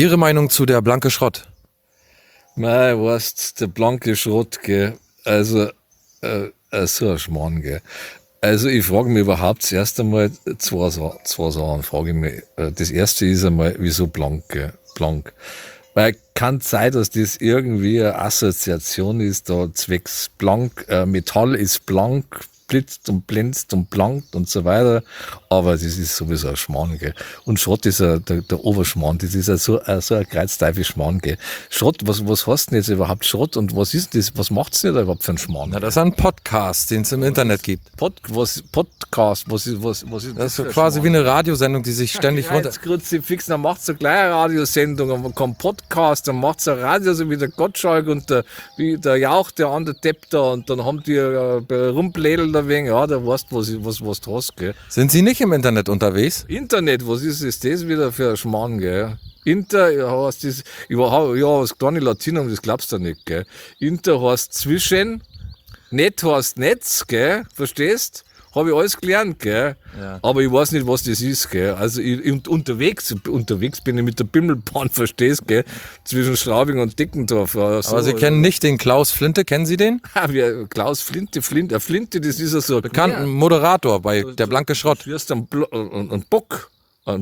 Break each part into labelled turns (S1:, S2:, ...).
S1: Ihre Meinung zu der blanke Schrott?
S2: Mei, weißt, der blanke Schrott, gell, also, so ein Schmarrn, gell. Also ich frage mich überhaupt zuerst einmal zwei Sachen, frage ich mich. Das erste ist einmal, wieso blank, gell? Blank. Weil kann sein, dass das irgendwie eine Assoziation ist, da zwecks blank, Metall ist blank, blitzt und glänzt und blankt und so weiter, aber das ist sowieso ein Schmarrn, gell. Und Schrott ist der Oberschmarrn, das ist so ein Kreuzteufel-Schmarrn, gell. Schrott, was heißt denn jetzt überhaupt Schrott und was ist das, was macht's denn da überhaupt für einen Schmarrn?
S1: Na, das ist ein Podcast, den es im Internet gibt.
S2: Podcast, was ist
S1: Das ist quasi wie eine Radiosendung, die sich ständig runter...
S2: Jetzt Kruzifix, dann macht's so gleich eine Radiosendung, dann kommt Podcast, dann macht's ein Radio, so wie der Gottschalk und wie der Jauch, der andere Depp da, und dann haben die rumplädelt ein wenig, ja, da weißt du, was du hast, gell.
S1: Sind Sie nicht im Internet unterwegs?
S2: Internet, was ist das wieder für ein Schmarrn, gell? Heißt das, was kleine Latinum, das glaubst du nicht, gell? Inter heißt zwischen, Net heißt Netz, gell? Verstehst? Habe ich alles gelernt, gell?
S1: Ja.
S2: Aber ich weiß nicht, was das ist, gell? Also unterwegs bin ich mit der Bimmelbahn, verstehst, gell? Zwischen Straubing und Deckendorf. Also,
S1: Aber Sie kennen nicht den Klaus Flinte, kennen Sie den?
S2: Klaus Flinte, Flinte, das ist ja so ein
S1: Bekannten Moderator bei der blanke Schrott.
S2: schierst einen Block,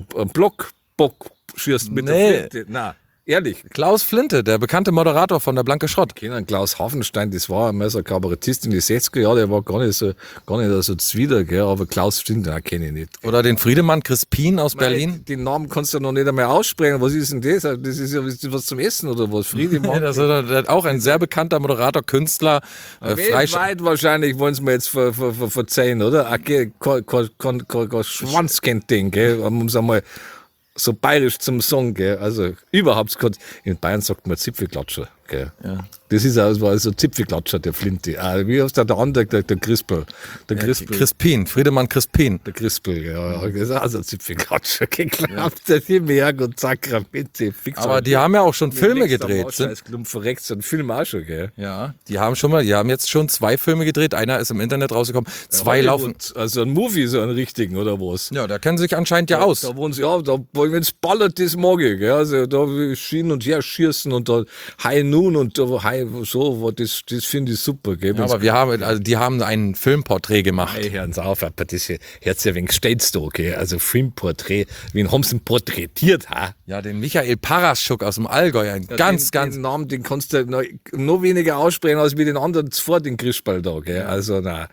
S2: schierst mit
S1: Nee.
S2: der Flinte. Na, ehrlich.
S1: Klaus Flinte, der bekannte Moderator von der blanke Schrott.
S2: Kennen Klaus Hafenstein, das war einmal so ein Kabarettist in die 60er Jahre, der war gar nicht so zwider, gell, aber Klaus Flinte, den kenne ich nicht.
S1: Oder den Friedemann Crispin aus Berlin.
S2: Den Namen kannst du noch nicht einmal aussprechen. Was ist denn das? Das ist ja was zum Essen oder was? Friedemann?
S1: Das ist auch ein sehr bekannter Moderator, Künstler.
S2: Weltweit wahrscheinlich wollen sie mir jetzt verzeihen, oder? Okay, kein Schwanz kennt den, gell? Man muss einmal so bayerisch zum Song, gell? Also überhaupt, in Bayern sagt man Zipfelklatscher, gell?
S1: Ja.
S2: Das ist also Zipfelklatscher, der Flinte. Wie heißt der andere, der Crispel? Der Crispel.
S1: Crispin, Friedemann Crispin.
S2: Der Crispel, ja. Das ist also ein Zipfelklatscher, geklappt. Das ist mir und Sakramente.
S1: Aber die haben ja auch schon Filme gedreht.
S2: Verreckt, so ein Film auch schon, gell?
S1: Ja, die haben jetzt schon 2 Filme gedreht. Einer ist im Internet rausgekommen. 2 laufen.
S2: Also ein Movie, so einen richtigen, oder was?
S1: Ja, da kennen sie sich anscheinend ja aus.
S2: Da wohnen sie, ja, wenn es ballert, das mag ich, gell? Also da hin und her schießen und da High Noon und da High, so, das finde ich super, gell?
S1: Ja, aber die haben ein Filmporträt gemacht.
S2: Hey, hören Sie auf, aber das hört sich ein wenig stets da, gell? Also Filmporträt, wen haben sie denn porträtiert, ha?
S1: Ja, den Michael Paraschuk aus dem Allgäu,
S2: Den Namen, den kannst du noch weniger aussprechen, als wie den anderen zuvor, den Grischball da, gell? Also, na,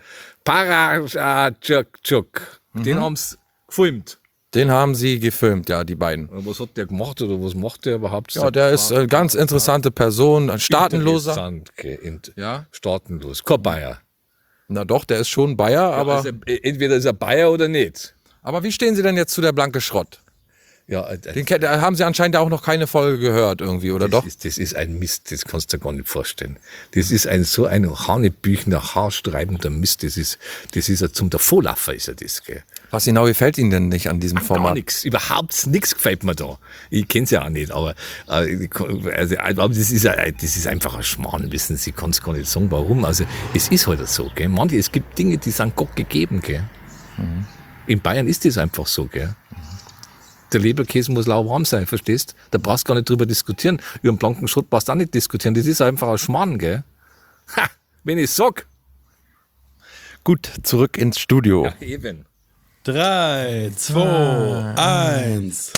S2: Paraschuk, den haben sie gefilmt.
S1: Den haben sie gefilmt, ja, die beiden.
S2: Was hat der gemacht oder was macht der überhaupt?
S1: Ja, der ist eine ganz interessante Person, ein Staatenloser.
S2: Interessant, okay.
S1: Ja.
S2: Staatenlos, kein Bayer.
S1: Na doch, der ist schon Bayer, aber...
S2: Also, entweder ist er Bayer oder nicht.
S1: Aber wie stehen Sie denn jetzt zu der blanke Schrott?
S2: Ja,
S1: Da haben Sie anscheinend auch noch keine Folge gehört irgendwie, oder doch?
S2: Das ist ein Mist, das kannst du dir gar nicht vorstellen. Das ist so ein hanebüchender, haarstreibender Mist. Das ist ja zum Davonlaufen, ist ja das, gell.
S1: Was genau gefällt Ihnen denn nicht an diesem
S2: Gar
S1: Format?
S2: nichts, überhaupt nichts gefällt mir da. Ich kenn's ja auch nicht, aber das ist einfach ein Schmarrn, wissen Sie, ich kann's gar nicht sagen, warum. Also es ist halt so, gell. Es gibt Dinge, die sind Gott gegeben, gell. Mhm. In Bayern ist das einfach so, gell. Der Leberkäse muss lauwarm sein, verstehst? Da brauchst du gar nicht drüber diskutieren. Über den blanken Schrott brauchst du auch nicht diskutieren. Das ist einfach ein Schmarrn, gell? Ha, wenn ich sag.
S1: Gut, zurück ins Studio.
S2: Ja, eben.
S3: 3, 2, 1.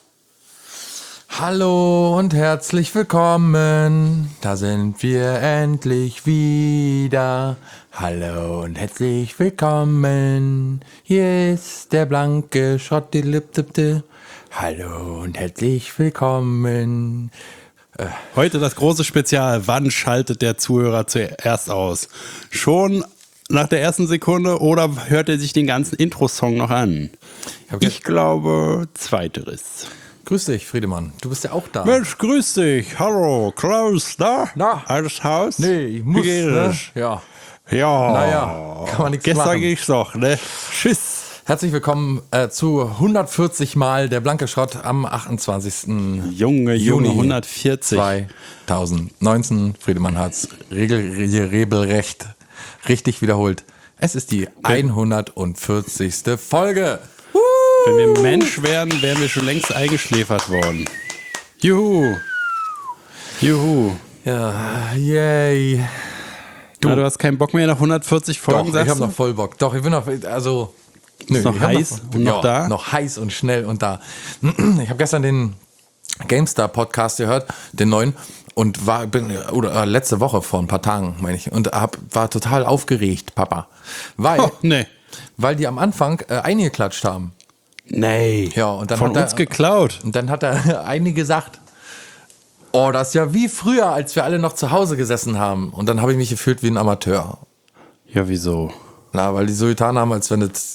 S1: Hallo und herzlich willkommen. Da sind wir endlich wieder. Hallo und herzlich willkommen. Hier ist der blanke Schrott. Hallo und herzlich willkommen.
S3: Heute das große Spezial. Wann schaltet der Zuhörer zuerst aus? Schon nach der ersten Sekunde oder hört er sich den ganzen Intro-Song noch an? Ich glaube, zweiteres.
S1: Grüß dich, Friedemann. Du bist ja auch da.
S3: Mensch, grüß dich. Hallo, Klaus, da?
S1: Na?
S3: Alles Haus?
S1: Nee, ich muss,
S3: Wie geht
S1: ne?
S3: es?
S1: Ja.
S3: Ja.
S1: Naja, kann man nichts
S3: Gestern
S1: machen.
S3: ging's doch, ne? Tschüss.
S1: Herzlich willkommen zu 140 Mal der blanke Schrott am 28.
S3: Junge,
S1: Juni
S3: 140.
S1: 2019. Friedemann hat's regelrecht richtig wiederholt. Es ist die 140. Folge.
S3: Wenn wir Mensch wären, wären wir schon längst eingeschläfert worden. Juhu.
S1: Ja, yay.
S3: Du hast keinen Bock mehr nach 140 Folgen,
S1: Doch, ich
S3: sagst
S1: habe
S3: du?
S1: noch voll Bock. Doch, ich bin noch, also... Nö,
S3: noch
S1: ich hab
S3: heiß und noch da?
S1: Noch heiß und schnell und da. Ich habe gestern den GameStar-Podcast gehört, den neuen, und letzte Woche vor ein paar Tagen, meine ich, und war total aufgeregt, Papa. Weil die am Anfang eingeklatscht haben.
S3: Nee.
S1: Ja, und dann
S3: von uns geklaut.
S1: Und dann hat der eine gesagt, oh, das ist ja wie früher, als wir alle noch zu Hause gesessen haben. Und dann habe ich mich gefühlt wie ein Amateur.
S3: Ja, wieso?
S1: Na, weil die so getan haben, als wenn das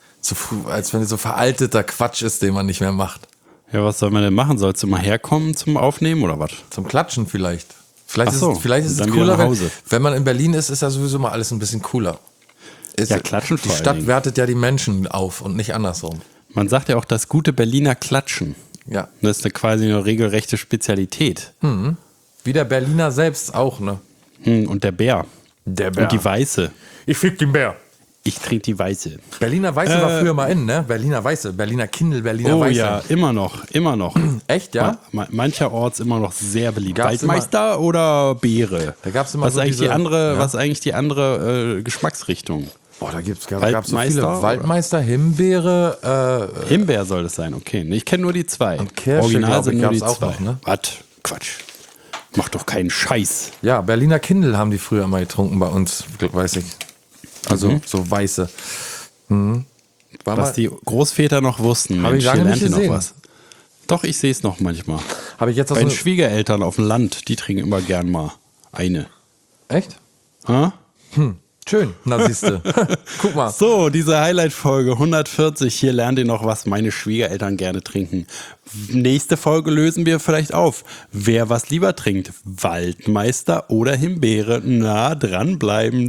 S1: so veralteter Quatsch ist, den man nicht mehr macht.
S3: Ja, was soll man denn machen? Sollst du mal herkommen zum Aufnehmen oder was?
S1: Zum Klatschen vielleicht. Vielleicht
S3: Ach so,
S1: ist es
S3: dann wieder
S1: cooler,
S3: nach Hause.
S1: wenn man in Berlin ist ja sowieso mal alles ein bisschen cooler.
S3: Ja, klatschen
S1: Die
S3: vor allen
S1: Stadt
S3: Dingen.
S1: wertet ja die Menschen auf und nicht andersrum.
S3: Man sagt ja auch das gute Berliner Klatschen.
S1: Ja.
S3: Das ist quasi eine regelrechte Spezialität.
S1: Wie der Berliner selbst auch, ne?
S3: Und der Bär.
S1: Der Bär.
S3: Und die Weiße.
S1: Ich fick den Bär.
S3: Ich trinke die Weiße.
S1: Berliner Weiße war früher mal in, ne? Berliner Weiße, Berliner Kindle, Berliner
S3: Oh
S1: Weiße.
S3: ja, immer noch.
S1: Echt, ja?
S3: Mancherorts immer noch sehr beliebt.
S1: Gab's
S3: Waldmeister oder Beere?
S1: Da gab's immer
S3: was
S1: so
S3: ist eigentlich
S1: diese-
S3: die andere,
S1: ja.
S3: was ist eigentlich die andere Geschmacksrichtung?
S1: Boah, da gab's so
S3: Waldmeister,
S1: viele.
S3: oder?
S1: Waldmeister, Himbeere,
S3: Himbeer soll es sein, okay. Nee, ich kenne nur die zwei.
S1: Und Kirsche,
S3: Original
S1: glaub ich,
S3: sind nur die
S1: gab's auch
S3: zwei.
S1: noch, ne?
S3: Was? Quatsch. Mach doch keinen Scheiß.
S1: ja, Berliner Kindle haben die früher mal getrunken bei uns, weiß ich. Also so weiße. War
S3: Was
S1: mal,
S3: die Großväter noch wussten.
S1: Hab
S3: Mensch,
S1: ich lange
S3: hier
S1: nicht
S3: lernt ihr
S1: gesehen.
S3: noch was. Doch, ich sehe es noch manchmal.
S1: habe ich jetzt
S3: Bei
S1: aus
S3: den
S1: so
S3: Schwiegereltern auf dem Land, die trinken immer gern mal eine.
S1: Echt?
S3: Ha?
S1: Schön, na siehste. Guck mal.
S3: So, diese Highlight-Folge 140. Hier lernt ihr noch, was meine Schwiegereltern gerne trinken. Nächste Folge lösen wir vielleicht auf. Wer was lieber trinkt, Waldmeister oder Himbeere? Na, dranbleiben.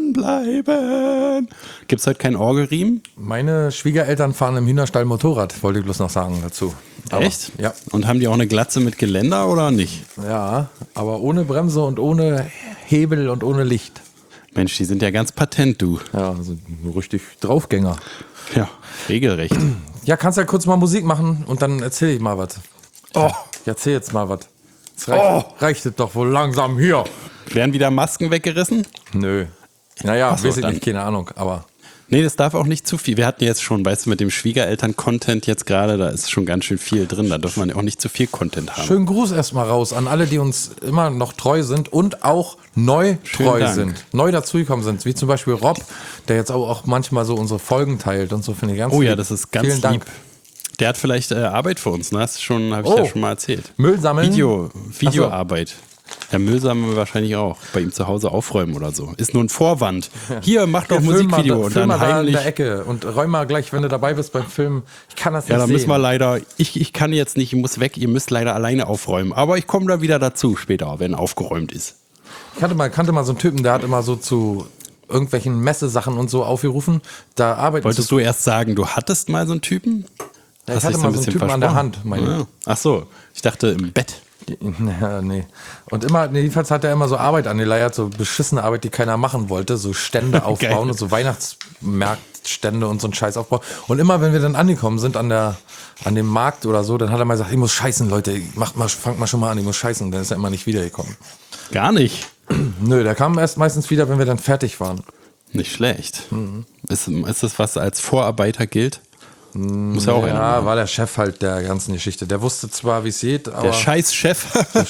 S3: Gibt's heute keinen Orgelriemen?
S1: Meine Schwiegereltern fahren im Hühnerstall Motorrad, wollte ich bloß noch sagen dazu. Aber,
S3: Echt?
S1: Ja.
S3: Und haben die auch eine Glatze mit Geländer oder nicht?
S1: Ja, aber ohne Bremse und ohne Hebel und ohne Licht.
S3: Mensch, die sind ja ganz patent, du.
S1: Ja, also nur richtig Draufgänger.
S3: Ja, regelrecht.
S1: Ja, kannst ja kurz mal Musik machen und dann erzähl ich mal was. Oh, ich erzähl jetzt mal was. Es reicht es doch wohl langsam hier.
S3: Werden wieder Masken weggerissen?
S1: Nö. Naja,
S3: Ach so,
S1: weiß ich
S3: dann-
S1: nicht, keine Ahnung, aber
S3: Nee, das darf auch nicht zu viel. Wir hatten jetzt schon, weißt du, mit dem Schwiegereltern-Content jetzt gerade, da ist schon ganz schön viel drin. Da darf man auch nicht zu viel Content haben.
S1: schönen Gruß erstmal raus an alle, die uns immer noch treu sind und auch neu
S3: Schönen
S1: treu
S3: Dank.
S1: sind. Neu dazugekommen sind, wie zum Beispiel Rob, der jetzt auch manchmal so unsere Folgen teilt und so, finde ich ganz
S3: Oh ja,
S1: lieb.
S3: das ist ganz
S1: Vielen
S3: lieb.
S1: Dank.
S3: Der hat vielleicht Arbeit für uns, ne? Das ist schon, habe ich
S1: Oh.
S3: ja schon mal erzählt.
S1: Müll sammeln.
S3: Videoarbeit. Ja, Müll sammeln wir wahrscheinlich auch. Bei ihm zu Hause aufräumen oder so. Ist nur ein Vorwand. Hier, mach doch
S1: Film
S3: Musikvideo
S1: mal,
S3: und
S1: film
S3: dann
S1: mal da in
S3: heimlich.
S1: der Ecke und räum mal gleich, wenn du dabei bist beim Film. Ich kann das nicht
S3: Ja, da
S1: sehen.
S3: müssen wir leider, ich kann jetzt nicht, ich muss weg, ihr müsst leider alleine aufräumen. Aber ich komme da wieder dazu später, wenn aufgeräumt ist.
S1: Ich kannte mal so einen Typen, der hat immer so zu irgendwelchen Messesachen und so aufgerufen. Da arbeitet
S3: Wolltest du erst sagen, du hattest mal so einen Typen?
S1: Ja, ich
S3: Hast
S1: hatte
S3: dich
S1: mal so einen
S3: bisschen
S1: Typen an der
S3: versprochen?
S1: Hand, meine ich.
S3: Ja. Ach so, ich dachte im Bett.
S1: Ja, nee. Und jedenfalls hat er immer so Arbeit angeleiert, so beschissene Arbeit, die keiner machen wollte, so Stände aufbauen
S3: Geil.
S1: und so Weihnachtsmarktstände und so einen Scheiß aufbauen. Und immer, wenn wir dann angekommen sind an dem Markt oder so, dann hat er mal gesagt, ich muss scheißen, Leute, fangt mal schon mal an, ich muss scheißen. Und dann ist er immer nicht wiedergekommen.
S3: Gar nicht.
S1: Nö, der kam erst meistens wieder, wenn wir dann fertig waren.
S3: Nicht schlecht. Ist das, was als Vorarbeiter gilt? Muss ja auch einer
S1: Ja,
S3: machen.
S1: war der Chef halt der ganzen Geschichte. Der wusste zwar, wie es geht, aber
S3: Der Scheiß-Chef.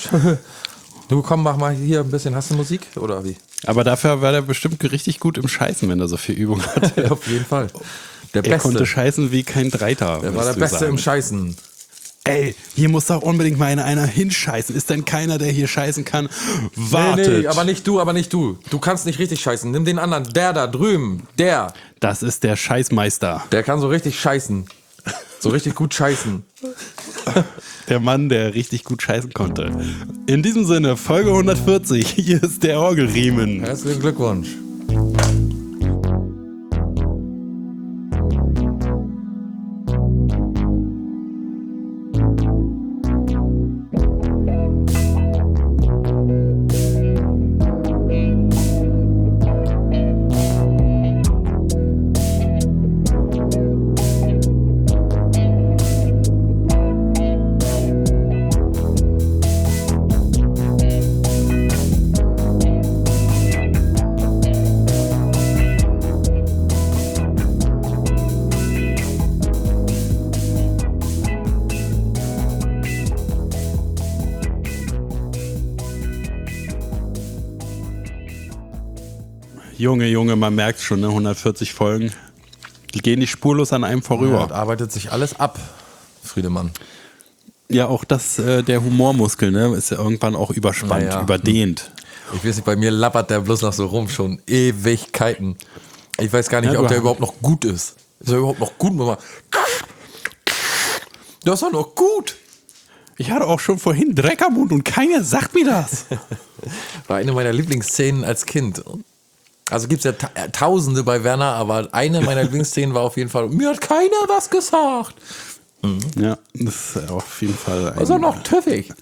S1: du komm, mach mal hier ein bisschen, hast du Musik oder wie?
S3: Aber dafür war der bestimmt richtig gut im Scheißen, wenn er so viel Übung hatte.
S1: Auf jeden Fall. Der
S3: Er konnte
S1: Beste.
S3: scheißen wie kein Dreiter.
S1: Der war der Beste im Scheißen.
S3: Ey, hier muss doch unbedingt mal einer hinscheißen. Ist denn keiner, der hier scheißen kann? Wartet.
S1: Nee, aber nicht du. Du kannst nicht richtig scheißen. Nimm den anderen. Der da drüben. Der
S3: Das ist der Scheißmeister.
S1: kann so richtig scheißen. So richtig gut scheißen.
S3: Der Mann, der richtig gut scheißen konnte. In diesem Sinne, Folge 140. Hier ist der Orgelriemen.
S1: Herzlichen Glückwunsch.
S3: Junge, man merkt schon, ne? 140 Folgen. Die gehen nicht spurlos an einem vorüber.
S1: Ja, arbeitet sich alles ab, Friedemann.
S3: Ja, auch der Humormuskel, ne, ist ja irgendwann auch überspannt, überdehnt.
S1: Ich weiß nicht, bei mir lappert der bloß noch so rum, schon Ewigkeiten. Ich weiß gar nicht, ob der überhaupt noch gut ist. Ist er überhaupt noch gut? Das ist doch noch gut.
S3: Ich hatte auch schon vorhin Dreck am Mund und keiner sagt mir das.
S1: War eine meiner Lieblingsszenen als Kind. Also gibt es ja Tausende bei Werner, aber eine meiner Lieblingsszenen war auf jeden Fall, mir hat keiner was gesagt.
S3: Ja, das ist auf jeden Fall
S1: Also noch tüffig.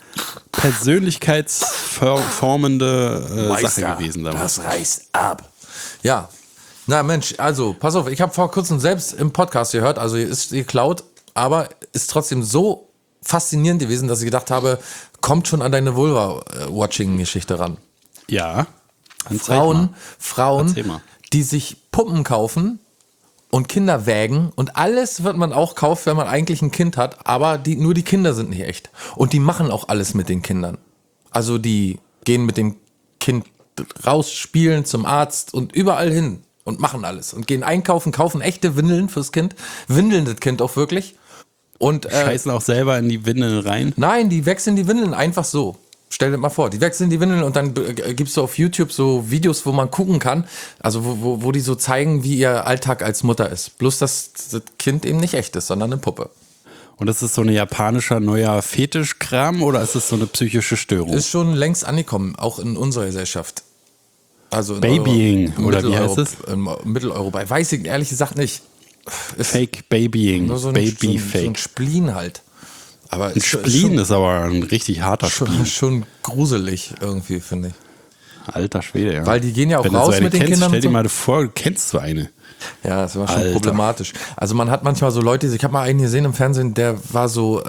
S3: persönlichkeitsformende Sache gewesen damals.
S1: Das reißt ab. Ja, na Mensch, also pass auf, ich habe vor kurzem selbst im Podcast gehört, also ist geklaut, aber ist trotzdem so faszinierend gewesen, dass ich gedacht habe, kommt schon an deine Vulva-Watching-Geschichte ran.
S3: Ja.
S1: Frauen,
S3: Erzähl mal.
S1: die sich Puppen kaufen und Kinder wägen und alles wird man auch kaufen, wenn man eigentlich ein Kind hat, aber nur die Kinder sind nicht echt. Und die machen auch alles mit den Kindern. Also die gehen mit dem Kind raus, spielen zum Arzt und überall hin und machen alles und gehen einkaufen, kaufen echte Windeln fürs Kind, windeln das Kind auch wirklich. Und
S3: scheißen auch selber in die Windeln rein?
S1: Nein, die wechseln die Windeln einfach so. Stell dir mal vor, die wechseln die Windeln und dann gibst du auf YouTube so Videos, wo man gucken kann, also wo die so zeigen, wie ihr Alltag als Mutter ist. Bloß, dass das Kind eben nicht echt ist, sondern eine Puppe.
S3: Und ist es so ein japanischer neuer Fetischkram oder ist es so eine psychische Störung?
S1: Ist schon längst angekommen, auch in unserer Gesellschaft. Also in
S3: Babying, oder wie heißt es?
S1: In Mitteleuropa. Weiß ich ehrlich gesagt nicht.
S3: Fake Babying,
S1: nur so
S3: Babyfake.
S1: So ein Spleen halt. Aber
S3: Ein Spleen ist aber ein richtig harter Spleen.
S1: Schon gruselig irgendwie, finde ich.
S3: Alter Schwede, ja.
S1: Weil die gehen ja auch
S3: Wenn du
S1: raus
S3: so eine
S1: mit den
S3: kennst,
S1: Kindern.
S3: Stell dir mal vor, du kennst so eine.
S1: Ja, das war schon
S3: Alter.
S1: problematisch. Also man hat manchmal so Leute, ich habe mal einen gesehen im Fernsehen, der war so,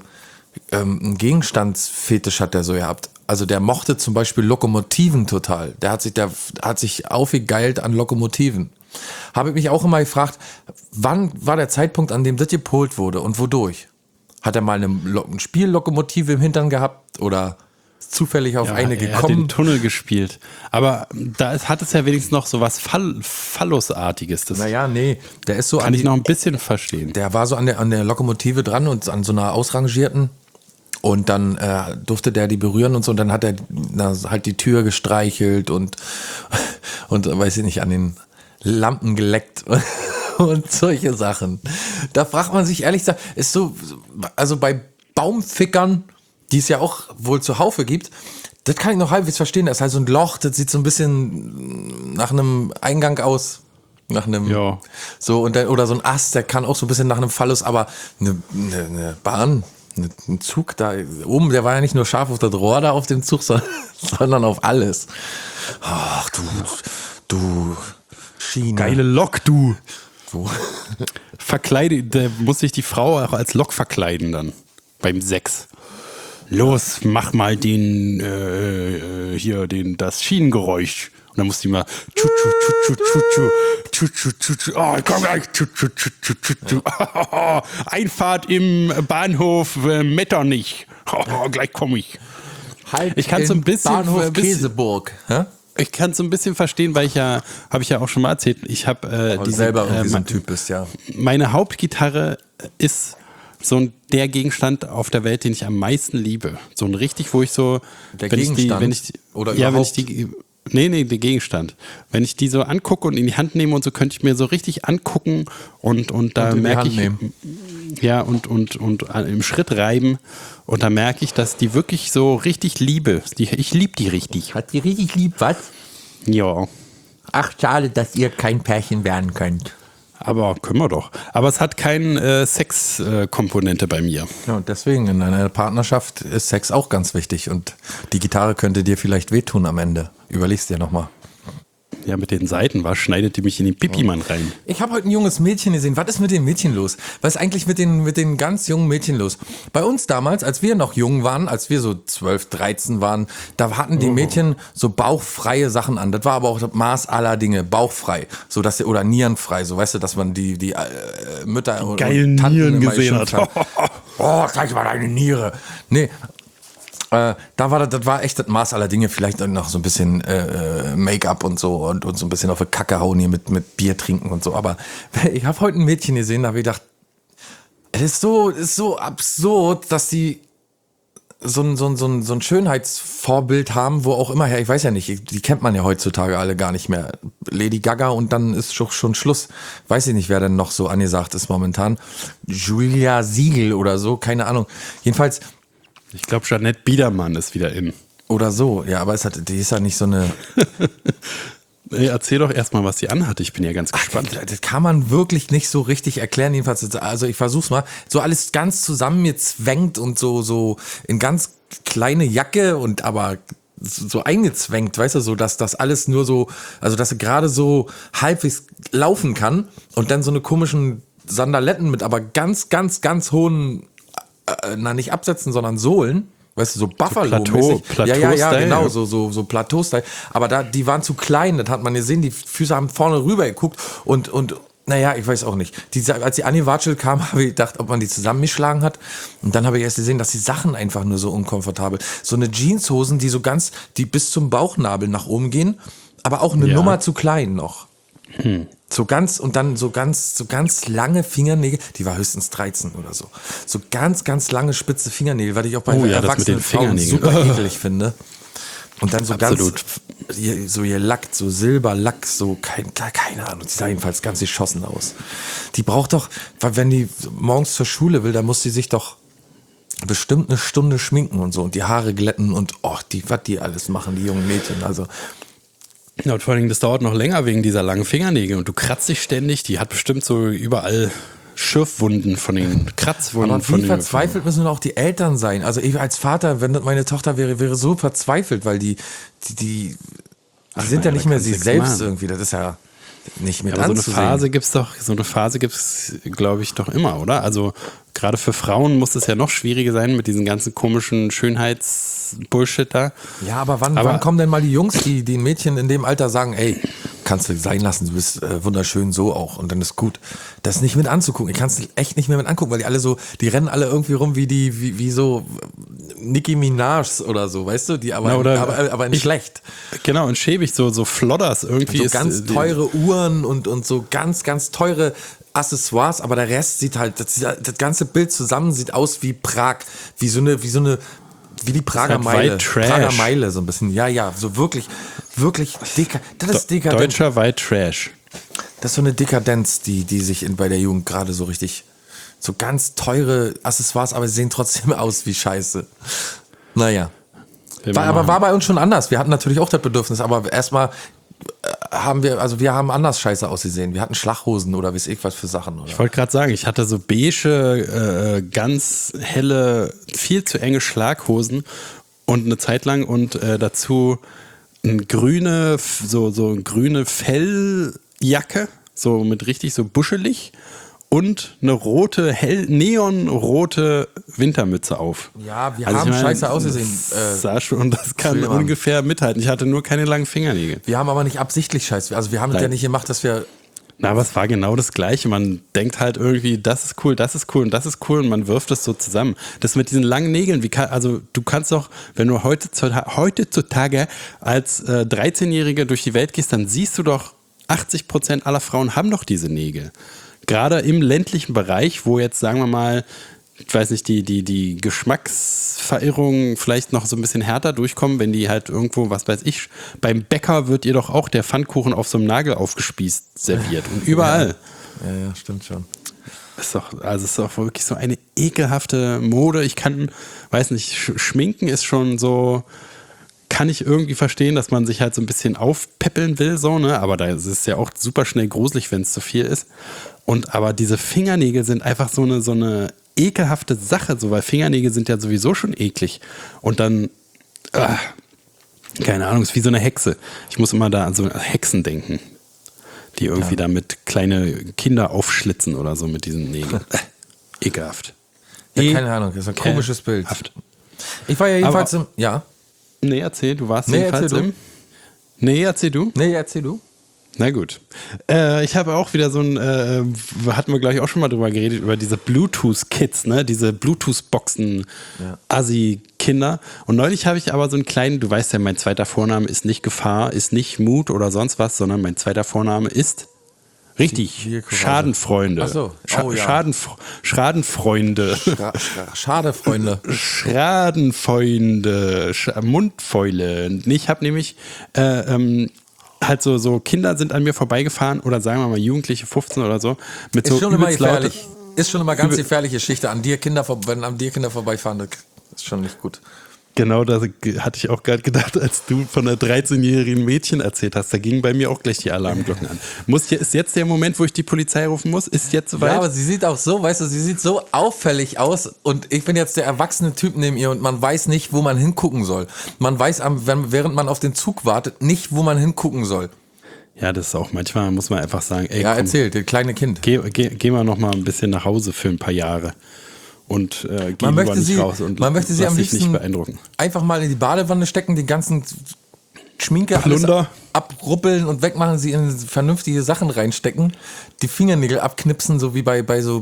S1: ein Gegenstandsfetisch hat der so gehabt. Also der mochte zum Beispiel Lokomotiven total. Der hat sich aufgegeilt an Lokomotiven. Habe ich mich auch immer gefragt, wann war der Zeitpunkt, an dem das gepolt wurde und wodurch? Hat er mal eine Spiellokomotive im Hintern gehabt oder zufällig auf eine
S3: Er hat
S1: gekommen?
S3: den Tunnel gespielt. Aber hat es ja wenigstens noch so was Phallusartiges. Das
S1: Naja, nee, der ist so
S3: kann ich noch ein bisschen verstehen.
S1: Der war so an der Lokomotive dran und an so einer ausrangierten. Und dann durfte der die berühren und so. Und dann hat er halt die Tür gestreichelt und weiß ich nicht, an den Lampen geleckt und solche Sachen. Da fragt man sich ehrlich gesagt, ist so, also bei Baumfickern, die es ja auch wohl zuhaufe gibt, das kann ich noch halbwegs verstehen. Das ist halt so ein Loch, das sieht so ein bisschen nach einem Eingang aus. Nach einem,
S3: Ja.
S1: so, oder so ein Ast, der kann auch so ein bisschen nach einem Phallus, aber eine Bahn, ein Zug da oben, der war ja nicht nur scharf auf das Rohr da auf dem Zug, sondern auf alles. Ach, du Schiene.
S3: Geile Lok, du.
S1: So.
S3: Da muss sich die Frau auch als Lok verkleiden dann. Beim Sex. Los, mach mal das Schienengeräusch. Und dann muss die mal oh, komm gleich. Einfahrt im Bahnhof Metternich. Oh, gleich komme ich.
S1: Halt
S3: Ich kann so ein bisschen
S1: Bahnhof Käseburg. Hä?
S3: Ich kann es so ein bisschen verstehen, weil habe ich ja auch schon mal erzählt, ich habe
S1: Weil du selber irgendwie so ein Typ bist, ja.
S3: meine Hauptgitarre ist so der Gegenstand auf der Welt, den ich am meisten liebe. So ein richtig, wo ich so,
S1: Der Gegenstand? Oder überhaupt?
S3: der Gegenstand. Wenn ich die so angucke und in die Hand nehme und so, könnte ich mir so richtig angucken und da
S1: in die
S3: merke
S1: Hand
S3: ich,
S1: nehmen.
S3: ja, und im Schritt reiben und da merke ich, dass die wirklich so richtig liebe. Ich liebe die richtig.
S1: Hat die richtig lieb, was?
S3: Ja.
S1: Ach, schade, dass ihr kein Pärchen werden könnt.
S3: Aber können wir doch. Aber es hat keine Sex-Komponente bei mir.
S1: Ja, und deswegen in einer Partnerschaft ist Sex auch ganz wichtig und die Gitarre könnte dir vielleicht wehtun am Ende. Überleg's dir nochmal.
S3: Ja, mit den Seiten, was schneidet die mich in den Pipi-Mann rein?
S1: Ich habe heute ein junges Mädchen gesehen. Was ist mit den Mädchen los? Was ist eigentlich mit den ganz jungen Mädchen los? Bei uns damals, als wir noch jung waren, als wir so 12, 13 waren, da hatten die Mädchen so bauchfreie Sachen an. Das war aber auch das Maß aller Dinge, bauchfrei. So, dass oder nierenfrei, so weißt du, dass man die Mütter und
S3: geilen
S1: Tanten
S3: Nieren
S1: immer
S3: gesehen
S1: geschimpft
S3: hat.
S1: haben. Oh, zeig mal deine Niere. Nee. Das war echt das Maß aller Dinge, vielleicht noch so ein bisschen Make-up und so und so ein bisschen auf die Kacke hauen hier mit Bier trinken und so. Aber ich habe heute ein Mädchen gesehen, da habe ich gedacht, es ist so absurd, dass die so ein Schönheitsvorbild haben, wo auch immer her, ich weiß ja nicht, die kennt man ja heutzutage alle gar nicht mehr. Lady Gaga und dann ist schon Schluss. Weiß ich nicht, wer denn noch so angesagt ist momentan. Julia Siegel oder so, keine Ahnung. Jedenfalls.
S3: Ich glaube, Jeanette Biedermann ist wieder in.
S1: Oder so, ja, aber die ist ja nicht so eine...
S3: Erzähl doch erstmal, was die anhat. Ich bin ja ganz gespannt.
S1: Das kann man wirklich nicht so richtig erklären. Jedenfalls, also ich versuch's mal. So alles ganz zusammengezwängt und so in ganz kleine Jacke und aber so eingezwängt, weißt du, so dass das alles nur so, also dass sie gerade so halbwegs laufen kann und dann so eine komischen Sandaletten mit aber ganz hohen, nicht Absätzen, sondern Sohlen. Weißt du, so Buffalo-mäßig. Ja, genau, so Plateau-Style. Aber die waren zu klein, das hat man gesehen, die Füße haben vorne rüber geguckt und naja, ich weiß auch nicht. Als die angewatschelt kam, habe ich gedacht, ob man die zusammengeschlagen hat. Und dann habe ich erst gesehen, dass die Sachen einfach nur so unkomfortabel. So eine Jeanshosen, die bis zum Bauchnabel nach oben gehen, aber auch eine Nummer zu klein noch. So ganz lange Fingernägel, die war höchstens 13 oder so. So ganz lange spitze Fingernägel, weil ich auch bei erwachsenen Frauen super eklig finde. Und dann so
S3: Absolut.
S1: so ihr Lack, so Silberlack, so keine Ahnung, die sah jedenfalls ganz geschossen aus. Die braucht doch, weil wenn die morgens zur Schule will, dann muss sie sich doch bestimmt eine Stunde schminken und so und die Haare glätten und was die alles machen, die jungen Mädchen, also.
S3: Ja, und vor allen Dingen, das dauert noch länger wegen dieser langen Fingernägel und du kratzt dich ständig, die hat bestimmt so überall Schürfwunden von den Kratzwunden.
S1: Aber wie verzweifelt müssen auch die Eltern sein? Also ich als Vater, wenn das meine Tochter wäre so verzweifelt, weil die sind ja nicht mehr sie selbst irgendwie, das ist ja nicht mit anzusehen.
S3: So eine Phase gibt's, glaube ich, doch immer, oder? Also gerade für Frauen muss es ja noch schwieriger sein mit diesen ganzen komischen Schönheitsbullshit da.
S1: Ja, aber wann kommen denn mal die Jungs, die den Mädchen in dem Alter sagen, ey, kannst du sein lassen, du bist wunderschön so auch und dann ist gut. Das nicht mit anzugucken, ich kann es echt nicht mehr mit angucken, weil die rennen alle irgendwie rum wie so Nicki Minaj oder so, weißt du, die aber nicht schlecht.
S3: Genau, und schäbig, so Flodders irgendwie.
S1: So ganz teure Uhren und so ganz teure Accessoires, aber der Rest sieht halt, das ganze Bild zusammen sieht aus wie Prag, wie die Prager Meile. Prager Meile, so ein bisschen. Ja, so wirklich dicker. Das ist Dekadenz.
S3: Deutscher White Trash.
S1: Das ist so eine Dekadenz, die sich bei der Jugend gerade so richtig, so ganz teure Accessoires, aber sie sehen trotzdem aus wie Scheiße. Naja. War bei uns schon anders. Wir hatten natürlich auch das Bedürfnis, aber erstmal wir haben anders Scheiße ausgesehen. Wir hatten Schlaghosen oder weiß ich was für Sachen. Oder?
S3: Ich wollte gerade sagen, ich hatte so beige, ganz helle, viel zu enge Schlaghosen und eine Zeit lang und dazu eine grüne Felljacke, so mit richtig so buschelig und eine neonrote Wintermütze auf.
S1: Ja, wir haben scheiße ausgesehen.
S3: Sah schon, das kann ungefähr mithalten. Ich hatte nur keine langen Fingernägel.
S1: Wir haben aber nicht absichtlich scheiße. Also wir haben es ja nicht gemacht, dass wir...
S3: Na, aber es war genau das Gleiche. Man denkt halt irgendwie, das ist cool und das ist cool und man wirft es so zusammen. Das mit diesen langen Nägeln, du kannst doch, wenn du heutzutage als 13-Jährige durch die Welt gehst, dann siehst du doch, 80% aller Frauen haben doch diese Nägel. Gerade im ländlichen Bereich, wo jetzt, sagen wir mal, ich weiß nicht, die Geschmacksverirrungen vielleicht noch so ein bisschen härter durchkommen, wenn die halt irgendwo, was weiß ich, beim Bäcker wird ihr doch auch der Pfannkuchen auf so einem Nagel aufgespießt serviert. Und überall.
S1: Ja, stimmt schon.
S3: ist doch wirklich so eine ekelhafte Mode. Weiß nicht, Schminken ist schon so, kann ich irgendwie verstehen, dass man sich halt so ein bisschen aufpäppeln will, so, ne? Aber da ist es ja auch super schnell gruselig, wenn es zu viel ist. Aber diese Fingernägel sind einfach so eine ekelhafte Sache, so, weil Fingernägel sind ja sowieso schon eklig. Und dann, keine Ahnung, ist wie so eine Hexe. Ich muss immer da an so Hexen denken, die irgendwie damit kleine Kinder aufschlitzen oder so mit diesen Nägeln. Ekelhaft.
S1: Ja, keine Ahnung, das ist ein komisches Bild. Ich war ja jedenfalls
S3: Nee, erzähl, du warst jedenfalls im... Nee, erzähl du.
S1: Nee, erzähl du.
S3: Na gut. Ich habe auch wieder so ein, hatten wir gleich auch schon mal drüber geredet, über diese Bluetooth-Kids, ne? Diese Bluetooth-Boxen, Assi-Kinder. Und neulich habe ich aber so einen kleinen, du weißt ja, mein zweiter Vorname ist nicht Gefahr, ist nicht Mut oder sonst was, sondern mein zweiter Vorname ist richtig, Schadenfreunde.
S1: Ach so. Oh, ja.
S3: Schadenfreunde.
S1: Schadefreunde.
S3: Schadenfreunde, Mundfäule. Ich habe nämlich halt so Kinder sind an mir vorbeigefahren oder sagen wir mal Jugendliche, 15 oder so, mit so
S1: Ist schon immer
S3: übelst laute,
S1: gefährlich. Ist schon immer ganz gefährliche Geschichte. Wenn an dir Kinder vorbeifahren, das ist schon nicht gut.
S3: Genau, da hatte ich auch gerade gedacht, als du von einer 13-jährigen Mädchen erzählt hast, da gingen bei mir auch gleich die Alarmglocken an. Ist jetzt der Moment, wo ich die Polizei rufen muss? Ist jetzt soweit?
S1: Ja, aber sie sieht auch so, weißt du, sie sieht so auffällig aus und ich bin jetzt der erwachsene Typ neben ihr und man weiß nicht, wo man hingucken soll. Man weiß, während man auf den Zug wartet, nicht, wo man hingucken soll.
S3: Ja, das ist auch manchmal, muss man einfach sagen, ey,
S1: Ja,
S3: komm,
S1: erzähl, das kleine Kind.
S3: geh mal noch mal ein bisschen nach Hause für ein paar Jahre. Und geh lieber nicht raus und
S1: man möchte sie
S3: lass
S1: am
S3: dich nicht
S1: liebsten
S3: beeindrucken.
S1: einfach mal in die Badewanne stecken, die ganzen Schminke
S3: Plunder.
S1: alles abruppeln und wegmachen, sie in vernünftige Sachen reinstecken, die Fingernägel abknipsen, so wie bei so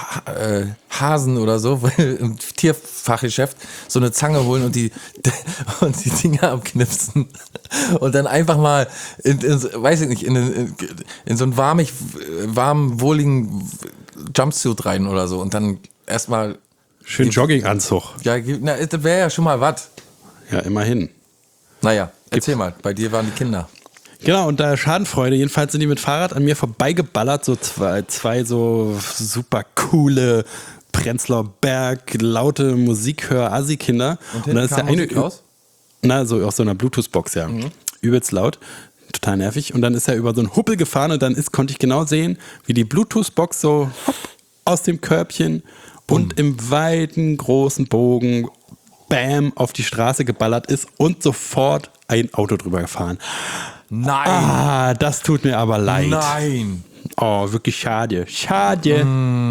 S1: Hasen oder so, weil im Tierfachgeschäft so eine Zange holen und die Dinger abknipsen und dann einfach mal weiß ich nicht, in so einen warmen, wohligen Jumpsuit rein oder so und dann erstmal
S3: Schön Jogginganzug.
S1: ja, na, das wäre ja schon mal was.
S3: Ja, immerhin.
S1: Naja, erzähl mal, bei dir waren die Kinder.
S3: Genau, und da Schadenfreude, jedenfalls sind die mit Fahrrad an mir vorbeigeballert, so zwei so super coole Prenzlauer Berg, laute Musikhör-Assi-Kinder. Und dann ist der eine
S1: raus?
S3: Na, so aus so einer Bluetooth-Box, ja. Übelst laut, total nervig. Und dann ist er über so einen Huppel gefahren und dann konnte ich genau sehen, wie die Bluetooth-Box so hopp, aus dem Körbchen und im weiten, großen Bogen bam, auf die Straße geballert ist und sofort ein Auto drüber gefahren.
S1: Nein!
S3: Ah, das tut mir aber leid.
S1: Nein!
S3: Oh, wirklich schade. Schade.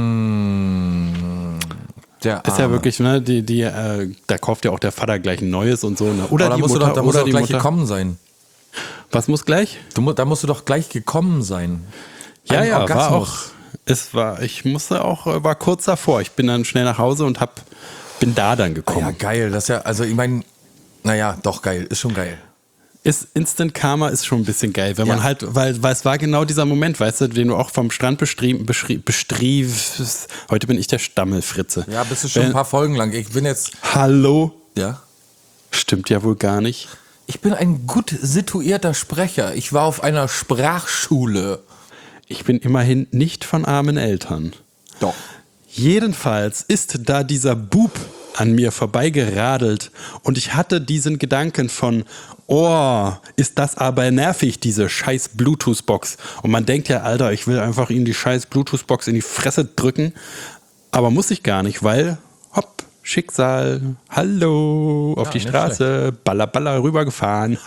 S1: Der
S3: Ist ja
S1: Arme.
S3: wirklich, ne, da kauft ja auch der Vater gleich ein neues und so. Ne? Oder
S1: Aber da
S3: die
S1: musst
S3: Mutter,
S1: du doch
S3: oder die
S1: gleich
S3: Mutter.
S1: gekommen sein.
S3: Was muss gleich?
S1: Da musst du doch gleich gekommen sein.
S3: Ja,
S1: Ein
S3: ja,
S1: Orgasmus.
S3: war kurz davor. Ich bin dann schnell nach Hause und bin da dann gekommen.
S1: Ja, geil. Das ist ja, also ich meine, naja, doch geil. Ist schon geil.
S3: Instant Karma ist schon ein bisschen geil, wenn man
S1: Ja.
S3: halt, weil es war genau dieser Moment, weißt du, den du auch vom Strand bestriefst. Heute bin ich der Stammelfritze.
S1: Ja, bist du schon ein paar Folgen lang. Ich bin jetzt,
S3: Hallo?
S1: ja.
S3: Stimmt ja wohl gar nicht.
S1: Ich bin ein gut situierter Sprecher. Ich war auf einer Sprachschule.
S3: Ich bin immerhin nicht von armen Eltern.
S1: Doch.
S3: Jedenfalls ist da dieser Bub an mir vorbeigeradelt und ich hatte diesen Gedanken von, oh, ist das aber nervig, diese scheiß Bluetooth-Box. Und man denkt ja, Alter, ich will einfach ihm die scheiß Bluetooth-Box in die Fresse drücken, aber muss ich gar nicht, weil, hopp, Schicksal, hallo, auf die
S1: nicht
S3: Straße, baller, baller rübergefahren.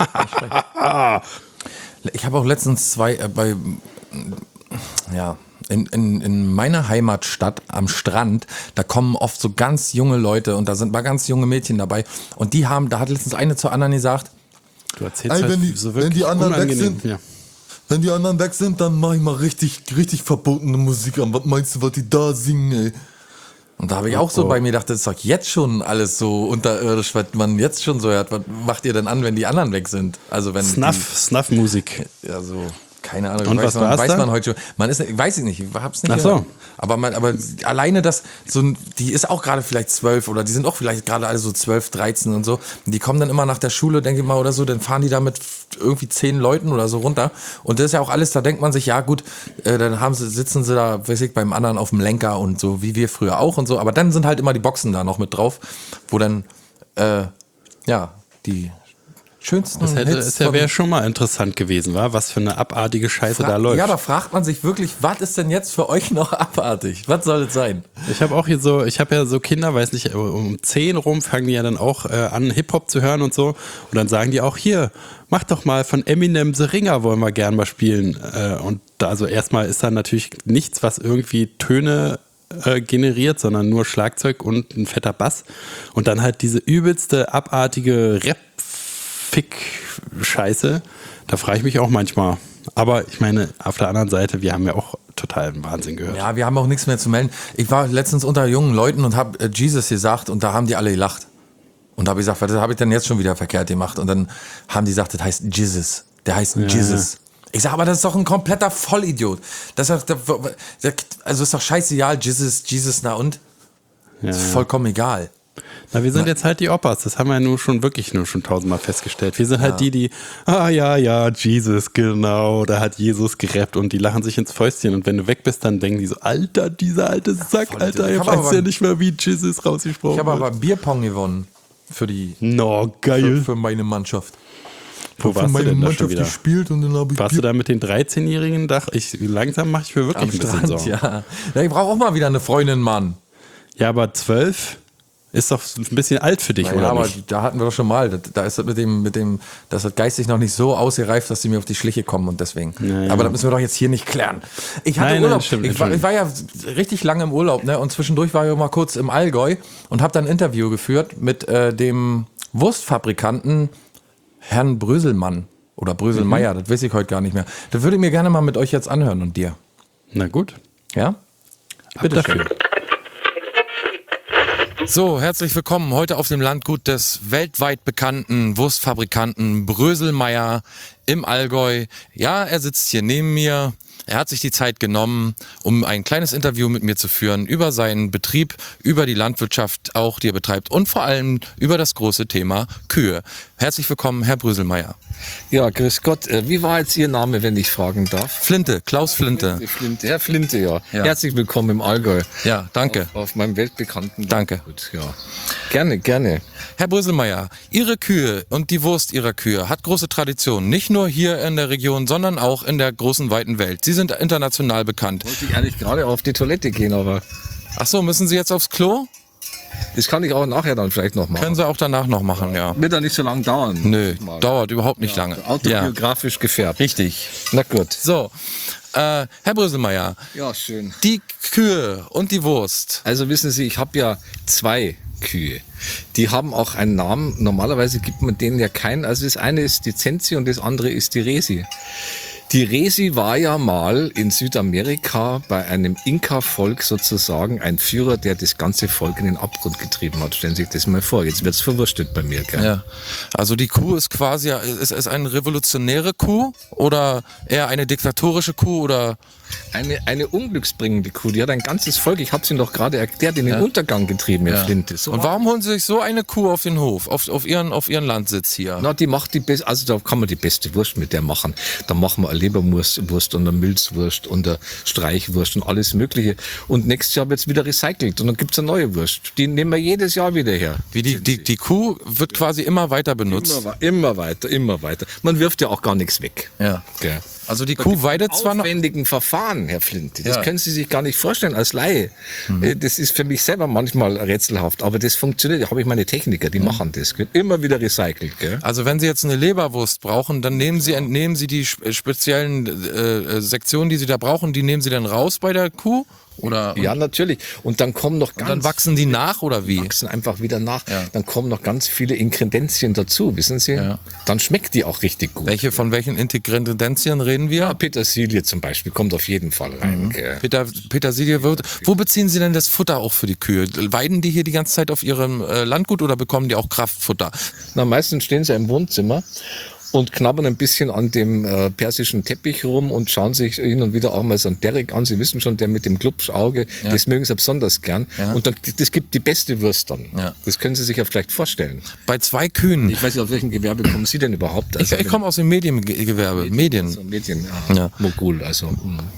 S1: Ich habe auch letztens in meiner Heimatstadt am Strand, da kommen oft so ganz junge Leute und da sind mal ganz junge Mädchen dabei und da hat letztens eine zur anderen gesagt,
S3: Du erzählst
S4: Ey,
S3: halt so wirklich
S4: wenn die anderen weg
S3: unangenehm.
S4: sind,
S3: Ja.
S4: wenn die anderen weg sind, dann mach ich mal richtig verbotene Musik an. Was meinst du, was die da singen, ey?
S1: und da habe ich auch so bei mir gedacht, das ist doch jetzt schon alles so unterirdisch, was man jetzt schon so hört. Was macht ihr denn an, wenn die anderen weg sind? Also wenn
S3: Snuff-Musik.
S1: ja, so, keine Ahnung,
S3: Und was war's
S1: weiß
S3: da?
S1: man heute schon. Man ist, weiß ich nicht, ich hab's nicht
S3: Ach so.
S1: gehört. Aber alleine das, die ist auch gerade vielleicht 12 oder die sind auch vielleicht gerade alle so 12, 13 und so. Und die kommen dann immer nach der Schule, denke ich mal, oder so, dann fahren die da mit irgendwie 10 Leuten oder so runter. Und das ist ja auch alles, da denkt man sich, ja gut, dann sitzen sie da, weiß ich, beim anderen auf dem Lenker und so, wie wir früher auch und so. Aber dann sind halt immer die Boxen da noch mit drauf, wo dann, die schönsten
S3: Das
S1: Hits
S3: wäre schon mal interessant gewesen, wa? Was für eine abartige Scheiße da läuft.
S1: Ja, da fragt man sich wirklich, was ist denn jetzt für euch noch abartig? Was soll es sein?
S3: Ich habe ja so Kinder, weiß nicht, um 10 rum fangen die ja dann auch an, Hip-Hop zu hören und so. Und dann sagen die auch, hier, mach doch mal von Eminem The Ringer, wollen wir gern mal spielen. Und also erstmal ist da natürlich nichts, was irgendwie Töne generiert, sondern nur Schlagzeug und ein fetter Bass. Und dann halt diese übelste, abartige Rap-Fick-Scheiße. Da frage ich mich auch manchmal, Aber ich meine, auf der anderen Seite, wir haben ja auch totalen Wahnsinn gehört.
S1: Ja, wir haben auch nichts mehr zu melden. Ich war letztens unter jungen Leuten und habe Jesus gesagt und da haben die alle gelacht. Und da habe ich gesagt, was habe ich denn jetzt schon wieder verkehrt gemacht? Und dann haben die gesagt, das heißt Jesus. Der heißt Jesus. Ich sage, aber das ist doch ein kompletter Vollidiot. Das ist doch, also ist doch scheißegal, Jesus, na und? Ist vollkommen egal.
S3: Na, wir sind jetzt halt die Oppas, das haben wir ja nur schon tausendmal festgestellt. Wir sind halt die, Jesus, genau, da hat Jesus gerappt und die lachen sich ins Fäustchen und wenn du weg bist, dann denken die so, Alter, dieser alte Sack, Alter, er weiß ja nicht mehr, wie Jesus rausgesprochen wird.
S1: Ich habe aber Bierpong gewonnen für die,
S3: geil.
S1: für meine Mannschaft.
S3: Wo warst du denn da schon wieder?
S4: Gespielt und dann habe ich
S3: Warst du da mit den 13-Jährigen? Langsam mache ich mir wirklich ein bisschen Sorgen.
S1: Ja, ich brauche auch mal wieder eine Freundin, Mann.
S3: Ja, aber 12 ist doch ein bisschen alt für dich,
S1: Naja,
S3: oder
S1: aber
S3: nicht?
S1: da hatten wir doch schon mal. Da ist das das hat geistig noch nicht so ausgereift, dass sie mir auf die Schliche kommen und deswegen.
S3: Naja.
S1: Aber das müssen wir doch jetzt hier nicht klären. Ich hatte
S3: Nein,
S1: Urlaub.
S3: stimmt,
S1: ich war ja richtig lange im Urlaub, ne? Und zwischendurch war ich auch mal kurz im Allgäu und habe dann ein Interview geführt mit dem Wurstfabrikanten Herrn Bröselmann oder Bröselmeier. Das weiß ich heute gar nicht mehr. Das würde ich mir gerne mal mit euch jetzt anhören und dir.
S3: Na gut.
S1: Ja?
S3: Bitte schön.
S1: So, herzlich willkommen heute auf dem Landgut des weltweit bekannten Wurstfabrikanten Bröselmeier im Allgäu. Ja, er sitzt hier neben mir. Er hat sich die Zeit genommen, um ein kleines Interview mit mir zu führen über seinen Betrieb, über die Landwirtschaft auch, die er betreibt und vor allem über das große Thema Kühe. Herzlich willkommen, Herr Bröselmeier.
S2: Ja, grüß Gott. Wie war jetzt Ihr Name, wenn ich fragen darf?
S1: Flinte, Klaus Flinte.
S2: Herr Flinte, ja. Herzlich willkommen im Allgäu.
S1: Ja, danke.
S2: Auf meinem weltbekannten
S1: Danke.
S2: Gut, ja. Gerne.
S1: Herr Bröselmeier, Ihre Kühe und die Wurst Ihrer Kühe hat große Tradition, nicht nur hier in der Region, sondern auch in der großen, weiten Welt. Sie sind international bekannt.
S2: Wollte ich eigentlich gerade auf die Toilette gehen, aber
S1: Ach so, müssen Sie jetzt aufs Klo?
S2: das kann ich auch nachher dann vielleicht noch machen.
S1: Können Sie auch danach noch machen, ja.
S2: Wird ja nicht so lange dauern.
S1: Nö,
S2: Mal.
S1: dauert überhaupt nicht lange.
S2: Autobiografisch gefärbt.
S1: Richtig.
S2: Na gut.
S1: So, Herr Bröselmeier,
S2: Ja, schön.
S1: die Kühe und die Wurst.
S2: Also wissen Sie, ich habe ja 2 Kühe. Die haben auch einen Namen. Normalerweise gibt man denen ja keinen. Also das eine ist die Zenzi und das andere ist die Resi. Die Resi war ja mal in Südamerika bei einem Inka-Volk sozusagen ein Führer, der das ganze Volk in den Abgrund getrieben hat. Stellen Sie sich das mal vor. Jetzt wird's verwurstet bei mir, gell?
S1: Ja. Also die Kuh ist quasi, ist es eine revolutionäre Kuh oder eher eine diktatorische Kuh oder?
S2: Eine unglücksbringende Kuh, die hat ein ganzes Volk, ich habe es Ihnen doch gerade erklärt, in den Untergang getrieben, Herr Flinte. So
S1: Und warum holen Sie sich so eine Kuh auf den Hof, auf Ihren Landsitz hier?
S2: Na, die macht die beste, also da kann man die beste Wurst mit der machen. Da machen wir eine Leberwurst und eine Milzwurst und eine Streichwurst und alles Mögliche. Und nächstes Jahr wird's wieder recycelt und dann gibt's eine neue Wurst. Die nehmen wir jedes Jahr wieder her.
S1: Wie die Kuh wird quasi immer weiter benutzt.
S2: Immer weiter. Man wirft ja auch gar nichts weg.
S1: Ja.
S2: Gell.
S1: Also die Kuh weidet zwar noch.
S2: Aufwendigen Verfahren, Herr Flinte. Das
S1: Ja.
S2: können Sie sich gar nicht vorstellen als Laie. Das ist für mich selber manchmal rätselhaft, aber das funktioniert. Da habe ich meine Techniker, die machen das. Gell? Immer wieder recycelt. Gell?
S1: Also wenn Sie jetzt eine Leberwurst brauchen, dann entnehmen Sie die speziellen Sektionen, die Sie da brauchen, die nehmen Sie dann raus bei der Kuh? Oder?
S2: Ja, natürlich. Und dann kommen noch
S1: Und dann wachsen die nach oder wie?
S2: wachsen einfach wieder nach.
S1: Ja.
S2: Dann kommen noch ganz viele Inkredenzien dazu, wissen Sie?
S1: Ja.
S2: Dann schmeckt die auch richtig gut.
S1: Von welchen Ingredienzien reden wir?
S2: Ja, Petersilie zum Beispiel kommt auf jeden Fall rein. Gell?
S1: Petersilie wird. Wo beziehen Sie denn das Futter auch für die Kühe? Weiden die hier die ganze Zeit auf Ihrem Landgut oder bekommen die auch Kraftfutter?
S2: Na, meistens stehen sie im Wohnzimmer und knabbern ein bisschen an dem persischen Teppich rum und schauen sich hin und wieder auch mal so einen Derrick an. Sie wissen schon, der mit dem Glubschauge, das mögen sie besonders gern. Ja. Und dann, das gibt die beste Wurst dann. Ja. Das können Sie sich ja vielleicht vorstellen.
S1: Bei 2 Kühen.
S2: Ich weiß nicht, aus welchem Gewerbe kommen Sie denn überhaupt? Also
S1: ich komme aus dem Mediengewerbe. Medien.
S2: Also Medien,
S1: Ja.
S2: Mogul, also.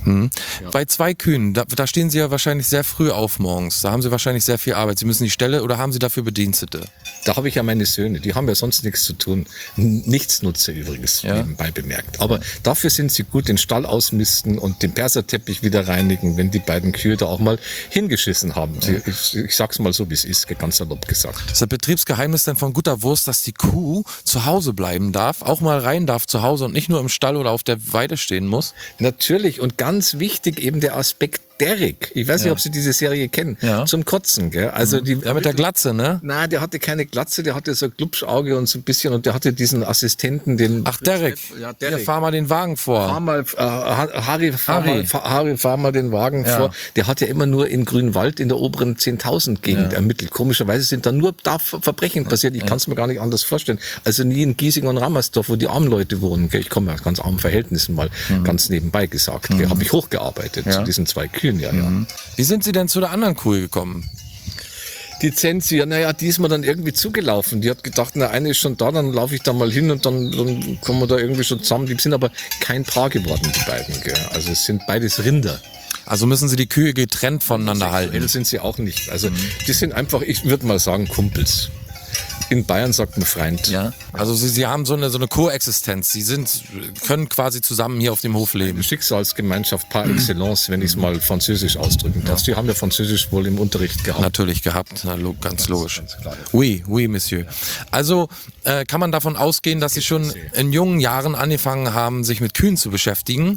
S1: Ja. Bei 2 Kühen, da stehen Sie ja wahrscheinlich sehr früh auf morgens. Da haben Sie wahrscheinlich sehr viel Arbeit. Sie müssen die Ställe oder haben Sie dafür Bedienstete?
S2: Da habe ich ja meine Söhne, die haben ja sonst nichts zu tun. Nichtsnutzer übrigens, nebenbei bemerkt. Aber dafür sind sie gut, den Stall ausmisten und den Perserteppich wieder reinigen, wenn die beiden Kühe da auch mal hingeschissen haben. Ich sag's mal so, wie es ist, ganz salopp gesagt.
S1: Das ist das Betriebsgeheimnis denn von guter Wurst, dass die Kuh zu Hause bleiben darf, auch mal rein darf zu Hause und nicht nur im Stall oder auf der Weide stehen muss?
S2: Natürlich und ganz wichtig eben der Aspekt Derrick. Ich weiß nicht, ob Sie diese Serie kennen.
S1: Ja.
S2: Zum Kotzen, gell? Also
S1: Der mit der Glatze, ne?
S2: Nein, der hatte keine Glatze, der hatte so ein Glubschauge und so ein bisschen und der hatte diesen Assistenten, den...
S1: Ach, Derrick.
S2: Ja,
S1: Ja,
S2: Derrick.
S1: fahr mal den Wagen vor.
S2: Harry, fahr mal den Wagen vor. Der hat ja immer nur in Grünwald in der oberen 10.000 Gegend ermittelt. Komischerweise sind da nur da Verbrechen passiert. Ich kann es mir gar nicht anders vorstellen. Also nie in Giesing und Rammersdorf, wo die armen Leute wohnen. Gell? Ich komme aus ganz armen Verhältnissen, mal ganz nebenbei gesagt. Habe ich hochgearbeitet zu diesen 2 Kühen, ja.
S1: Wie sind Sie denn zu der anderen Kuh gekommen?
S2: Die Zensi, die ist mir dann irgendwie zugelaufen. Die hat gedacht, eine ist schon da, dann laufe ich da mal hin und dann kommen wir da irgendwie schon zusammen. Die sind aber kein Paar geworden, die beiden. Gell? Also es sind beides Rinder.
S1: Also müssen Sie die Kühe getrennt voneinander
S2: Sexuell
S1: halten.
S2: sind sie auch nicht. Also die sind einfach, ich würde mal sagen, Kumpels. In Bayern sagt man Freund.
S1: Ja. Also Sie haben so eine Koexistenz. Sie können quasi zusammen hier auf dem Hof leben.
S2: Schicksalsgemeinschaft par excellence, wenn ich es mal französisch ausdrücken darf. Sie haben ja Französisch wohl im Unterricht gehabt.
S1: Natürlich gehabt, ganz logisch.
S2: ganz klar.
S1: Oui, Monsieur. Also kann man davon ausgehen, dass Sie schon in jungen Jahren angefangen haben, sich mit Kühen zu beschäftigen?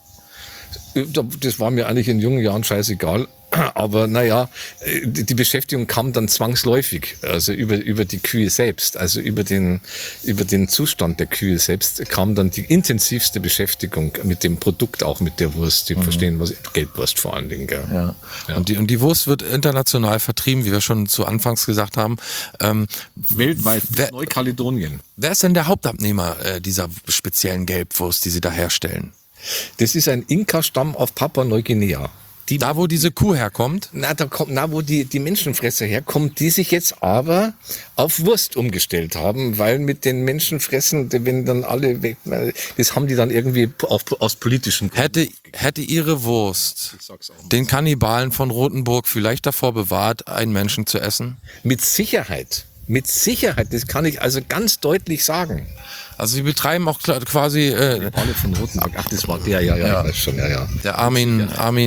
S2: Das war mir eigentlich in jungen Jahren scheißegal. Aber die Beschäftigung kam dann zwangsläufig, also über die Kühe selbst, also über den Zustand der Kühe selbst kam dann die intensivste Beschäftigung mit dem Produkt, auch mit der Wurst. Sie verstehen, was Gelbwurst vor allen Dingen. Gell?
S1: Ja. Und die Wurst wird international vertrieben, wie wir schon zu Anfangs gesagt haben.
S2: Weltweit, Neukaledonien.
S1: Wer ist denn der Hauptabnehmer dieser speziellen Gelbwurst, die Sie da herstellen?
S2: Das ist ein Inka-Stamm auf Papua-Neuguinea.
S1: Da, wo diese Kuh herkommt?
S2: Wo die Menschenfresser herkommen, die sich jetzt aber auf Wurst umgestellt haben, weil mit den Menschenfressen, wenn dann alle weg, das haben die dann irgendwie aus politischen Gründen.
S1: Hätte Ihre Wurst den Kannibalen von Rothenburg vielleicht davor bewahrt, einen Menschen zu essen?
S2: Mit Sicherheit, das kann ich also ganz deutlich sagen.
S1: Also Sie betreiben auch quasi
S2: Alle von Rothenburg. Ach, das war der, ja, ich weiß schon, ja.
S1: der Armin,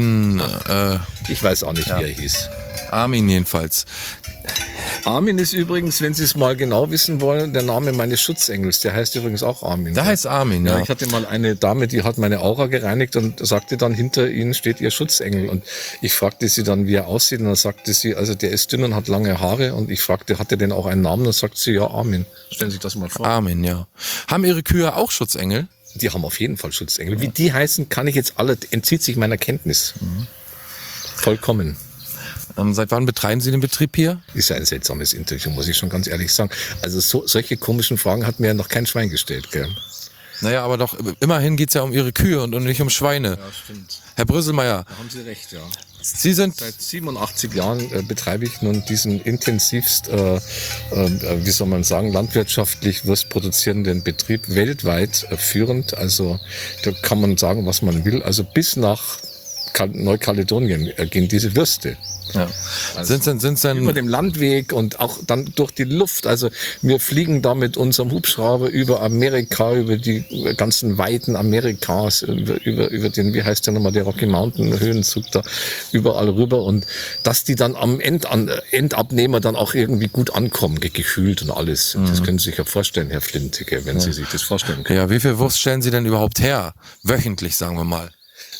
S2: Ich weiß auch nicht, wie er hieß.
S1: Armin jedenfalls.
S2: Armin ist übrigens, wenn Sie es mal genau wissen wollen, der Name meines Schutzengels. Der heißt übrigens auch Armin.
S1: Der heißt Armin, ja.
S2: Ich hatte mal eine Dame, die hat meine Aura gereinigt und sagte dann, hinter Ihnen steht Ihr Schutzengel. Und ich fragte sie dann, wie er aussieht. Und dann sagte sie, also der ist dünn und hat lange Haare. Und ich fragte, hat er denn auch einen Namen? Und dann sagt sie, ja, Armin. Stellen Sie sich das mal vor.
S1: Armin, ja. Haben Ihre Kühe auch Schutzengel?
S2: Die haben auf jeden Fall Schutzengel. Wie die heißen, kann ich jetzt entzieht sich meiner Kenntnis. Vollkommen.
S1: Seit wann betreiben Sie den Betrieb hier?
S2: Ist ja ein seltsames Interview, muss ich schon ganz ehrlich sagen. Also solche komischen Fragen hat mir ja noch kein Schwein gestellt, gell?
S1: Naja, aber doch, immerhin geht's ja um Ihre Kühe und nicht um Schweine.
S2: Ja, stimmt.
S1: Herr Brüsselmeier,
S2: Da haben Sie recht, ja.
S1: Sie sind...
S2: Seit 87 Jahren betreibe ich nun diesen intensivst, wie soll man sagen, landwirtschaftlich wurstproduzierenden Betrieb weltweit führend. Also da kann man sagen, was man will. Also bis nach Neukaledonien gehen diese Würste.
S1: Ja.
S2: Also
S1: Sind's denn
S2: über dem Landweg und auch dann durch die Luft. Also wir fliegen da mit unserem Hubschrauber über Amerika, über die ganzen Weiten Amerikas, über den, wie heißt der nochmal, der Rocky Mountain Höhenzug da, überall rüber und dass die dann am Endabnehmer dann auch irgendwie gut ankommen, gekühlt und alles. Das können Sie sich ja vorstellen, Herr Flintige, wenn Sie sich das vorstellen können.
S1: Ja, wie viel Wurst stellen Sie denn überhaupt her? Wöchentlich, sagen wir mal.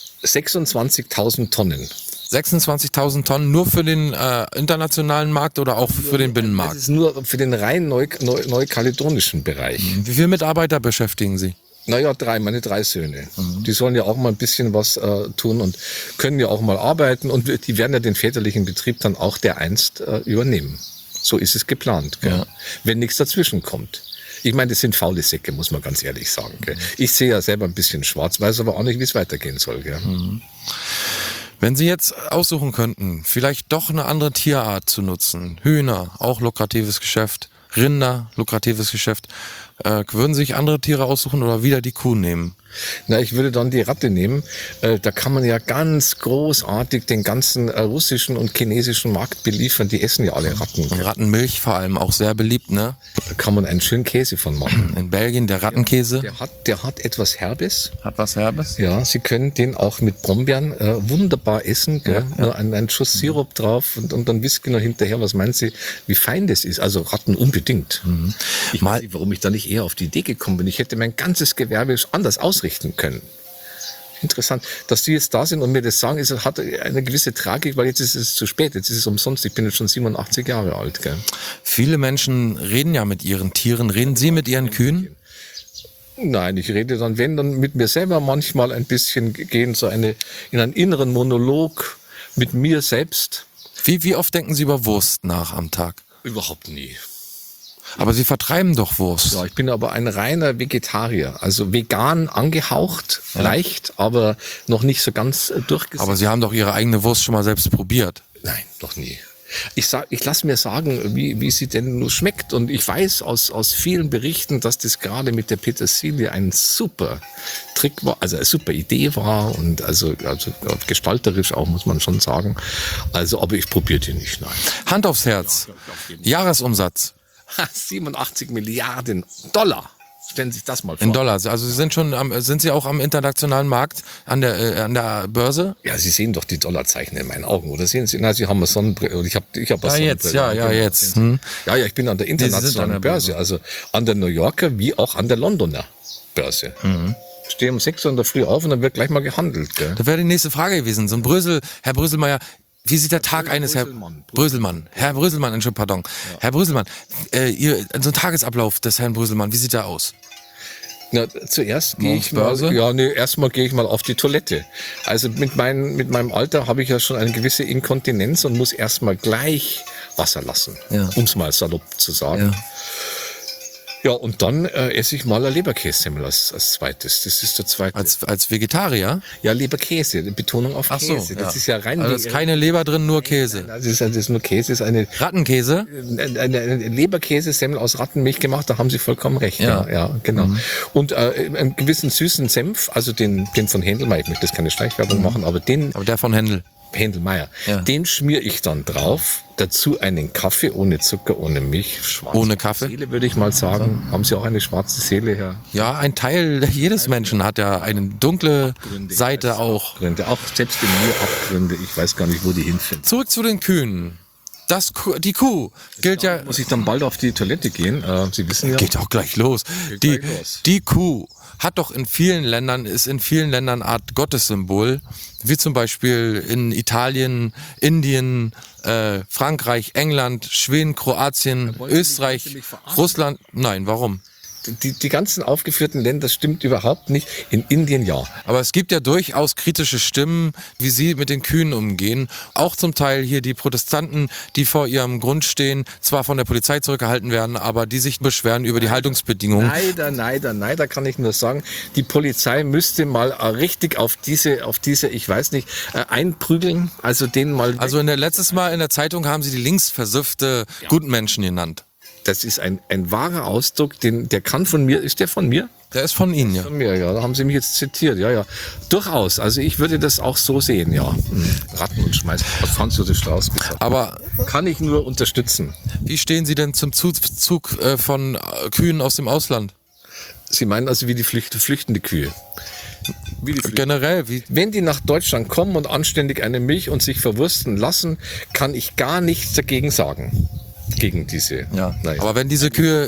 S2: 26.000 Tonnen.
S1: 26.000 Tonnen nur für den internationalen Markt oder auch für den
S2: Das
S1: Binnenmarkt?
S2: ist nur für den rein neukaledonischen Bereich.
S1: Wie viele Mitarbeiter beschäftigen Sie?
S2: Naja, meine 3 Söhne. Die sollen ja auch mal ein bisschen was tun und können ja auch mal arbeiten und die werden ja den väterlichen Betrieb dann auch dereinst übernehmen. So ist es geplant, gell?
S1: Ja.
S2: Wenn nichts dazwischen kommt. Ich meine, das sind faule Säcke, muss man ganz ehrlich sagen. Gell? Ich sehe ja selber ein bisschen schwarz, weiß aber auch nicht, wie es weitergehen soll. Gell?
S1: Wenn Sie jetzt aussuchen könnten, vielleicht doch eine andere Tierart zu nutzen, Hühner, auch lukratives Geschäft, Rinder, lukratives Geschäft, würden Sie sich andere Tiere aussuchen oder wieder die Kuh nehmen?
S2: Na, ich würde dann die Ratte nehmen. Da kann man ja ganz großartig den ganzen russischen und chinesischen Markt beliefern. Die essen ja alle Ratten.
S1: Und Rattenmilch vor allem auch sehr beliebt, ne?
S2: Da kann man einen schönen Käse von machen.
S1: In Belgien der Rattenkäse.
S2: Der hat etwas Herbes.
S1: Hat was Herbes?
S2: Ja, Sie können den auch mit Brombeeren wunderbar essen. Gell? Nur einen Schuss Sirup drauf und dann Whisky noch hinterher. Was meinen Sie, wie fein das ist? Also Ratten unbedingt. Ich weiß nicht, warum ich da nicht eher auf die Idee gekommen bin. Ich hätte mein ganzes Gewerbe anders ausrichten können. interessant. Dass die jetzt da sind und mir das sagen, hat eine gewisse Tragik, weil jetzt ist es zu spät, jetzt ist es umsonst. Ich bin jetzt schon 87 Jahre alt. Gell?
S1: Viele Menschen reden ja mit ihren Tieren. Reden Sie mit Ihren Kühen?
S2: Nein, ich rede dann, wenn, dann mit mir selber manchmal ein bisschen gehen, in einen inneren Monolog mit mir selbst.
S1: Wie oft denken Sie über Wurst nach am Tag?
S2: Überhaupt nie.
S1: Aber Sie vertreiben doch Wurst.
S2: Ja, ich bin aber ein reiner Vegetarier, also vegan angehaucht, leicht, aber noch nicht so ganz durchgesetzt.
S1: Aber Sie haben doch Ihre eigene Wurst schon mal selbst probiert.
S2: Nein, noch nie. Ich lasse mir sagen, wie sie denn nur schmeckt. Und ich weiß aus vielen Berichten, dass das gerade mit der Petersilie ein super Trick war, also eine super Idee war und also gestalterisch auch, muss man schon sagen. Also, aber ich probiere die nicht, nein.
S1: Hand aufs Herz. Jahresumsatz.
S2: 87 Milliarden Dollar. Stellen Sie sich das mal vor.
S1: In Dollars. Also Sie sind Sie auch am internationalen Markt an der Börse?
S2: Ja, Sie sehen doch die Dollarzeichen in meinen Augen, oder sehen Sie? Na, Sie haben eine Sonnenbrille. Ich habe eine Sonnenbrille.
S1: Jetzt.
S2: Ja, ich bin an der internationalen Börse, also an der New Yorker wie auch an der Londoner Börse. Ich stehe um 6 Uhr in der Früh auf und dann wird gleich mal gehandelt. Gell?
S1: Das wäre die nächste Frage gewesen. So ein Herr Bröselmeier, wie sieht der Tag eines Herr Bröselmann, Entschuldigung, pardon. Ja. Herr Bröselmann, so ein Tagesablauf des Herrn Bröselmann, wie sieht der aus?
S2: Na, zuerst gehe ich mal, erstmal gehe ich mal auf die Toilette. Also mit meinem Alter habe ich ja schon eine gewisse Inkontinenz und muss erstmal gleich Wasser lassen, um es mal salopp zu sagen. Ja. Ja, und dann esse ich mal eine Leberkässemmel als zweites. Das ist der zweite.
S1: Als Vegetarier?
S2: Ja, Leberkäse, Betonung auf Käse.
S1: So,
S2: das ist ja rein.
S1: Also ist keine Leber drin, nur Käse.
S2: Das ist nur Käse, ist eine
S1: Rattenkäse?
S2: Eine Leberkäsesemmel aus Rattenmilch gemacht, da haben Sie vollkommen recht. Ja, genau. Und einen gewissen süßen Senf, also den von Händelmeier, ich möchte jetzt keine Schleichwerbung machen, aber der von Händelmeier. Ja. Den schmiere ich dann drauf. Dazu einen Kaffee ohne Zucker, ohne Milch.
S1: Ohne Kaffee?
S2: Seele, würde ich mal sagen. Haben Sie auch eine schwarze Seele, Herr?
S1: Ja, ein Teil jedes Menschen hat ja eine dunkle Seite auch.
S2: Auch selbst in mir Abgründe. Ich weiß gar nicht, wo die hinfinden.
S1: Zurück zu den Kühen. Die Kuh gilt ja...
S2: Muss ich dann bald auf die Toilette gehen? Sie wissen ja...
S1: Geht auch gleich los. Die Kuh ist in vielen Ländern Art Gottessymbol, wie zum Beispiel in Italien, Indien, Frankreich, England, Schweden, Kroatien, Österreich, Russland. Nein, warum?
S2: Die ganzen aufgeführten Länder stimmt überhaupt nicht. In Indien ja.
S1: Aber es gibt ja durchaus kritische Stimmen, wie sie mit den Kühen umgehen. Auch zum Teil hier die Protestanten, die vor ihrem Grund stehen, zwar von der Polizei zurückgehalten werden, aber die sich beschweren über die Haltungsbedingungen.
S2: Leider kann ich nur sagen, die Polizei müsste mal richtig auf diese, ich weiß nicht, einprügeln. Also denen mal.
S1: Also letztes Mal in der Zeitung haben sie die linksversiffte Gutmenschen genannt.
S2: Das ist ein wahrer Ausdruck, der kann von mir, ist der von mir?
S1: Der ist von Ihnen, ja.
S2: Von mir, ja. Da haben Sie mich jetzt zitiert, ja. Durchaus. Also ich würde das auch so sehen, ja. Ratten und Schmeißen. Was Franz Josef Strauß gesagt.
S1: Aber
S2: kann ich nur unterstützen.
S1: Wie stehen Sie denn zum Zuzug von Kühen aus dem Ausland?
S2: Sie meinen also wie die flüchtende Kühe?
S1: Generell,
S2: wenn die nach Deutschland kommen und anständig eine Milch und sich verwursten lassen, kann ich gar nichts dagegen sagen. Gegen diese.
S1: Ja. Aber wenn diese Kühe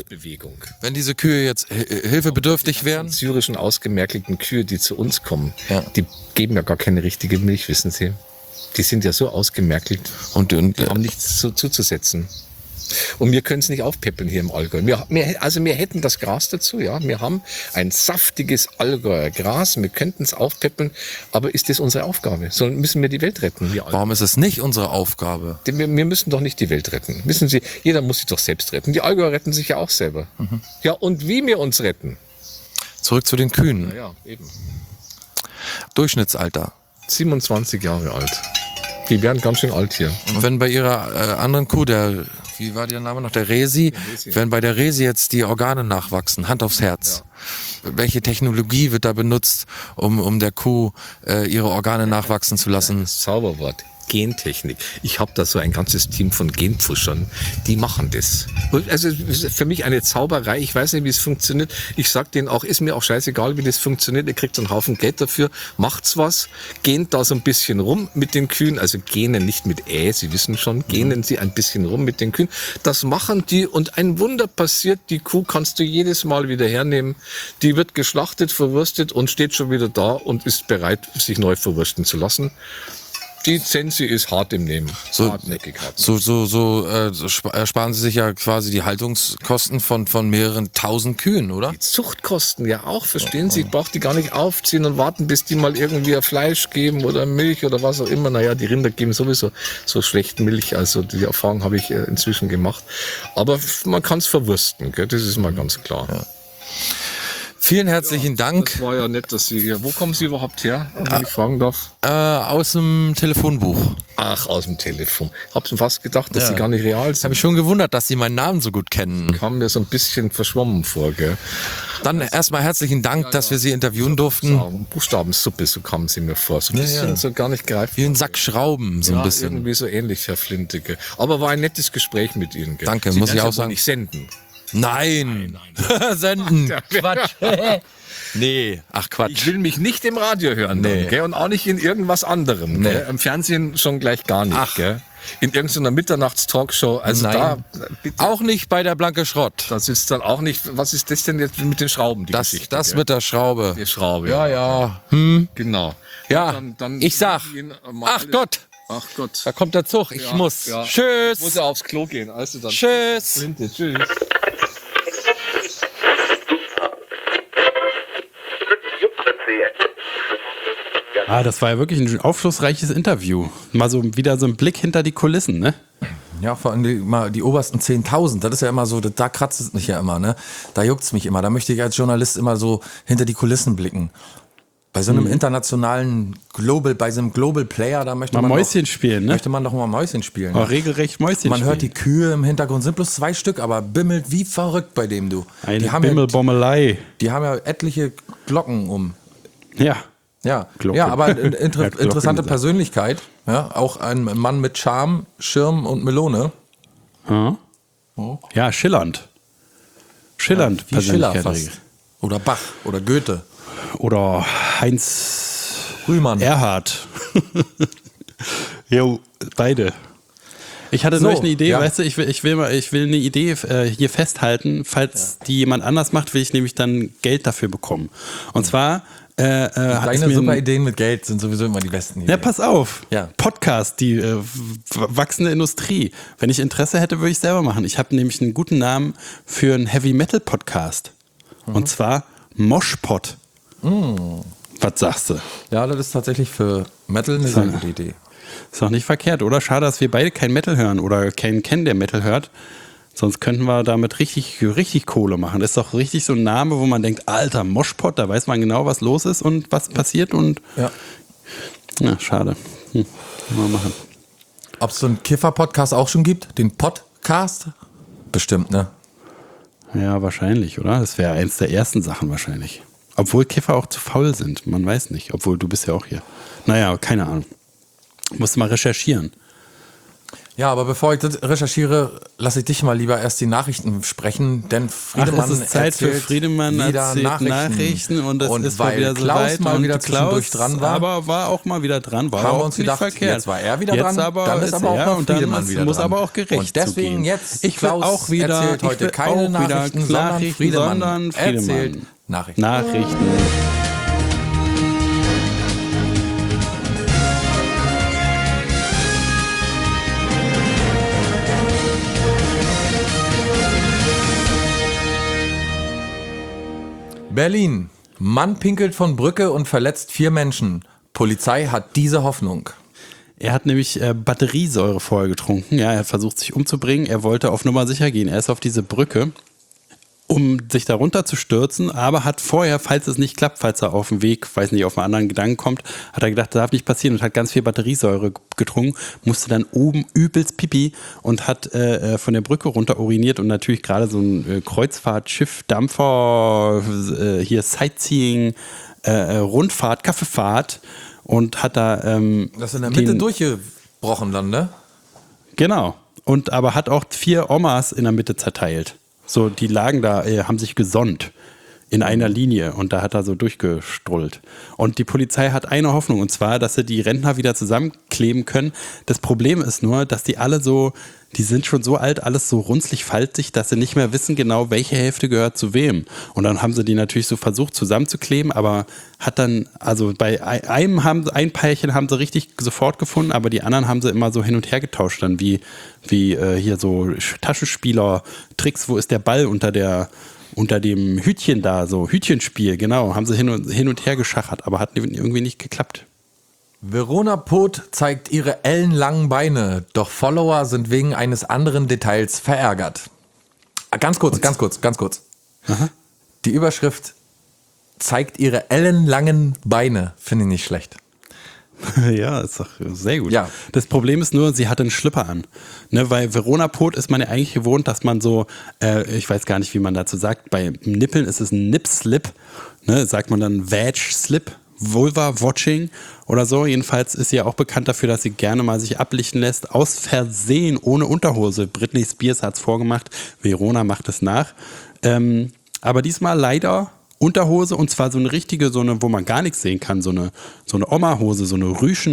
S1: jetzt hilfebedürftig wären,
S2: syrischen ausgemerkelten Kühe, die zu uns kommen, die geben ja gar keine richtige Milch, wissen Sie. Die sind ja so ausgemerkelt und die haben nichts zuzusetzen. Und wir können es nicht aufpäppeln hier im Allgäu. Wir hätten das Gras dazu, ja. Wir haben ein saftiges Allgäuer Gras. Wir könnten es aufpäppeln. Aber ist das unsere Aufgabe? Müssen wir die Welt retten?
S1: Warum ist es nicht unsere Aufgabe?
S2: Wir müssen doch nicht die Welt retten. Wissen Sie, jeder muss sich doch selbst retten. Die Allgäuer retten sich ja auch selber. Ja, und wie wir uns retten?
S1: Zurück zu den Kühen.
S2: Ja, eben.
S1: Durchschnittsalter.
S2: 27 Jahre alt. Die werden ganz schön alt hier.
S1: Und wenn bei Ihrer anderen Kuh, wie war der Name noch? Der Resi. Wenn bei der Resi jetzt die Organe nachwachsen, Hand aufs Herz. Ja. Welche Technologie wird da benutzt, um der Kuh ihre Organe nachwachsen zu lassen?
S2: Das Zauberwort. Gentechnik. Ich habe da so ein ganzes Team von Genpfuschern, die machen das. Also für mich eine Zauberei. Ich weiß nicht, wie es funktioniert. Ich sag denen auch, ist mir auch scheißegal, wie das funktioniert. Ihr kriegt so einen Haufen Geld dafür, macht's was, gähnt da so ein bisschen rum mit den Kühen, also gähnen nicht mit Sie wissen schon, gähnen sie ein bisschen rum mit den Kühen. Das machen die und ein Wunder passiert. Die Kuh kannst du jedes Mal wieder hernehmen. Die wird geschlachtet, verwurstet und steht schon wieder da und ist bereit, sich neu verwursten zu lassen. Die Zensi ist hart im Nehmen. Hartnäckig.
S1: Sparen Sie sich ja quasi die Haltungskosten von mehreren tausend Kühen, oder?
S2: Die Zuchtkosten ja auch, verstehen Sie? Ich brauche die gar nicht aufziehen und warten, bis die mal irgendwie Fleisch geben oder Milch oder was auch immer. Naja, die Rinder geben sowieso so schlecht Milch. Also die Erfahrung habe ich inzwischen gemacht. Aber man kann es verwursten, gell? Das ist mal ganz klar.
S1: Ja. Vielen herzlichen Dank.
S2: Das war ja nett, dass Sie hier... Wo kommen Sie überhaupt her, wenn ich fragen darf?
S1: Aus dem Telefonbuch.
S2: Ach, aus dem Telefon. Hab's mir fast gedacht, dass Sie gar nicht real sind.
S1: Ich habe mich schon gewundert, dass Sie meinen Namen so gut kennen.
S2: Kam mir so ein bisschen verschwommen vor, gell?
S1: Dann erstmal herzlichen Dank, dass wir Sie interviewen durften.
S2: Buchstabensuppe, so kamen Sie mir vor. So ein bisschen so gar nicht greifbar.
S1: Wie ein Sack Schrauben, so ein bisschen.
S2: Irgendwie so ähnlich, Herr Flinte. Gell? Aber war ein nettes Gespräch mit Ihnen. Gell?
S1: Danke,
S2: Sie
S1: muss ich
S2: werden
S1: auch
S2: ja wohl
S1: sagen.
S2: nicht senden.
S1: Nein. Senden. Quatsch. Nee, ach Quatsch.
S2: Ich will mich nicht im Radio hören, dann, gell? Und auch nicht in irgendwas anderem.
S1: Nee.
S2: Gell? Im Fernsehen schon gleich gar nicht.
S1: Ach.
S2: Gell? In irgendeiner Mitternachtstalkshow. Also
S1: Nein.
S2: da bitte.
S1: Auch nicht bei der Blanke Schrott.
S2: Das ist dann auch nicht. Was ist das denn jetzt mit den Schrauben? Die
S1: Das
S2: Geschichte,
S1: das
S2: gell?
S1: mit der Schraube.
S2: Die Schraube.
S1: Ja.
S2: Genau.
S1: Ja,
S2: Dann
S1: ich sag,
S2: Ihnen mal
S1: ach
S2: alles-
S1: Gott,
S2: Ach Gott.
S1: da kommt der Zug, ich muss.
S2: Ja.
S1: Tschüss.
S2: Muss ja aufs Klo gehen. Also dann.
S1: Tschüss.
S2: Flinte, tschüss.
S3: Das war ja wirklich ein aufschlussreiches Interview. Mal so wieder so ein Blick hinter die Kulissen, ne?
S4: Ja, vor allem mal die obersten 10.000, das ist ja immer so, da kratzt es mich ja immer, ne? Da juckt's mich immer, da möchte ich als Journalist immer so hinter die Kulissen blicken. Bei so einem internationalen bei so einem Global Player, da möchte
S3: Mal
S4: man
S3: Mäuschen
S4: doch,
S3: spielen, ne?
S4: möchte man doch mal Mäuschen spielen.
S3: Aber regelrecht Mäuschen
S4: Man
S3: spielen.
S4: hört die Kühe im Hintergrund, sind bloß 2 Stück, aber bimmelt wie verrückt bei dem, du.
S3: Eine
S4: die haben
S3: Bimmelbommelei.
S4: die haben ja etliche Glocken um.
S3: Ja.
S4: Ja,
S3: Glocke.
S4: ja, aber eine
S3: Er hat Glocke
S4: interessante
S3: gesagt.
S4: Persönlichkeit. Ja, auch ein Mann mit Charme, Schirm und Melone.
S3: Ja, schillernd. Schillernd.
S4: Wie Schiller
S3: Persönlichkeit.
S4: fast. Oder Bach oder Goethe.
S3: Oder Heinz
S4: Rühmann.
S3: Erhard. Jo, beide. Ich hatte
S4: So,
S3: neulich eine Idee,
S4: ja.
S3: weißt du, ich will eine Idee hier festhalten. Falls die jemand anders macht, will ich nämlich dann Geld dafür bekommen. Und zwar
S4: Deine super Ideen mit Geld sind sowieso immer die besten Ideen.
S3: Ja, pass auf.
S4: Ja.
S3: Podcast, die wachsende Industrie. Wenn ich Interesse hätte, würde ich selber machen. Ich habe nämlich einen guten Namen für einen Heavy-Metal-Podcast. Und zwar Moshpot. Was sagst du?
S4: Ja, das ist tatsächlich für Metal eine sehr gute Idee.
S3: Ist doch nicht verkehrt, oder? Schade, dass wir beide kein Metal hören oder keinen kennen, der Metal hört. Sonst könnten wir damit richtig Kohle machen. Das ist doch richtig so ein Name, wo man denkt, Alter, Moshpot, da weiß man genau, was los ist und was passiert und ja, schade. Mal machen.
S4: Ob es so einen Kiffer-Podcast auch schon gibt? Den Podcast? Bestimmt, ne?
S3: Ja, wahrscheinlich, oder? Das wäre eins der ersten Sachen wahrscheinlich. Obwohl Kiffer auch zu faul sind, man weiß nicht. Obwohl, du bist ja auch hier. Naja, keine Ahnung. Musst mal recherchieren.
S4: Ja, aber bevor ich das recherchiere, lasse ich dich mal lieber erst die Nachrichten sprechen, denn Friedemann
S3: es ist Zeit für
S4: erzählt
S3: Friedemann
S4: wieder
S3: erzählt Nachrichten und es ist mal
S4: weil
S3: wieder so
S4: Klaus
S3: weit
S4: mal
S3: und
S4: wieder zwischendurch
S3: Klaus
S4: dran war,
S3: aber war auch mal wieder dran, war
S4: haben wir
S3: auch
S4: uns
S3: nicht
S4: gedacht,
S3: verkehrt.
S4: jetzt war er wieder
S3: Jetzt
S4: dran,
S3: aber
S4: dann ist aber auch
S3: er
S4: mal
S3: und dann
S4: Friedemann wieder
S3: muss
S4: dran.
S3: aber auch gerecht
S4: Und deswegen
S3: zugehen.
S4: jetzt,
S3: ich will
S4: Klaus
S3: auch wieder
S4: erzählt heute
S3: ich will
S4: keine
S3: auch wieder
S4: Nachrichten, sondern
S3: Nachrichten,
S4: Friedemann
S3: sondern Friedemann.
S4: erzählt Nachrichten.
S3: Nachrichten.
S4: Berlin. Mann pinkelt von Brücke und verletzt 4 Menschen. Polizei hat diese Hoffnung.
S3: Er hat nämlich Batteriesäure vorher getrunken. Ja, er hat versucht, sich umzubringen. Er wollte auf Nummer sicher gehen. Er ist auf diese Brücke, um sich darunter zu stürzen, aber hat vorher, falls es nicht klappt, falls er auf dem Weg, weiß nicht, auf einen anderen Gedanken kommt, hat er gedacht, das darf nicht passieren und hat ganz viel Batteriesäure getrunken, musste dann oben übelst Pipi und hat von der Brücke runter uriniert und natürlich gerade so ein Kreuzfahrtschiff, Dampfer, hier Sightseeing, Rundfahrt, Kaffeefahrt und hat da
S4: Das ist in der Mitte durchgebrochen abgesprochen dann, ne?
S3: Genau. Und aber hat auch 4 Omas in der Mitte zerteilt. So, die lagen da, haben sich gesonnt in einer Linie und da hat er so durchgestrullt. Und die Polizei hat eine Hoffnung, und zwar, dass sie die Rentner wieder zusammenkleben können. Das Problem ist nur, dass die alle so, die sind schon so alt, alles so runzlig faltig, dass sie nicht mehr wissen genau, welche Hälfte gehört zu wem. Und dann haben sie die natürlich so versucht zusammenzukleben, aber hat dann, also bei ein Pärchen haben sie richtig sofort gefunden, aber die anderen haben sie immer so hin und her getauscht, dann wie hier so Taschenspieler-Tricks, wo ist der Ball unter dem Hütchen da, so Hütchenspiel, genau, haben sie hin und her geschachert, aber hat irgendwie nicht geklappt.
S4: Verona Poth zeigt ihre ellenlangen Beine, doch Follower sind wegen eines anderen Details verärgert. Ganz kurz.
S3: Aha.
S4: Die Überschrift zeigt ihre ellenlangen Beine, finde ich nicht schlecht.
S3: Ja, ist doch sehr gut.
S4: Ja.
S3: Das Problem ist nur, sie hatte einen Schlipper an. Ne, weil Verona Poth ist man ja eigentlich gewohnt, dass man so, ich weiß gar nicht, wie man dazu sagt, bei Nippeln ist es ein Nip-Slip, ne, sagt man dann Vag-Slip, Vulva-Watching oder so. Jedenfalls ist sie ja auch bekannt dafür, dass sie gerne mal sich ablichten lässt, aus Versehen, ohne Unterhose. Britney Spears hat es vorgemacht, Verona macht es nach. Aber diesmal leider Unterhose, und zwar so eine richtige, so eine, wo man gar nichts sehen kann, so eine Oma-Hose, so eine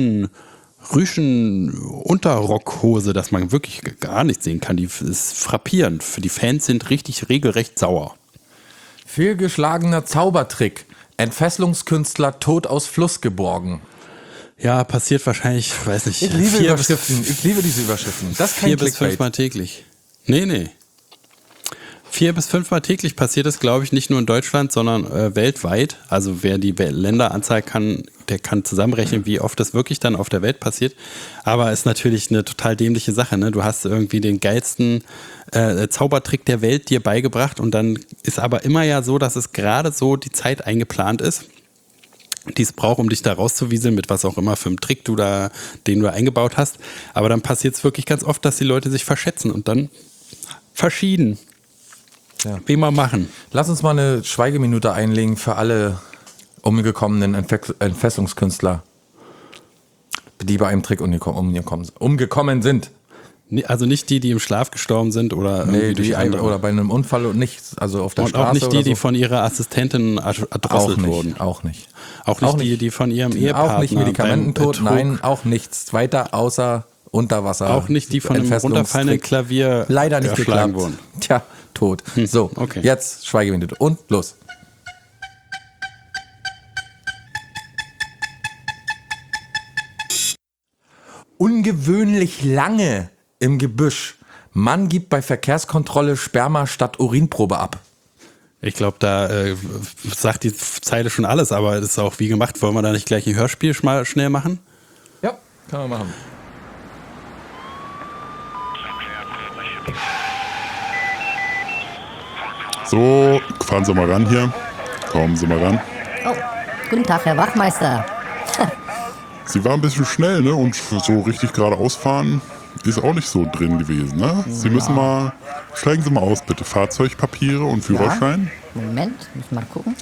S3: Rüschen-Unterrockhose, dass man wirklich gar nichts sehen kann. Die ist frappierend. Für die Fans sind richtig regelrecht sauer.
S4: Fehlgeschlagener Zaubertrick. Entfesselungskünstler tot aus Fluss geborgen.
S3: Ja, passiert wahrscheinlich, weiß nicht.
S4: Ich liebe Überschriften. Ich liebe diese Überschriften. Das ist kein
S3: 4 bis 5 Mal täglich. Nee. 4 bis 5 Mal täglich passiert es, glaube ich, nicht nur in Deutschland, sondern weltweit. Also wer die Länderanzahl kann, der kann zusammenrechnen, wie oft das wirklich dann auf der Welt passiert. Aber ist natürlich eine total dämliche Sache. Ne? Du hast irgendwie den geilsten Zaubertrick der Welt dir beigebracht, und dann ist aber immer ja so, dass es gerade so die Zeit eingeplant ist, die es braucht, um dich da rauszuwieseln, mit was auch immer für einem Trick den du eingebaut hast. Aber dann passiert es wirklich ganz oft, dass die Leute sich verschätzen und dann verschieden.
S4: Ja.
S3: Wie mal machen.
S4: Lass uns mal eine Schweigeminute einlegen für alle umgekommenen Entfesselungskünstler, die bei einem Trick umgekommen sind.
S3: Also nicht die im Schlaf gestorben sind oder
S4: oder bei einem Unfall und nicht, also auf der
S3: und
S4: Straße.
S3: auch nicht die,
S4: oder so.
S3: die von ihrer Assistentin erdrosselt wurden.
S4: Auch nicht.
S3: Auch nicht die von ihrem Ehepartner.
S4: Auch nicht Medikamententod,
S3: beim Betrug.
S4: nein, auch nichts weiter außer Unterwasser.
S3: Auch nicht die von einem runterfallenden Klavier
S4: leider nicht
S3: erschlagen
S4: geklappt.
S3: wurden.
S4: Tja, tot. So,
S3: okay.
S4: Jetzt Schweigeminute und los. Ungewöhnlich lange im Gebüsch. Mann gibt bei Verkehrskontrolle Sperma statt Urinprobe ab.
S3: Ich glaube, da sagt die Zeile schon alles, aber das ist auch wie gemacht. Wollen wir da nicht gleich ein Hörspiel mal schnell machen?
S4: Ja, kann man machen.
S5: So, fahren Sie mal ran hier. Kommen Sie mal ran.
S6: Oh, guten Tag, Herr Wachmeister.
S5: Sie waren ein bisschen schnell, ne? Und so richtig geradeaus fahren ist auch nicht so drin gewesen, ne? Sie müssen mal, steigen Sie mal aus, bitte. Fahrzeugpapiere und Führerschein.
S6: Moment, muss mal gucken.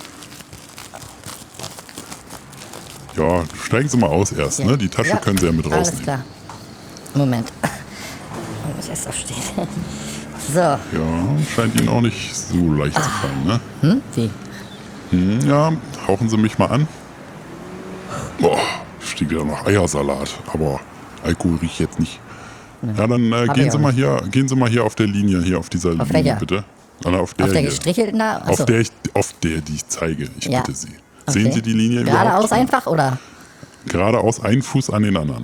S5: Ja, steigen Sie mal aus erst, ne? Die Tasche können Sie ja mit
S6: Alles
S5: rausnehmen.
S6: klar. Moment. Ich muss erst aufstehen. So.
S5: Ja, scheint Ihnen auch nicht so leicht zu fallen, ne?
S6: Wie?
S5: Ja, hauchen Sie mich mal an. Boah, steht wieder nach Eiersalat, aber Alkohol riecht jetzt nicht. Ja, dann gehen Sie mal hier auf der Linie, hier auf dieser Linie,
S6: welcher?
S5: bitte. Auf der
S6: Auf der
S5: hier.
S6: gestrichelten da? Achso.
S5: Auf der, die ich zeige. Ich
S6: Ja.
S5: bitte Sie.
S6: Okay.
S5: Sehen Sie die Linie
S6: Geradeaus
S5: überhaupt?
S6: einfach, oder?
S5: Geradeaus, ein Fuß an den anderen.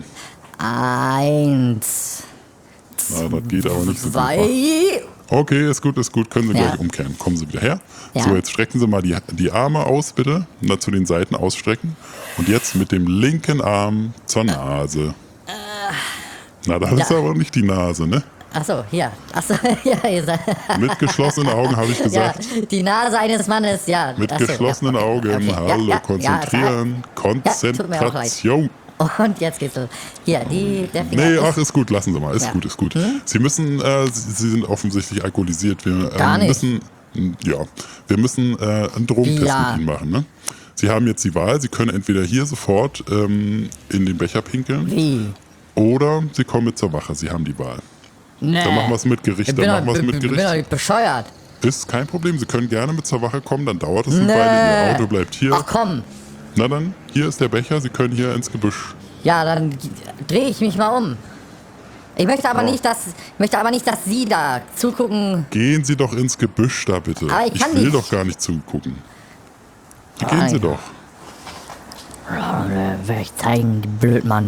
S6: 1,
S5: Na, das geht aber nicht so gut.
S6: 2.
S5: Okay, ist gut. Können Sie
S6: Ja.
S5: gleich umkehren. Kommen Sie wieder her.
S6: Ja.
S5: So, jetzt strecken Sie mal die Arme aus, bitte. Und dann zu den Seiten ausstrecken. Und jetzt mit dem linken Arm zur Nase. Na, das ist aber nicht die Nase, ne?
S6: Achso, hier. Achso, ja, ihr seid.
S5: Mit geschlossenen Augen habe ich
S6: Ja,
S5: gesagt.
S6: die Nase eines Mannes, ja.
S5: Mit
S6: Achso,
S5: geschlossenen
S6: ja,
S5: Augen.
S6: okay.
S5: Hallo,
S6: Ja,
S5: konzentrieren.
S6: tut mir auch leid.
S5: Konzentration.
S6: Und jetzt geht's los. Hier, der Finger
S5: Nee,
S6: ist-
S5: ach, ist gut, lassen Sie mal. Ist
S6: Ja.
S5: gut, ist gut. Sie müssen, Sie sind offensichtlich alkoholisiert. Wir
S6: Gar nicht.
S5: wir müssen einen Drogentest
S6: Ja.
S5: mit Ihnen machen. Ne? Sie haben jetzt die Wahl, Sie können entweder hier sofort in den Becher pinkeln.
S6: Wie?
S5: Oder Sie kommen mit zur Wache, Sie haben die Wahl.
S6: Nee.
S5: Dann machen wir es mit Gericht.
S6: Ich bin
S5: Dann machen wir es mit
S6: doch
S5: Gericht.
S6: nicht bescheuert.
S5: Ist kein Problem, Sie können gerne mit zur Wache kommen, dann dauert es eine Weile, Ihr Auto bleibt hier.
S6: Ach komm.
S5: Na dann, hier ist der Becher, Sie können hier ins Gebüsch.
S6: Ja, dann drehe ich mich mal um. Ich möchte aber, nicht, dass Sie da zugucken.
S5: Gehen Sie doch ins Gebüsch da bitte.
S6: Aber ich kann
S5: will
S6: nicht.
S5: doch gar nicht zugucken. Gehen Sie doch.
S6: Ja, werde ich zeigen, die Blödmann.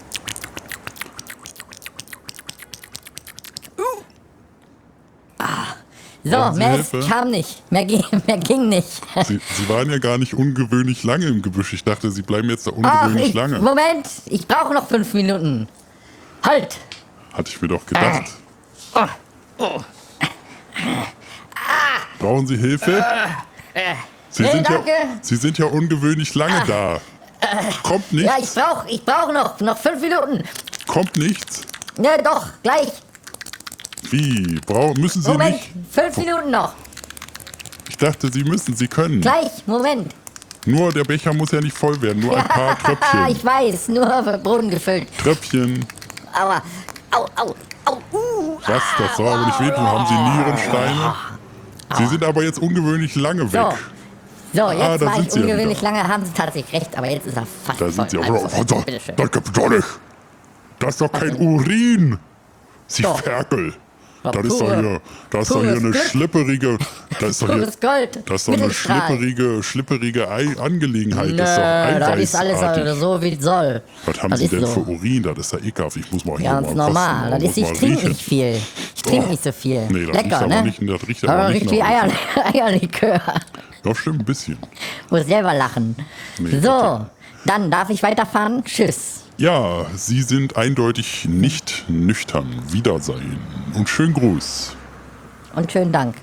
S6: So,
S5: Brauchen Sie
S6: mehr
S5: Hilfe?
S6: kam nicht. Mehr ging nicht.
S5: Sie waren ja gar nicht ungewöhnlich lange im Gebüsch. Ich dachte, Sie bleiben jetzt da ungewöhnlich lange.
S6: Moment, ich brauche noch 5 Minuten. Halt!
S5: Hatte ich mir doch gedacht. Brauchen Sie Hilfe?
S6: Nee, danke.
S5: Sie sind ja ungewöhnlich lange da. Kommt nichts?
S6: Ja, ich brauch noch 5 Minuten.
S5: Kommt nichts?
S6: Ja, doch, gleich.
S5: Wie? Müssen Sie
S6: Moment,
S5: nicht?
S6: 5 Minuten noch.
S5: Ich dachte, Sie müssen, Sie können.
S6: Gleich, Moment.
S5: Nur der Becher muss ja nicht voll werden, nur ein paar Tröpfchen.
S6: Ich weiß, nur Boden gefüllt.
S5: Tröpfchen.
S6: Aua, au.
S5: Was? Das soll aber nicht wehtun. Haben Sie Nierensteine? Sie sind aber jetzt ungewöhnlich lange weg.
S6: So, jetzt
S5: da
S6: war
S5: sind
S6: ich
S5: Sie ja
S6: ungewöhnlich
S5: wieder.
S6: lange, haben Sie tatsächlich recht, aber jetzt ist er fast
S5: Da
S6: voll.
S5: sind Sie
S6: Also,
S5: aber.
S6: bitteschön.
S5: Das gibt's doch nicht. Das ist doch kein Urin. Sie
S6: Doch.
S5: Ferkel.
S6: Ja,
S5: Das ist doch hier
S6: pures
S5: eine
S6: Glück.
S5: schlipperige. Das ist doch hier.
S6: Pures Gold.
S5: Das ist doch eine
S6: Mittelstrahl.
S5: schlipperige Angelegenheit. Das ist doch
S6: Das ist alles
S5: eiweißartig.
S6: so, wie es soll.
S5: Was haben
S6: Das
S5: Sie
S6: ist
S5: denn
S6: so.
S5: für Urin? Das ist ja ekelhaft. Ich muss mal hier
S6: Ganz
S5: mal
S6: normal.
S5: kosten.
S6: Ich trinke nicht viel. Ich trinke nicht so viel.
S5: Nee, das
S6: Lecker,
S5: riecht aber
S6: ne?
S5: nicht, das riecht
S6: aber
S5: aber nicht
S6: riecht wie
S5: nach
S6: Eierlikör.
S5: Ja, stimmt, ein bisschen.
S6: Muss selber lachen.
S5: Nee,
S6: So,
S5: okay.
S6: dann darf ich weiterfahren. Tschüss.
S5: Ja, Sie sind eindeutig nicht nüchtern. Wiedersehen und schönen Gruß.
S6: Und schönen Dank.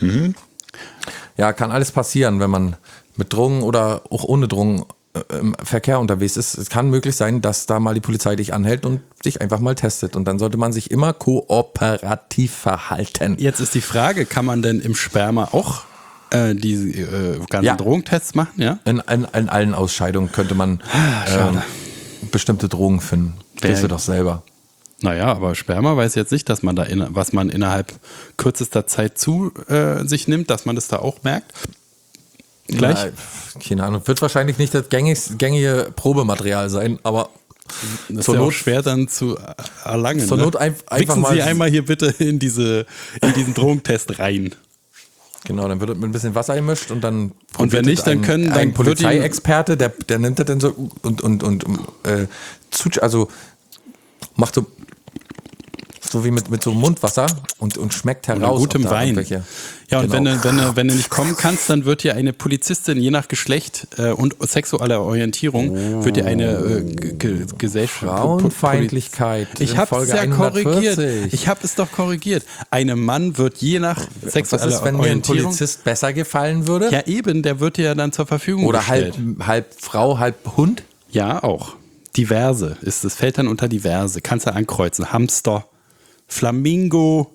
S4: Ja, kann alles passieren, wenn man mit Drogen oder auch ohne Drogen im Verkehr unterwegs ist. Es kann möglich sein, dass da mal die Polizei dich anhält und dich einfach mal testet. Und dann sollte man sich immer kooperativ verhalten.
S3: Jetzt ist die Frage, kann man denn im Sperma auch diese ganzen
S4: Ja.
S3: Drogentests machen? Ja.
S4: In allen Ausscheidungen könnte man bestimmte Drogen finden. Weißt du doch selber.
S3: Naja, aber Sperma weiß jetzt nicht, dass man da was man innerhalb kürzester Zeit zu sich nimmt, dass man das da auch merkt. Gleich.
S4: Ja, keine Ahnung. Wird wahrscheinlich nicht das gängige Probematerial sein, aber
S3: Das ist
S4: zur
S3: ja auch
S4: Not
S3: schwer dann zu erlangen.
S4: zur Not einfach
S3: Wichsen
S4: mal-
S3: Sie einmal hier bitte in diesen Drogentest rein.
S4: genau, dann wird es mit ein bisschen Wasser gemischt und dann
S3: Und wenn nicht, dann
S4: ein
S3: wird ihm-
S4: Polizeiexperte, der nimmt das dann so und also macht so wie mit so Mundwasser und schmeckt
S3: Oder
S4: heraus.
S3: gutem
S4: ob da
S3: Wein.
S4: irgendwelche-
S3: Ja, und
S4: Genau.
S3: wenn du nicht kommen kannst, dann wird dir eine Polizistin, je nach Geschlecht und sexueller Orientierung, wird dir eine Gesellschaft...
S4: Frauenfeindlichkeit.
S3: Ich
S4: in
S3: habe es
S4: Folge
S3: ja
S4: 140.
S3: korrigiert. Ich habe es doch korrigiert. Einem Mann wird je nach
S4: Was
S3: sexueller
S4: ist, wenn mir ein
S3: Orientierung...
S4: Polizist besser gefallen würde?
S3: Ja eben, der wird dir ja dann zur Verfügung
S4: Oder
S3: gestellt.
S4: halb Frau, halb Hund?
S3: Ja, auch. Diverse ist es, fällt dann unter diverse. Kannst du ankreuzen. Hamster, Flamingo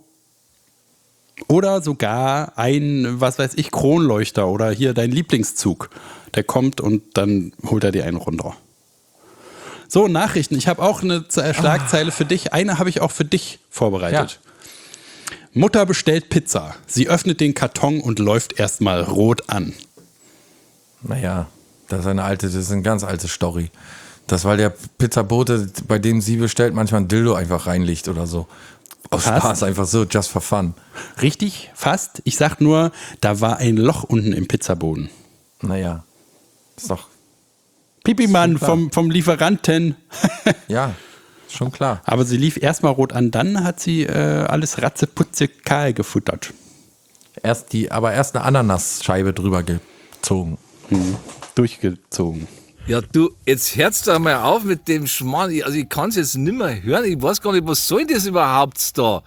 S3: oder sogar ein, was weiß ich, Kronleuchter oder hier dein Lieblingszug. Der kommt und dann holt er dir einen runter. So, Nachrichten. Ich habe auch eine Schlagzeile für dich. Eine habe ich auch für dich vorbereitet. Mutter bestellt Pizza. Sie öffnet den Karton und läuft erstmal rot an.
S4: Naja, das ist eine ganz alte Story. Das, weil der Pizzabote, bei dem sie bestellt, manchmal ein Dildo einfach reinlegt oder so. Aus
S3: Was?
S4: Spaß, einfach so, just for fun.
S3: Richtig, fast. Ich sag nur, da war ein Loch unten im Pizzaboden.
S4: Naja, ist doch,
S3: Pipi-Mann
S4: Ist schon
S3: vom Lieferanten.
S4: ja, ist schon klar.
S3: Aber sie lief erstmal rot an, dann hat sie alles ratzeputze kahl gefuttert.
S4: Erst eine Ananasscheibe drüber gezogen.
S3: Durchgezogen.
S2: Ja, du, jetzt hört's doch mal auf mit dem Schmarrn. Also ich kann's jetzt nimmer hören. Ich weiß gar nicht, was soll das überhaupt da?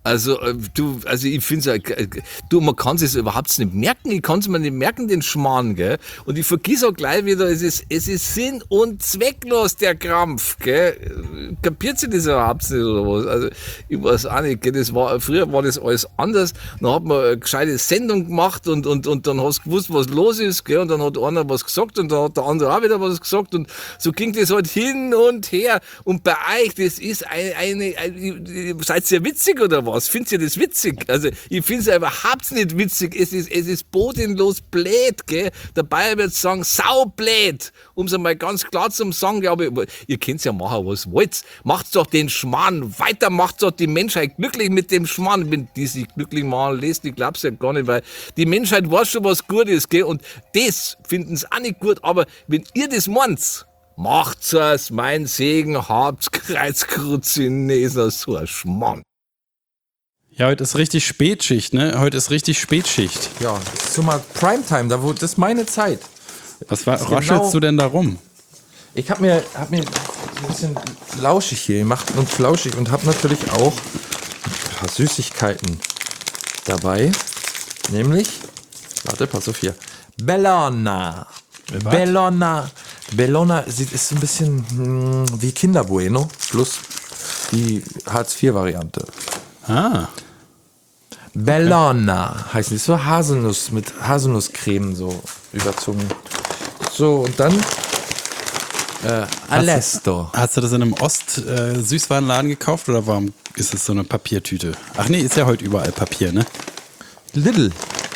S2: Also, ich finde es, man kann es überhaupt nicht merken. Ich kann es mir nicht merken, den Schmarrn, gell. Und ich vergiss auch gleich wieder, es ist sinn- und zwecklos, der Krampf, gell. Kapiert sie das überhaupt nicht oder was? Also, ich weiß auch nicht, gell. Früher war das alles anders. Dann hat man eine gescheite Sendung gemacht und dann hast du gewusst, was los ist, gell. Und dann hat einer was gesagt und dann hat der andere auch wieder was gesagt und so ging das halt hin und her. Und bei euch, das ist seid ihr witzig oder was? Findet ihr das witzig? Also, ich finde es überhaupt nicht witzig. Es ist bodenlos blöd, gell? Der Bayer wird sagen, saublöd. Um es einmal ganz klar zu sagen, glaube ich, ihr könnt ja machen, was wollt. Macht's doch den Schmarrn weiter, macht's doch die Menschheit glücklich mit dem Schmarrn. Wenn die sich glücklich machen lässt, ich glaub's ja gar nicht, weil die Menschheit weiß schon, was gut ist, gell? Und das finden sie auch nicht gut, aber wenn ihr das meint, macht's es, mein Segen, habt's Kreuzkruzineser, so ein Schmarrn.
S3: Ja, heute ist richtig Spätschicht, ne? Heute ist richtig Spätschicht.
S4: Ja, das ist so mal Primetime, das ist meine Zeit.
S3: Was raschelst du denn da rum?
S4: Ich hab mir ein bisschen lauschig hier gemacht und flauschig und hab natürlich auch ein paar Süßigkeiten dabei. Nämlich, warte, pass auf hier. Bellona. Bellona ist ein bisschen wie Kinder Bueno, plus die Hartz-IV-Variante.
S3: Ah.
S4: Bellona heißt die. So Haselnuss mit Haselnusscreme so überzogen. So, und dann Alesto.
S3: Hast du das in einem Ost-Süßwarenladen gekauft oder warum ist es so eine Papiertüte? Ach nee, ist ja heute überall Papier, ne?
S4: Lidl.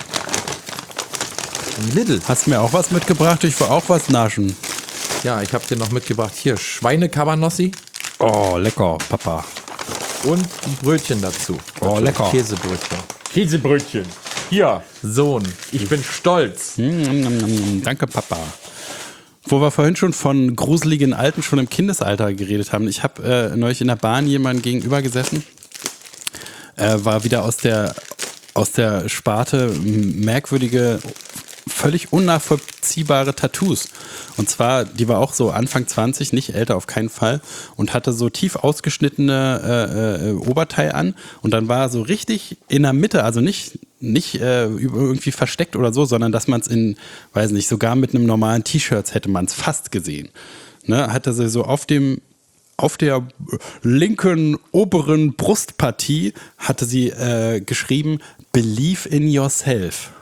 S3: Hast du mir auch was mitgebracht? Ich will auch was naschen.
S4: Ja, ich habe dir noch mitgebracht. Hier, Schweinekabanossi
S3: Oh, lecker, Papa.
S4: und ein Brötchen dazu.
S3: Oh, lecker.
S4: Käsebrötchen.
S1: Käsebrötchen. Hier.
S4: Sohn, ich bin stolz.
S3: Danke, Papa. Wo wir vorhin schon von gruseligen Alten schon im Kindesalter geredet haben. Ich habe neulich in der Bahn jemanden gegenüber gesessen. War wieder aus der Sparte merkwürdige, völlig unnachvollziehbare Tattoos. Und zwar, die war auch so Anfang 20, nicht älter auf keinen Fall, und hatte so tief ausgeschnittene Oberteil an. Und dann war so richtig in der Mitte, also nicht irgendwie versteckt oder so, sondern dass man es weiß nicht, sogar mit einem normalen T-Shirt hätte man es fast gesehen. Ne? Hatte sie so auf der linken oberen Brustpartie hatte sie geschrieben, Believe in yourself.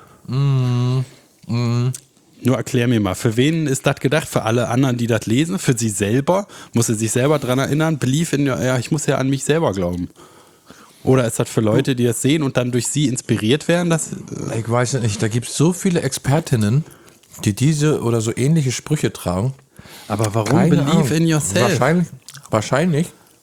S3: Nur erklär mir mal, für wen ist das gedacht? Für alle anderen, die das lesen? Für sie selber? Muss sie sich selber dran erinnern? Believe in, ich muss ja an mich selber glauben. Oder ist das für Leute, die das sehen und dann durch sie inspiriert werden?
S4: Ich weiß nicht, da gibt es so viele Expertinnen, die diese oder so ähnliche Sprüche tragen.
S3: Aber warum
S4: Keine
S3: Believe
S4: Ahnung.
S3: in yourself?
S4: Wahrscheinlich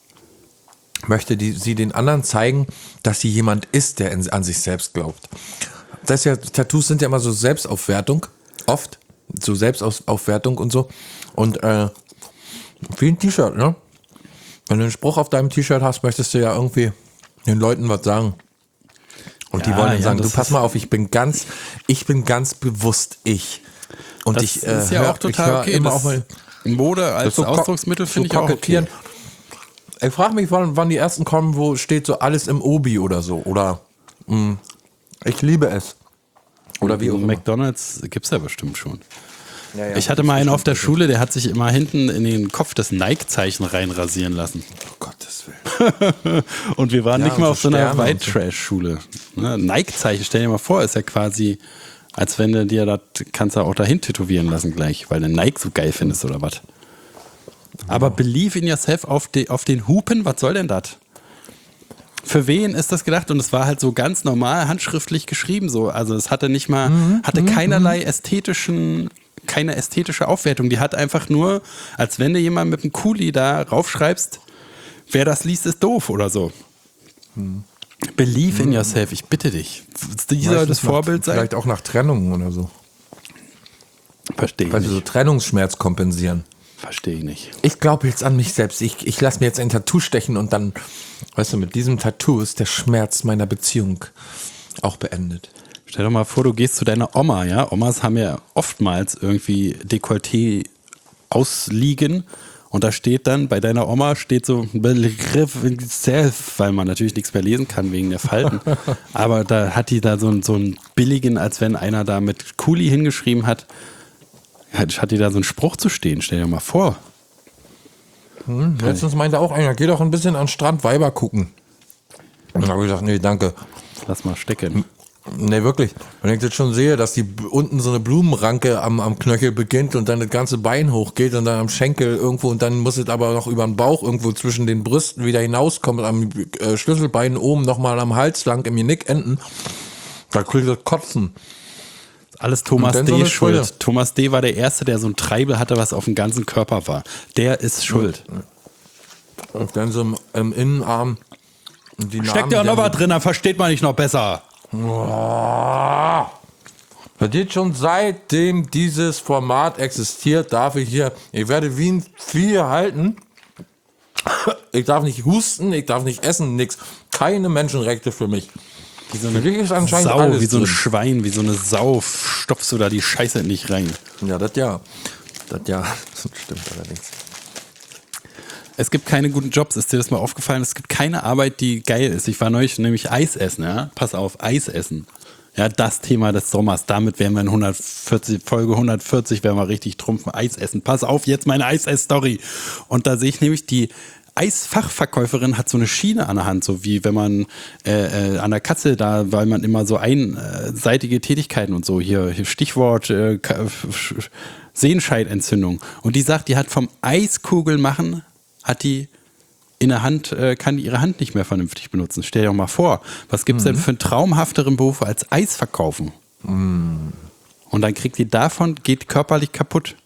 S4: möchte sie den anderen zeigen, dass sie jemand ist, der an sich selbst glaubt. Das ist ja, Tattoos sind ja immer so Selbstaufwertung, oft. So Selbstaufwertung und so. Und wie ein T-Shirt, ne? Wenn du einen Spruch auf deinem T-Shirt hast, möchtest du ja irgendwie den Leuten was sagen. Und die wollen dann sagen, du pass mal auf, ich bin ganz bewusst ich. Und
S3: Das
S4: ich
S3: ist ja auch total okay.
S4: Immer auch mal
S3: Mode als
S4: so
S3: Ausdrucksmittel finde ich auch okay.
S4: Ich frage mich, wann die ersten kommen, wo steht so alles im Obi oder so. Oder ich liebe es. Oder wie auch immer.
S3: McDonald's gibt's ja bestimmt schon.
S4: Ja,
S3: ich hatte mal einen auf der Schule, der hat sich immer hinten in den Kopf das Nike-Zeichen reinrasieren lassen.
S4: Oh Gottes Willen.
S3: Und wir waren
S4: Ja,
S3: nicht mal
S4: und
S3: auf
S4: so
S3: so einer
S4: Sterne
S3: White Trash-Schule. Ne? Nike-Zeichen, stell dir mal vor, ist ja quasi, als wenn du dir das kannst du auch dahin tätowieren lassen gleich, weil du Nike so geil findest oder was. Aber Believe in yourself auf den Hupen, was soll denn das? Für wen ist das gedacht? Und es war halt so ganz normal handschriftlich geschrieben so. Also es hatte nicht mal, keinerlei keine ästhetische Aufwertung. Die hat einfach nur, als wenn du jemand mit einem Kuli da raufschreibst, wer das liest, ist doof oder so. Believe in yourself, ich bitte dich. Die soll das Vorbild sein?
S4: Vielleicht auch nach Trennungen oder so.
S3: Verstehe ich
S4: Weil sie so
S3: nicht.
S4: Trennungsschmerz kompensieren.
S3: Verstehe ich nicht.
S4: Ich glaube jetzt an mich selbst. Ich lasse mir jetzt ein Tattoo stechen und dann, weißt du, mit diesem Tattoo ist der Schmerz meiner Beziehung auch beendet.
S3: Stell doch mal vor, du gehst zu deiner Oma, ja? Omas haben ja oftmals irgendwie Dekolleté ausliegen Und da steht dann, bei deiner Oma steht so ein Begriff self, weil man natürlich nichts mehr lesen kann wegen der Falten. Aber da hat die da so einen billigen, als wenn einer da mit Kuli hingeschrieben hat, hat die da so einen Spruch zu stehen. Stell dir mal vor.
S4: Letztens meinte auch einer, geh doch ein bisschen an den Strand Weiber gucken. Und dann habe ich gesagt, nee, danke.
S3: Lass mal stecken.
S4: Nee, wirklich. Wenn ich jetzt schon sehe, dass die unten so eine Blumenranke am Knöchel beginnt und dann das ganze Bein hochgeht und dann am Schenkel irgendwo und dann muss es aber noch über den Bauch irgendwo zwischen den Brüsten wieder hinauskommen, am Schlüsselbein oben nochmal am Hals lang im Genick enden, da kriegt das Kotzen.
S3: Alles Thomas
S4: Und dann so
S3: D.
S4: eine
S3: schuld.
S4: Freude.
S3: Thomas D. war der Erste, der so ein Treibel hatte, was auf dem ganzen Körper war. Der ist schuld.
S4: Und dann so im Innenarm. Die
S3: Steckt ja auch noch was drin, dann versteht man nicht noch besser.
S4: Das geht schon seitdem dieses Format existiert, ich werde wie ein Vieh halten. Ich darf nicht husten, ich darf nicht essen, nix. Keine Menschenrechte für mich.
S3: Wie so
S4: Für dich ist anscheinend
S3: Sau,
S4: alles
S3: wie so ein
S4: drin.
S3: Schwein, wie so eine Sau stopfst du da die Scheiße nicht rein.
S4: Ja, das ja. Das ja. Stimmt allerdings.
S3: Es gibt keine guten Jobs, ist dir das mal aufgefallen? Es gibt keine Arbeit, die geil ist. Ich war neulich nämlich Eis essen, ja? Pass auf, Eis essen. Ja, das Thema des Sommers. Damit wären wir in Folge 140 wären wir richtig trumpfen. Eis essen. Pass auf, jetzt meine Eis-Ess-Story. Und da sehe ich nämlich, die Eisfachverkäuferin hat so eine Schiene an der Hand, so wie wenn man an der Katze da, weil man immer so einseitige Tätigkeiten und so, hier Stichwort Sehenscheidentzündung. Und die sagt, die hat vom Eiskugel machen, hat die in der Hand, kann die ihre Hand nicht mehr vernünftig benutzen. Stell dir doch mal vor, was gibt es denn für einen traumhafteren Beruf als Eis verkaufen? Und dann kriegt die davon, geht körperlich kaputt.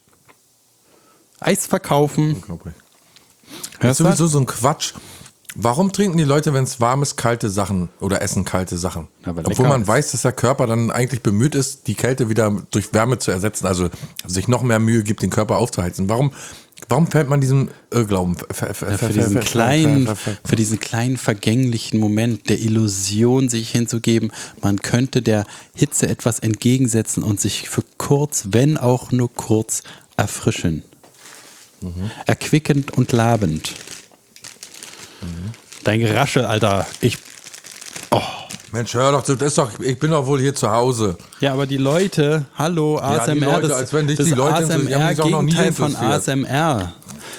S3: Eis verkaufen.
S4: Das ist sowieso so ein Quatsch. Warum trinken die Leute, wenn es warm ist, kalte Sachen oder essen kalte Sachen?
S3: Ja, weil
S4: Obwohl
S3: lecker
S4: man
S3: ist.
S4: weiß, dass der Körper dann eigentlich bemüht ist, die Kälte wieder durch Wärme zu ersetzen, also sich noch mehr Mühe gibt, den Körper aufzuheizen. Warum fällt man diesem Irrglauben?
S3: Für diesen kleinen vergänglichen Moment der Illusion sich hinzugeben, man könnte der Hitze etwas entgegensetzen und sich für kurz, wenn auch nur kurz, erfrischen. Erquickend und labend. Dein Geraschel, Alter.
S4: Mensch, hör doch, ich bin doch wohl hier zu Hause.
S3: Ja, aber die Leute, hallo, ASMR,
S4: die Leute,
S3: das,
S4: als wenn dich
S3: das
S4: die Leute die haben sich auch noch nie
S3: ASMR-Gegenteil von
S4: interessiert.
S3: ASMR.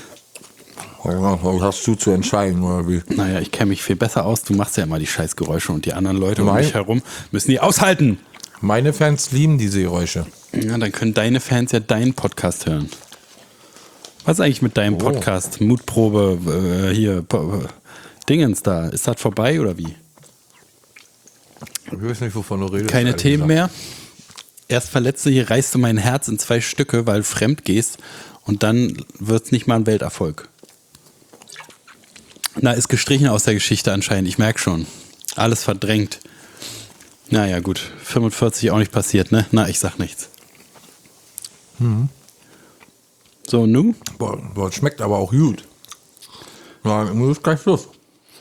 S4: Hast du zu entscheiden, oder wie?
S3: Naja, ich kenne mich viel besser aus. Du machst ja immer die Scheißgeräusche und die anderen Leute um
S4: Nein.
S3: mich herum müssen die aushalten.
S4: Meine Fans lieben diese Geräusche.
S3: Ja, dann können deine Fans ja deinen Podcast hören. Was ist eigentlich mit deinem Podcast? Mutprobe, Dingens da. Ist das vorbei oder wie?
S4: Ich weiß nicht, wovon du redest.
S3: Keine
S4: ehrlich
S3: Themen
S4: gesagt.
S3: mehr? Erst verletzt du hier, reißt du mein Herz in 2 Stücke, weil du fremd gehst und dann wird es nicht mal ein Welterfolg. Na, ist gestrichen aus der Geschichte anscheinend, ich merke schon. Alles verdrängt. Naja, gut. 45 auch nicht passiert, ne? Na, ich sag nichts. So, nu?
S4: Boah, das schmeckt aber auch gut. Ja, nur ist gleich Schluss.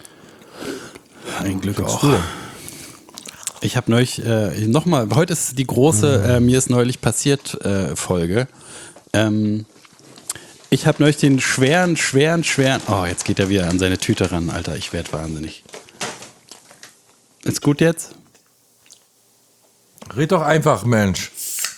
S3: Ein Glück auch. Ich habe neulich, nochmal, heute ist die große mir ist neulich passiert Folge. Ich habe neulich den schweren, oh, jetzt geht er wieder an seine Tüte ran, Alter, ich werde wahnsinnig. Ist gut jetzt?
S4: Red doch einfach, Mensch.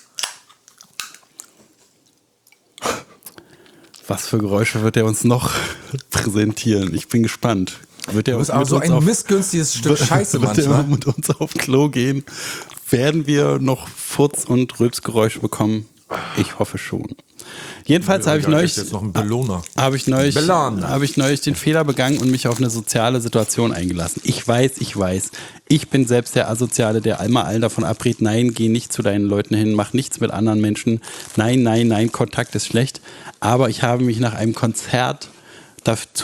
S3: Was für Geräusche wird er uns noch präsentieren? Ich bin gespannt. Wird er
S4: Du bist auch so ein missgünstiges Stück Scheiße
S3: wird er
S4: manchmal.
S3: mit uns auf Klo gehen? Werden wir noch Furz- und Rülpsgeräusche bekommen? Ich hoffe schon. Jedenfalls habe ich neulich
S4: jetzt noch ein Belohner.
S3: habe ich neulich
S4: Belohner.
S3: den Fehler begangen und mich auf eine soziale Situation eingelassen. Ich weiß. Ich bin selbst der Asoziale, der immer allen davon abrät, nein, geh nicht zu deinen Leuten hin, mach nichts mit anderen Menschen. Nein, Kontakt ist schlecht. Aber ich habe mich nach einem Konzert dazu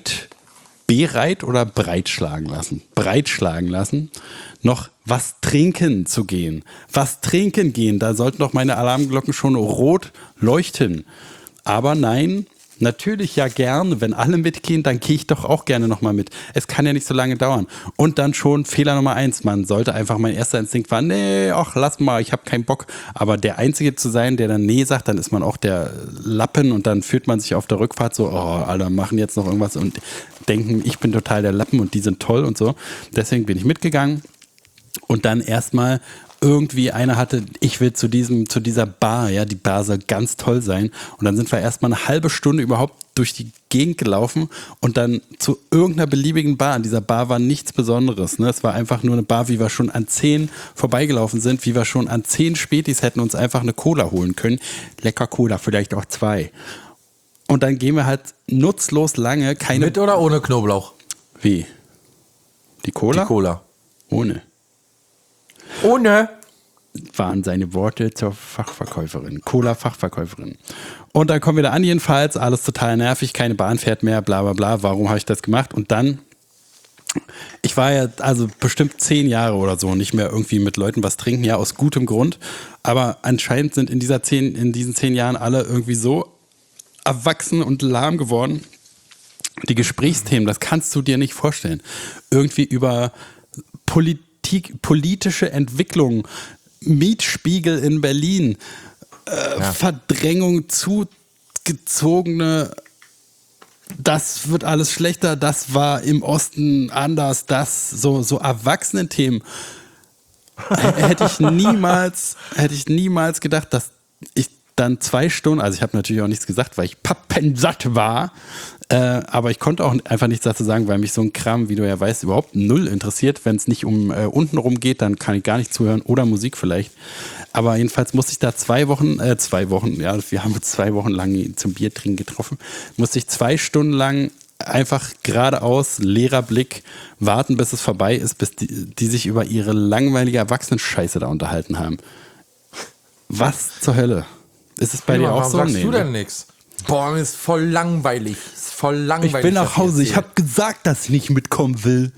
S3: breitschlagen lassen, noch was trinken zu gehen. Was trinken gehen, da sollten doch meine Alarmglocken schon rot leuchten. Aber nein, Natürlich ja gerne. Wenn alle mitgehen, dann gehe ich doch auch gerne nochmal mit. Es kann ja nicht so lange dauern. Und dann schon Fehler Nummer 1. Man sollte einfach, mein erster Instinkt war, nee, ach, lass mal, ich habe keinen Bock. Aber der Einzige zu sein, der dann nee sagt, dann ist man auch der Lappen und dann fühlt man sich auf der Rückfahrt so, oh, Alter, machen jetzt noch irgendwas und denken, ich bin total der Lappen und die sind toll und so. Deswegen bin ich mitgegangen und dann erstmal irgendwie einer hatte, ich will zu dieser Bar, ja, die Bar soll ganz toll sein. Und dann sind wir erstmal eine halbe Stunde überhaupt durch die Gegend gelaufen und dann zu irgendeiner beliebigen Bar. An dieser Bar war nichts Besonderes. Ne? Es war einfach nur eine Bar, wie wir schon an 10 vorbeigelaufen sind, wie wir schon an 10 Spätis hätten uns einfach eine Cola holen können. Lecker Cola, vielleicht auch 2. Und dann gehen wir halt nutzlos lange keine...
S4: Mit oder ohne Knoblauch?
S3: Wie? Die Cola?
S4: Die Cola.
S3: Ohne.
S4: Ohne?
S3: Waren seine Worte zur Fachverkäuferin, Cola-Fachverkäuferin. Und dann kommen wir da an, jedenfalls, alles total nervig, keine Bahn fährt mehr, bla bla bla, warum habe ich das gemacht? Und dann, ich war ja also bestimmt 10 Jahre oder so nicht mehr irgendwie mit Leuten was trinken, ja, aus gutem Grund, aber anscheinend sind in diesen 10 Jahren alle irgendwie so erwachsen und lahm geworden. Die Gesprächsthemen, das kannst du dir nicht vorstellen. Irgendwie über politische Entwicklung, Mietspiegel in Berlin, Verdrängung, zugezogene, das wird alles schlechter, das war im Osten anders, das, so Erwachsenen-Themen. Hätte ich niemals gedacht, dass ich dann 2 Stunden, also ich habe natürlich auch nichts gesagt, weil ich pappensatt war, aber ich konnte auch einfach nichts dazu sagen, weil mich so ein Kram, wie du ja weißt, überhaupt null interessiert. Wenn es nicht um untenrum geht, dann kann ich gar nicht zuhören oder Musik vielleicht. Aber jedenfalls musste ich da 2 Wochen, ja, wir haben uns 2 Wochen lang zum Biertrinken getroffen, musste ich 2 Stunden lang einfach geradeaus, leerer Blick, warten, bis es vorbei ist, bis die sich über ihre langweilige Erwachsenen-Scheiße da unterhalten haben. Was zur Hölle? Ist es bei dir auch so?
S4: Warum sagst du denn nichts? Boah, mir ist voll langweilig.
S3: Ich bin nach Hause. Ich habe gesagt, dass ich nicht mitkommen will.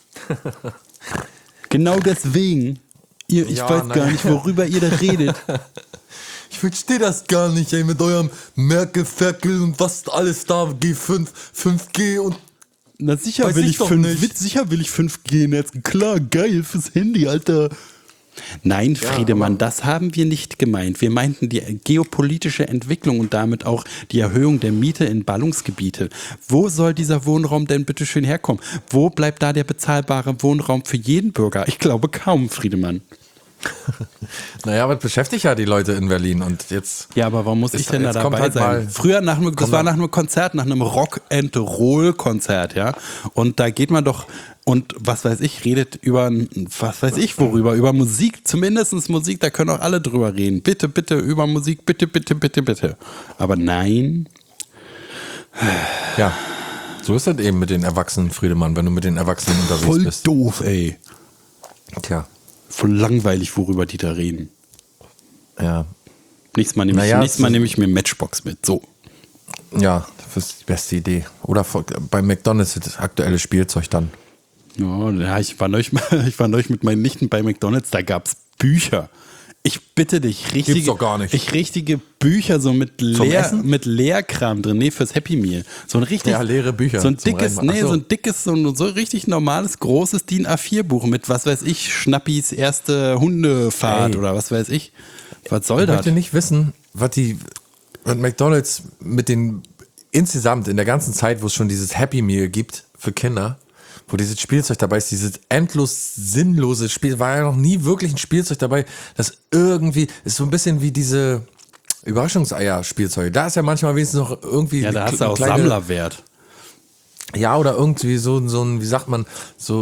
S3: Genau deswegen. Ich weiß gar nicht, worüber ihr da redet.
S4: Ich verstehe das gar nicht, ey, mit eurem Merkel, Ferkel und was alles da, G5, 5G und...
S3: Na sicher will ich 5G netzen. Klar, geil fürs Handy, Alter. Nein, Friedemann, das haben wir nicht gemeint. Wir meinten die geopolitische Entwicklung und damit auch die Erhöhung der Miete in Ballungsgebiete. Wo soll dieser Wohnraum denn bitte schön herkommen? Wo bleibt da der bezahlbare Wohnraum für jeden Bürger? Ich glaube kaum, Friedemann.
S4: Naja, aber das beschäftigt ja die Leute in Berlin und jetzt...
S3: Ja, aber warum muss ich denn da dabei
S4: halt
S3: sein? Früher nach einem Konzert, nach einem Rock-and-Roll-Konzert, ja. Und da geht man doch und was weiß ich, redet über, was weiß ich worüber, über Musik, zumindest Musik, da können auch alle drüber reden. Bitte, bitte, über Musik, bitte, bitte, bitte, bitte. Aber nein.
S4: Ja, so ist das eben mit den Erwachsenen, Friedemann, wenn du mit den Erwachsenen unterwegs bist.
S3: Voll doof, ey.
S4: Tja.
S3: Voll langweilig, worüber die da reden.
S4: Ja.
S3: Nächstes Mal nehme ich mir Matchbox mit. So.
S4: Ja, das ist die beste Idee. Oder bei McDonald's das aktuelle Spielzeug dann.
S3: Ja, ich war neulich mit meinen Nichten bei McDonald's, da gab's Bücher. Ich bitte dich,
S4: Gibt's doch gar nicht.
S3: richtige Bücher so mit Leerkram drin, nee, fürs Happy Meal. So ein richtig,
S4: ja, leere Bücher.
S3: so ein dickes, so richtig normales, großes DIN A4-Buch mit, was weiß ich, Schnappis erste Hundefahrt oder was weiß ich. Was soll das?
S4: Ich möchte nicht wissen, was McDonald's mit den, insgesamt in der ganzen Zeit, wo es schon dieses Happy Meal gibt für Kinder, wo dieses Spielzeug dabei ist, dieses endlos sinnlose Spiel, war ja noch nie wirklich ein Spielzeug dabei, das irgendwie, ist so ein bisschen wie diese Überraschungseier-Spielzeuge. Da ist ja manchmal wenigstens noch irgendwie...
S3: Ja, da hast du auch Sammlerwert.
S4: Ja, oder irgendwie so ein, wie sagt man,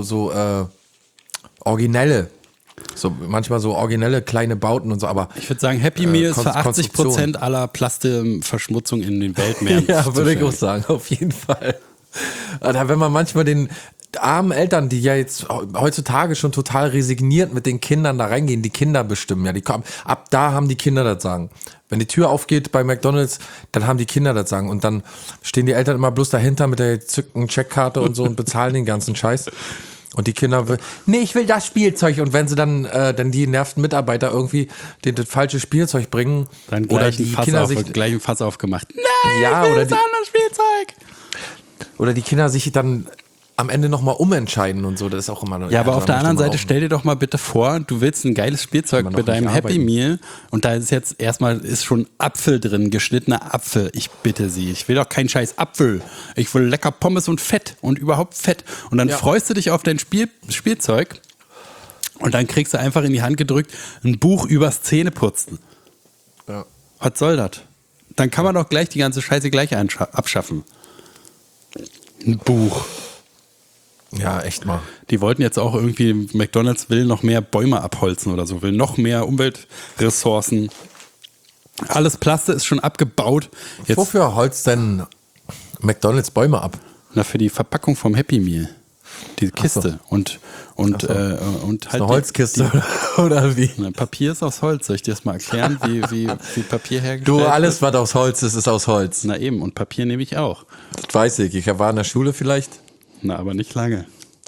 S4: originelle, so manchmal so originelle kleine Bauten und so, aber...
S3: Ich würde sagen, Happy Meal ist für 80% aller Plastikverschmutzung in den Weltmeeren.
S4: Ja, würde ich auch sagen, auf jeden Fall. Oder wenn man manchmal den armen Eltern, die ja jetzt heutzutage schon total resigniert mit den Kindern da reingehen, die Kinder bestimmen, ja, die kommen, ab da haben die Kinder das Sagen. Wenn die Tür aufgeht bei McDonald's, dann haben die Kinder das Sagen und dann stehen die Eltern immer bloß dahinter mit der zückten Checkkarte und so und bezahlen den ganzen Scheiß. Und die Kinder nee, ich will das Spielzeug. Und wenn sie dann die nervten Mitarbeiter irgendwie das falsche Spielzeug bringen,
S3: Dann
S4: oder
S3: gleich
S4: die Kinder sich
S3: gleich ein Fass aufgemacht. Nein,
S4: ja,
S3: ich will
S4: oder
S3: das andere Spielzeug.
S4: oder die Kinder sich dann am Ende nochmal umentscheiden und so, das ist auch immer...
S3: Ja, aber auf der
S4: da möchte
S3: anderen
S4: man
S3: Seite
S4: auch-
S3: stell dir doch mal bitte vor, du willst ein geiles Spielzeug
S4: Kann man
S3: mit
S4: doch nicht
S3: deinem Happy
S4: arbeiten.
S3: Meal und da ist jetzt erstmal ist schon Apfel drin, geschnittener Apfel. Ich bitte Sie, ich will doch keinen scheiß Apfel. Ich will lecker Pommes und Fett und überhaupt Fett. Und dann freust du dich auf dein Spielzeug und dann kriegst du einfach in die Hand gedrückt ein Buch übers Zähneputzen.
S4: Ja.
S3: Was soll das? Dann kann man doch gleich die ganze Scheiße gleich abschaffen. Ein Buch.
S4: Ja, echt mal.
S3: Die wollten jetzt auch irgendwie, McDonald's will noch mehr Bäume abholzen oder so, will noch mehr Umweltressourcen. Alles Plaste ist schon abgebaut. Jetzt,
S4: Wofür holzt denn McDonald's Bäume ab?
S3: na, für die Verpackung vom Happy Meal. Die Kiste. Und halt
S4: Eine Holzkiste oder wie?
S3: Na, Papier ist aus Holz. Soll ich dir das mal erklären, wie Papier hergestellt
S4: Du,
S3: wird?
S4: alles, was aus Holz ist aus Holz.
S3: Na eben, und Papier nehme ich auch.
S4: Das weiß ich. Ich war in der Schule vielleicht.
S3: Na, aber nicht lange.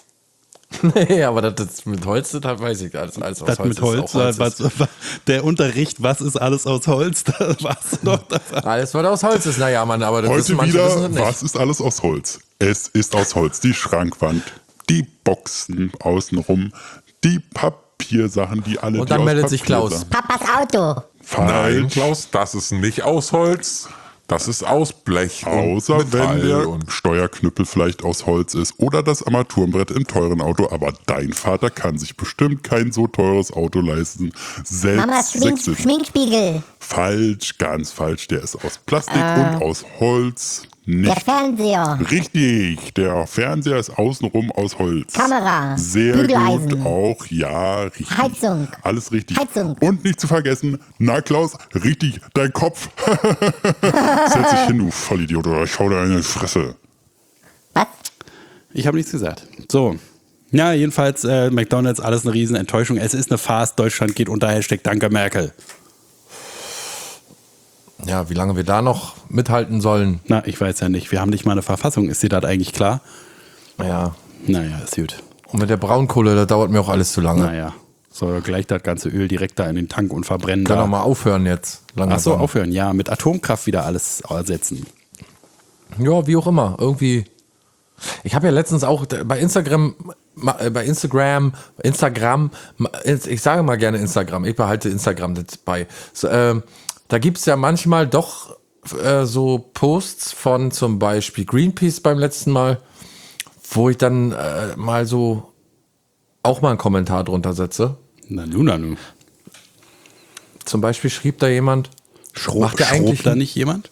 S4: Nee, aber das mit Holz, das weiß ich. Alles aus
S3: Das
S4: Holz
S3: mit Holz,
S4: ist auch Holz ist.
S3: der Unterricht, was ist alles aus Holz, da warst du noch dabei.
S4: Alles, was aus Holz ist. Naja, Mann, aber das
S5: Heute
S4: wissen manche wissen
S5: wieder,
S4: das nicht.
S5: was ist alles aus Holz? Es ist aus Holz die Schrankwand, die Boxen außenrum, die Papiersachen, die alle
S4: Und dann
S5: die aus
S4: meldet
S5: Papier
S4: sich Klaus.
S5: sind.
S6: Papas Auto.
S5: Falsch.
S7: Nein, Klaus, das ist nicht aus Holz. Das ist aus Blech.
S5: Außer
S7: und
S5: wenn
S7: Metall
S5: der
S7: und
S5: Steuerknüppel vielleicht aus Holz ist oder das Armaturenbrett im teuren Auto. Aber dein Vater kann sich bestimmt kein so teures Auto leisten.
S6: Mamas
S5: Selbst Sechsitz.
S6: Schminkspiegel.
S5: Falsch, ganz falsch. Der ist aus Plastik und aus Holz.
S6: Der
S5: Nicht
S6: Fernseher.
S5: richtig. Der Fernseher ist außenrum aus Holz.
S6: Kamera.
S5: Sehr
S6: Bügeleisen.
S5: gut, auch ja, richtig.
S6: Heizung.
S5: Alles richtig.
S6: Heizung.
S5: Und nicht zu vergessen, na Klaus, richtig, dein Kopf. Setz dich hin, du Vollidiot, oder ich hau dir eine Fresse.
S6: Was?
S3: Ich habe nichts gesagt. So. Ja, jedenfalls McDonald's, alles eine Riesenenttäuschung. Es ist eine Farce, Deutschland geht unter Hashtag Danke Merkel.
S4: Ja, wie lange wir da noch mithalten sollen.
S3: Na, ich weiß ja nicht. Wir haben nicht mal eine Verfassung. Ist dir das eigentlich klar?
S4: Ja.
S3: Naja, ist gut.
S4: Und mit der Braunkohle, das dauert mir auch alles zu lange.
S3: Naja. So, gleich das ganze Öl direkt da in den Tank und verbrennen
S4: Kann
S3: da.
S4: doch mal aufhören jetzt.
S3: Ach so,
S4: Langsam.
S3: aufhören. Ja, mit Atomkraft wieder alles ersetzen.
S4: Ja, wie auch immer. Irgendwie. Ich habe ja letztens auch bei Instagram, ich sage mal gerne Instagram, ich behalte Instagram jetzt bei. So, da gibt es ja manchmal doch so Posts von zum Beispiel Greenpeace beim letzten Mal, wo ich dann mal so auch mal einen Kommentar drunter setze.
S3: Na nu.
S4: Zum Beispiel schrieb da jemand, macht ihr eigentlich
S3: da nicht jemand?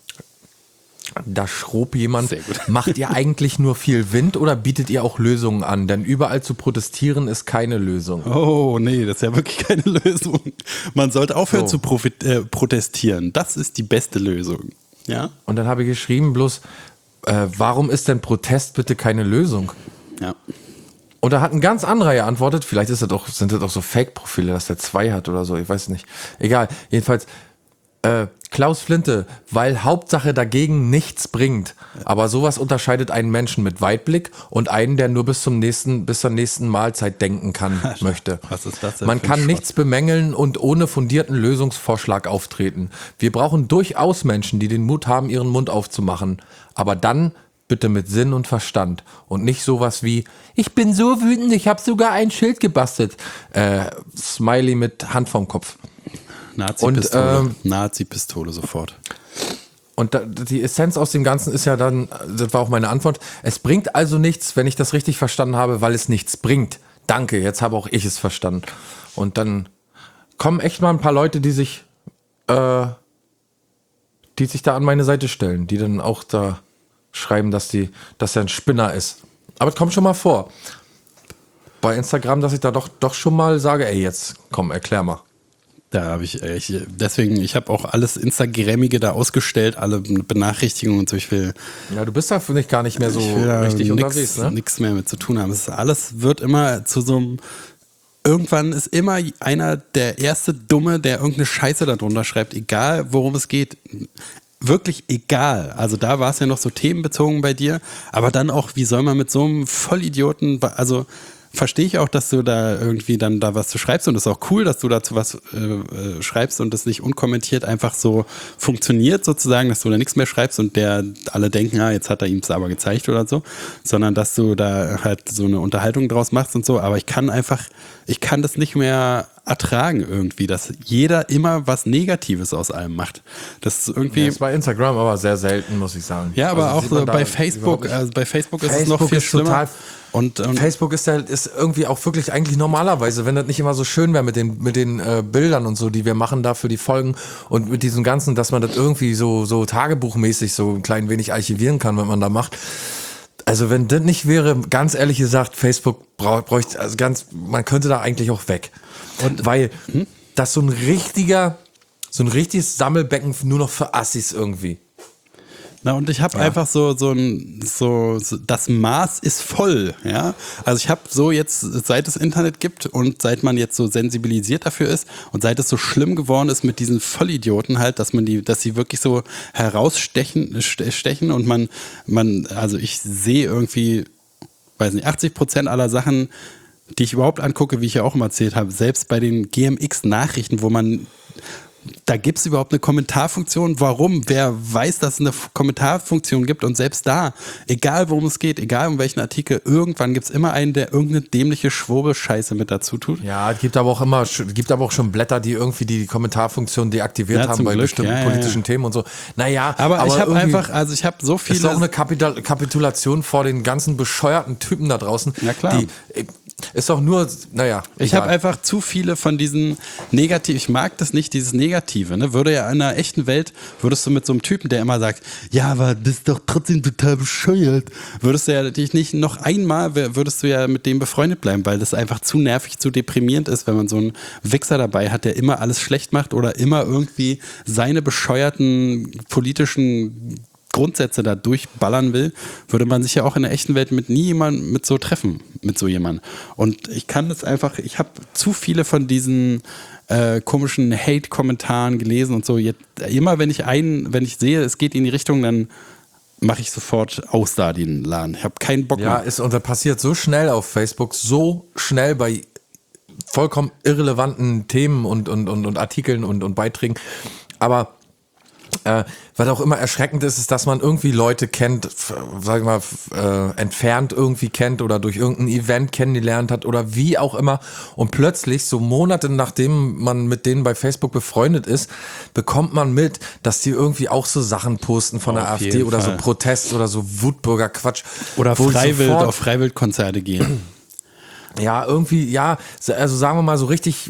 S4: Da schrob jemand,
S3: Sehr gut.
S4: macht ihr eigentlich nur viel Wind oder bietet ihr auch Lösungen an? Denn überall zu protestieren ist keine Lösung.
S3: Oh, nee, das ist ja wirklich keine Lösung. Man sollte aufhören
S4: So.
S3: zu protestieren. Das ist die beste Lösung. Ja?
S4: Und dann habe ich geschrieben, bloß, warum ist denn Protest bitte keine Lösung?
S3: Ja.
S4: Und da hat ein ganz anderer geantwortet, vielleicht sind das auch so Fake-Profile, dass der 2 hat oder so, ich weiß nicht. Egal, jedenfalls, Klaus Flinte, weil Hauptsache dagegen nichts bringt. Aber sowas unterscheidet einen Menschen mit Weitblick und einen, der nur bis zur nächsten Mahlzeit denken möchte.
S3: Was ist das denn
S4: Man
S3: für ein
S4: kann
S3: Schrott?
S4: nichts bemängeln und ohne fundierten Lösungsvorschlag auftreten. Wir brauchen durchaus Menschen, die den Mut haben, ihren Mund aufzumachen. Aber dann bitte mit Sinn und Verstand und nicht sowas wie, ich bin so wütend, ich habe sogar ein Schild gebastelt. Smiley mit Hand vorm Kopf.
S3: Nazi-Pistole. Nazi-Pistole sofort.
S4: Und die Essenz aus dem Ganzen ist ja dann, das war auch meine Antwort, es bringt also nichts, wenn ich das richtig verstanden habe, weil es nichts bringt. Danke, jetzt habe auch ich es verstanden. Und dann kommen echt mal ein paar Leute, die sich da an meine Seite stellen, die dann auch da schreiben, dass er ein Spinner ist. Aber es kommt schon mal vor. Bei Instagram, dass ich da doch schon mal sage, ey, jetzt komm, erklär mal.
S3: Da habe ich habe auch alles Instagrammige da ausgestellt, alle Benachrichtigungen und so.
S4: Ja, du bist da finde ich gar nicht mehr so
S3: Ich will da
S4: richtig unterwegs, ne?
S3: nichts mehr mit zu tun haben. Alles wird immer zu so einem. Irgendwann ist immer einer der erste Dumme, der irgendeine Scheiße darunter schreibt, egal worum es geht. Wirklich egal. Also da war es ja noch so themenbezogen bei dir, aber dann auch, wie soll man mit so einem Vollidioten, also verstehe ich auch, dass du da irgendwie dann da was zu schreibst und es ist auch cool, dass du dazu was schreibst und das nicht unkommentiert einfach so funktioniert sozusagen, dass du da nichts mehr schreibst und alle denken, jetzt hat er ihm es aber gezeigt oder so, sondern dass du da halt so eine Unterhaltung draus machst und so, aber ich kann das nicht mehr ertragen irgendwie, dass jeder immer was Negatives aus allem macht. Das ist irgendwie...
S4: Das ist bei Instagram aber sehr selten, muss ich sagen.
S3: Ja, aber
S4: also
S3: auch so bei Facebook, also bei Facebook ist es noch viel schlimmer. Und
S4: Facebook ist irgendwie auch wirklich eigentlich normalerweise, wenn das nicht immer so schön wäre mit den Bildern und so, die wir machen da für die Folgen und mit diesem Ganzen, dass man das irgendwie so tagebuchmäßig so ein klein wenig archivieren kann, wenn man da macht. Also wenn das nicht wäre, ganz ehrlich gesagt, Facebook bräuchte, also man könnte da eigentlich auch weg. Und weil das so ein richtiges Sammelbecken nur noch für Assis irgendwie.
S3: Na, und ich habe einfach so das Maß ist voll, ja. Also ich habe so jetzt, seit es Internet gibt und seit man jetzt so sensibilisiert dafür ist und seit es so schlimm geworden ist mit diesen Vollidioten halt, dass sie wirklich so herausstechen und also ich sehe irgendwie, weiß nicht, 80% aller Sachen, die ich überhaupt angucke, wie ich ja auch immer erzählt habe, selbst bei den GMX-Nachrichten, da gibt es überhaupt eine Kommentarfunktion. Warum? Wer weiß, dass es eine Kommentarfunktion gibt? Und selbst da, egal worum es geht, egal um welchen Artikel, irgendwann gibt es immer einen, der irgendeine dämliche Schwurbelscheiße mit dazu tut.
S4: Ja, es gibt aber auch schon Blätter, die irgendwie die Kommentarfunktion deaktiviert haben bei
S3: Glück,
S4: bestimmten politischen Themen und so. Naja,
S3: aber ich habe ich habe so viele...
S4: Ist doch eine Kapitulation vor den ganzen bescheuerten Typen da draußen.
S3: Ja, klar.
S4: Ist doch nur, naja.
S3: Ich habe einfach zu viele von diesen ich mag das nicht, dieses Negative. Ne? Würde ja in einer echten Welt, würdest du mit so einem Typen, der immer sagt, ja, aber das ist doch trotzdem total bescheuert, würdest du ja dich nicht noch einmal, würdest du ja mit dem befreundet bleiben, weil das einfach zu nervig, zu deprimierend ist, wenn man so einen Wichser dabei hat, der immer alles schlecht macht oder immer irgendwie seine bescheuerten politischen Grundsätze da durchballern will, würde man sich ja auch in der echten Welt mit treffen, mit so jemandem. Und ich kann das einfach, ich habe zu viele von diesen komischen Hate-Kommentaren gelesen und so. Immer wenn ich sehe, es geht in die Richtung, dann mache ich sofort aus da den Laden. Ich habe keinen Bock mehr.
S4: Ja, und das passiert so schnell auf Facebook, so schnell bei vollkommen irrelevanten Themen und Artikeln und Beiträgen. Aber was auch immer erschreckend ist, dass man irgendwie Leute kennt, sag ich mal, entfernt irgendwie kennt oder durch irgendein Event kennengelernt hat oder wie auch immer und plötzlich so Monate nachdem man mit denen bei Facebook befreundet ist, bekommt man mit, dass die irgendwie auch so Sachen posten von der AfD oder so Protest oder so Wutbürger-Quatsch.
S3: Oder auf Freiwildkonzerte gehen.
S4: Ja, irgendwie, ja, also sagen wir mal so richtig...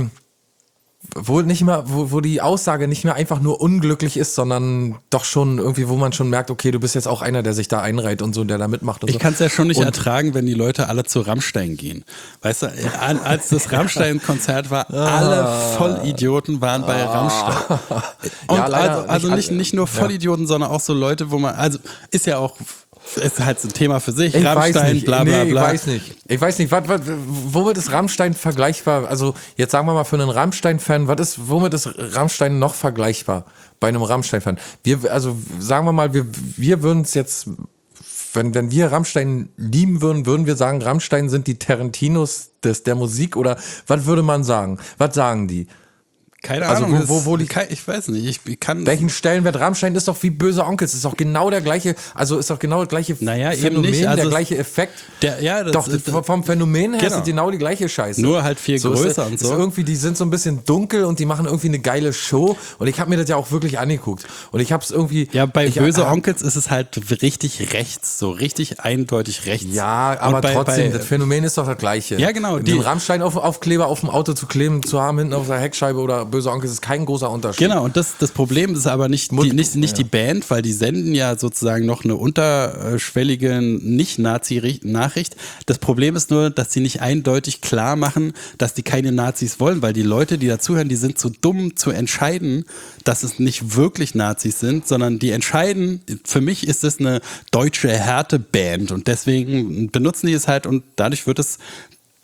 S4: wo die Aussage nicht mehr einfach nur unglücklich ist, sondern doch schon irgendwie, wo man schon merkt, okay, du bist jetzt auch einer, der sich da einreiht und so, der da mitmacht und so.
S3: Ich kann es ja schon nicht ertragen, wenn die Leute alle zu Rammstein gehen. Weißt du, als das Rammstein-Konzert war, alle Vollidioten waren bei Rammstein. Und
S4: ja, leider
S3: also nicht nur Vollidioten, sondern auch so Leute, wo man, also ist ja auch... Ist halt ein Thema für sich, Rammstein, bla bla bla.
S4: Ich weiß nicht, womit ist Rammstein vergleichbar? Also jetzt sagen wir mal für einen Rammstein-Fan, womit ist Rammstein noch vergleichbar bei einem Rammstein-Fan? Sagen wir mal, wir würden es jetzt, wenn wir Rammstein lieben würden wir sagen, Rammstein sind die Tarantinos der Musik oder was würde man sagen? Was sagen die?
S3: Keine
S4: Also
S3: Ahnung,
S4: ich
S3: weiß nicht. Ich kann
S4: welchen Stellenwert Rammstein ist doch wie böse Onkels, ist doch genau der gleiche, Phänomen,
S3: nicht, also
S4: der gleiche Effekt. Vom Phänomen her ist es genau die gleiche Scheiße.
S3: Nur halt viel größer und so.
S4: Ist irgendwie, die sind so ein bisschen dunkel und die machen irgendwie eine geile Show und ich habe mir das ja auch wirklich angeguckt und ich habe es irgendwie...
S3: Ja, bei böse Onkels ist es halt richtig rechts, so richtig eindeutig rechts.
S4: Ja, aber trotzdem, das Phänomen ist doch das gleiche.
S3: Ja, genau.
S4: Den Rammstein-Aufkleber auf dem Auto zu kleben, zu haben, hinten auf der Heckscheibe oder böse Onkels ist kein großer Unterschied.
S3: Genau, und das Problem ist aber nicht die Band, weil die senden ja sozusagen noch eine unterschwellige Nicht-Nazi-Nachricht. Das Problem ist nur, dass sie nicht eindeutig klar machen, dass die keine Nazis wollen, weil die Leute, die dazuhören, die sind zu dumm zu entscheiden, dass es nicht wirklich Nazis sind, sondern die entscheiden, für mich ist es eine deutsche Härteband und deswegen benutzen die es halt und dadurch wird es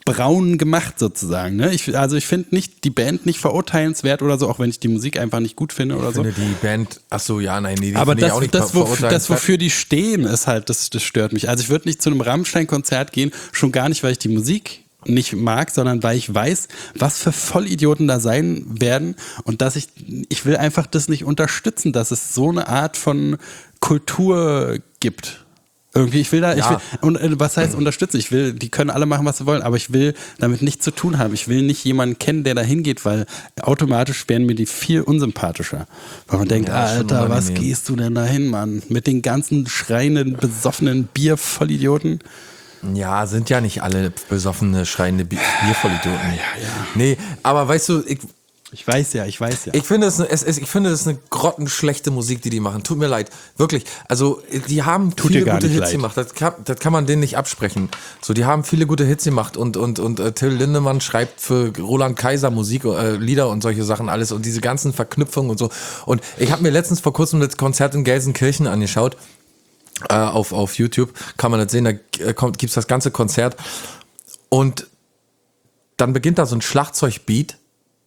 S3: braun gemacht sozusagen. Ne? Ich finde nicht die Band nicht verurteilenswert oder so, auch wenn ich die Musik einfach nicht gut finde oder so.
S4: Ich finde die Band, die
S3: aber
S4: finde ich auch nicht
S3: das, wofür die stehen, ist halt, das stört mich. Also ich würde nicht zu einem Rammstein-Konzert gehen, schon gar nicht, weil ich die Musik nicht mag, sondern weil ich weiß, was für Vollidioten da sein werden und dass ich will einfach das nicht unterstützen, dass es so eine Art von Kultur gibt. Irgendwie, was heißt unterstützen? Die können alle machen, was sie wollen, aber ich will damit nichts zu tun haben. Ich will nicht jemanden kennen, der da hingeht, weil automatisch werden mir die viel unsympathischer. Weil man denkt, Alter, was gehst du denn da hin, Mann? Mit den ganzen schreienden, besoffenen Biervollidioten.
S4: Ja, sind ja nicht alle besoffene, schreiende Biervollidioten. Ja. Nee, aber weißt du,
S3: ich weiß ja.
S4: Ich finde, das ist eine grottenschlechte Musik, die machen. Tut mir leid. Wirklich. Also, die haben viele gute Hits gemacht. Das kann man denen nicht absprechen. So, die haben viele gute Hits gemacht und Till Lindemann schreibt für Roland Kaiser Musik, Lieder und solche Sachen alles und diese ganzen Verknüpfungen und so. Und ich habe mir letztens vor kurzem das Konzert in Gelsenkirchen angeschaut. Auf YouTube kann man das sehen, da gibt's das ganze Konzert und dann beginnt da so ein Schlagzeugbeat,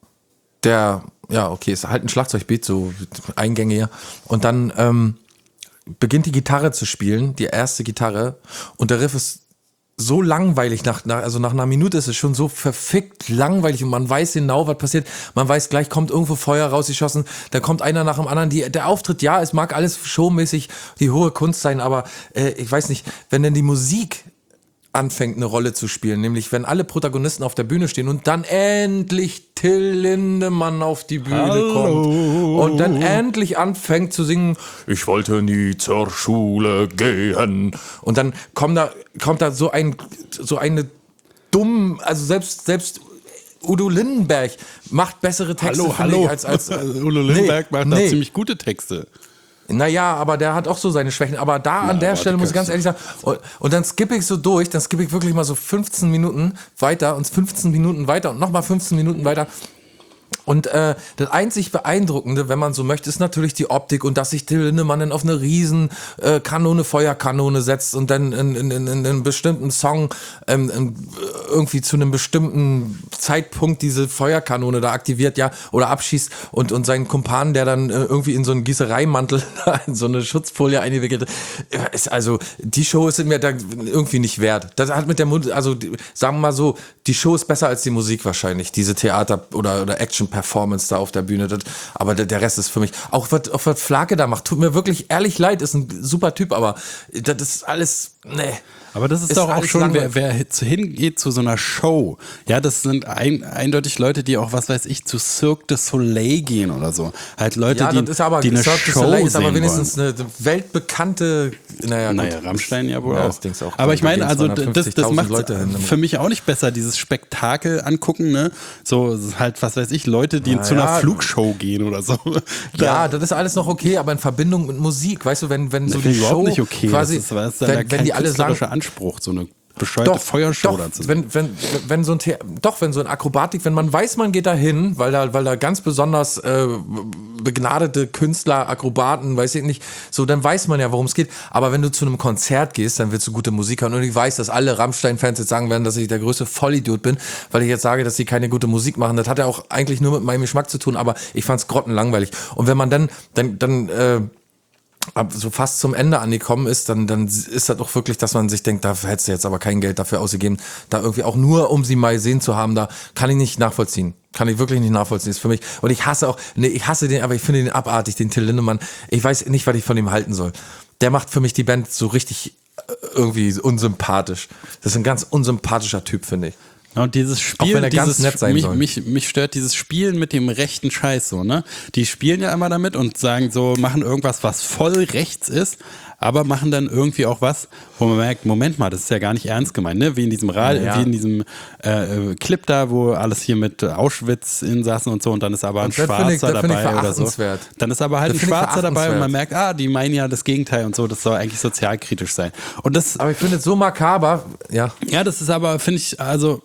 S4: ist halt ein Schlagzeugbeat, so eingängiger und dann beginnt die Gitarre zu spielen, die erste Gitarre und der Riff ist so langweilig, nach einer Minute ist es schon so verfickt langweilig und man weiß genau, was passiert. Man weiß, gleich kommt irgendwo Feuer rausgeschossen, da kommt einer nach dem anderen. Der Auftritt, ja, es mag alles showmäßig die hohe Kunst sein, aber ich weiß nicht, wenn denn die Musik anfängt eine Rolle zu spielen, nämlich wenn alle Protagonisten auf der Bühne stehen und dann endlich Till Lindemann auf die Bühne kommt und dann endlich anfängt zu singen, ich wollte nie zur Schule gehen und dann kommt da so eine dumm, also selbst Udo Lindenberg macht bessere Texte als
S3: Udo Lindenberg macht da ziemlich gute Texte.
S4: Naja, aber der hat auch so seine Schwächen. Aber an der Stelle muss ich ganz ehrlich sagen, und dann skippe ich so durch, dann skippe ich wirklich mal so 15 Minuten weiter und 15 Minuten weiter und nochmal 15 Minuten weiter. Und das einzig Beeindruckende, wenn man so möchte, ist natürlich die Optik und dass sich Till Lindemann dann auf eine riesen Feuerkanone setzt und dann in einem bestimmten Song irgendwie zu einem bestimmten Zeitpunkt diese Feuerkanone da aktiviert, ja, oder abschießt und seinen Kumpan, der dann irgendwie in so einen Gießereimantel, in so eine Schutzfolie eingewickelt ist. Also die Show ist mir da irgendwie nicht wert. Das hat mit der sagen wir mal so, die Show ist besser als die Musik wahrscheinlich, diese Theater- oder Action-Performance da auf der Bühne. Aber der Rest ist für mich, auch was Flake da macht, tut mir wirklich ehrlich leid, ist ein super Typ, aber das ist alles, nee.
S3: Aber das ist doch auch schon, wer hingeht zu so einer Show. Ja, das sind eindeutig Leute, die auch, was weiß ich, zu Cirque du Soleil gehen oder so. Halt Leute, die eine Show ist aber
S4: wenigstens eine weltbekannte,
S3: Rammstein ja wohl
S4: ja,
S3: auch.
S4: Das Ding's auch.
S3: Aber ich meine, also das macht
S4: Leute
S3: für mich auch nicht besser, dieses Spektakel angucken, ne? So halt, was weiß ich, Leute, die zu einer Flugshow gehen oder so.
S4: Ja, das ist alles noch okay, aber in Verbindung mit Musik, weißt du, wenn so die Show
S3: nicht okay.
S4: quasi, wenn die alle sagen,
S3: Anspruch, so eine bescheuerte Feuershow dazu.
S4: Wenn so ein Akrobatik, wenn man weiß, man geht da hin, weil da ganz besonders begnadete Künstler, Akrobaten, weiß ich nicht, so, dann weiß man ja, worum es geht. Aber wenn du zu einem Konzert gehst, dann willst du gute Musik hören und ich weiß, dass alle Rammstein-Fans jetzt sagen werden, dass ich der größte Vollidiot bin, weil ich jetzt sage, dass sie keine gute Musik machen. Das hat ja auch eigentlich nur mit meinem Geschmack zu tun, aber ich fand's grottenlangweilig. Und wenn man dann so fast zum Ende angekommen ist, dann ist das doch wirklich, dass man sich denkt, da hättest du jetzt aber kein Geld dafür ausgegeben, da irgendwie auch nur, um sie mal sehen zu haben, da kann ich nicht nachvollziehen. Kann ich wirklich nicht nachvollziehen. Ist für mich, und ich hasse den, aber ich finde den abartig, den Till Lindemann. Ich weiß nicht, was ich von ihm halten soll. Der macht für mich die Band so richtig irgendwie unsympathisch. Das ist ein ganz unsympathischer Typ, finde ich.
S3: Und dieses Spiel,
S4: auch wenn er ganz nett sein soll.
S3: Mich stört dieses Spielen mit dem rechten Scheiß so, ne? Die spielen ja immer damit und sagen so, machen irgendwas, was voll rechts ist, aber machen dann irgendwie auch was, wo man merkt, Moment mal, das ist ja gar nicht ernst gemeint, ne? Wie in diesem wie in diesem Clip da, wo alles hier mit Auschwitz-Insassen und so und dann ist aber ein Schwarzer dabei oder so. Dann ist aber halt ein Schwarzer dabei und man merkt, die meinen ja das Gegenteil und so, das soll eigentlich sozialkritisch sein. Und das,
S4: aber ich finde es so makaber, ja.
S3: Ja, das ist aber, finde ich, also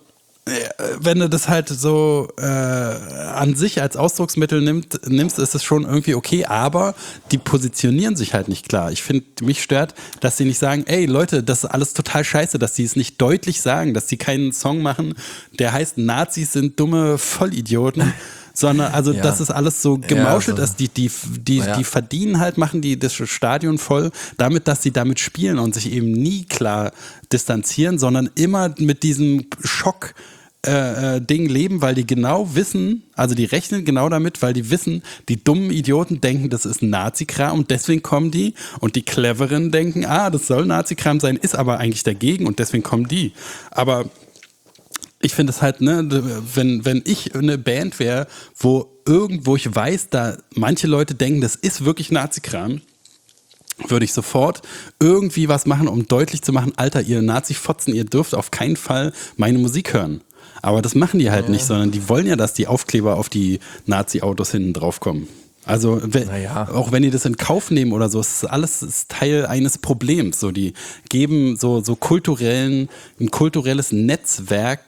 S3: wenn du das halt so an sich als Ausdrucksmittel nimmst, ist es schon irgendwie okay, aber die positionieren sich halt nicht klar. Ich finde, mich stört, dass sie nicht sagen, ey Leute, das ist alles total scheiße, dass sie es nicht deutlich sagen, dass sie keinen Song machen, der heißt Nazis sind dumme Vollidioten, sondern also das ist alles so gemauschelt, dass die verdienen halt, machen die das Stadion voll, damit, dass sie damit spielen und sich eben nie klar distanzieren, sondern immer mit diesem Schock Ding leben, weil die genau wissen, also die rechnen genau damit, weil die wissen, die dummen Idioten denken, das ist Nazi-Kram und deswegen kommen die und die Cleveren denken, das soll Nazi-Kram sein, ist aber eigentlich dagegen und deswegen kommen die. Aber ich finde es halt, ne, wenn ich eine Band wäre, wo ich weiß, da manche Leute denken, das ist wirklich Nazi-Kram, würde ich sofort irgendwie was machen, um deutlich zu machen, Alter, ihr Nazi-Fotzen, ihr dürft auf keinen Fall meine Musik hören. Aber das machen die halt nicht, sondern die wollen ja, dass die Aufkleber auf die Nazi-Autos hinten draufkommen. Also auch wenn die das in Kauf nehmen oder so, ist alles Teil eines Problems. So, die geben so ein kulturelles Netzwerk,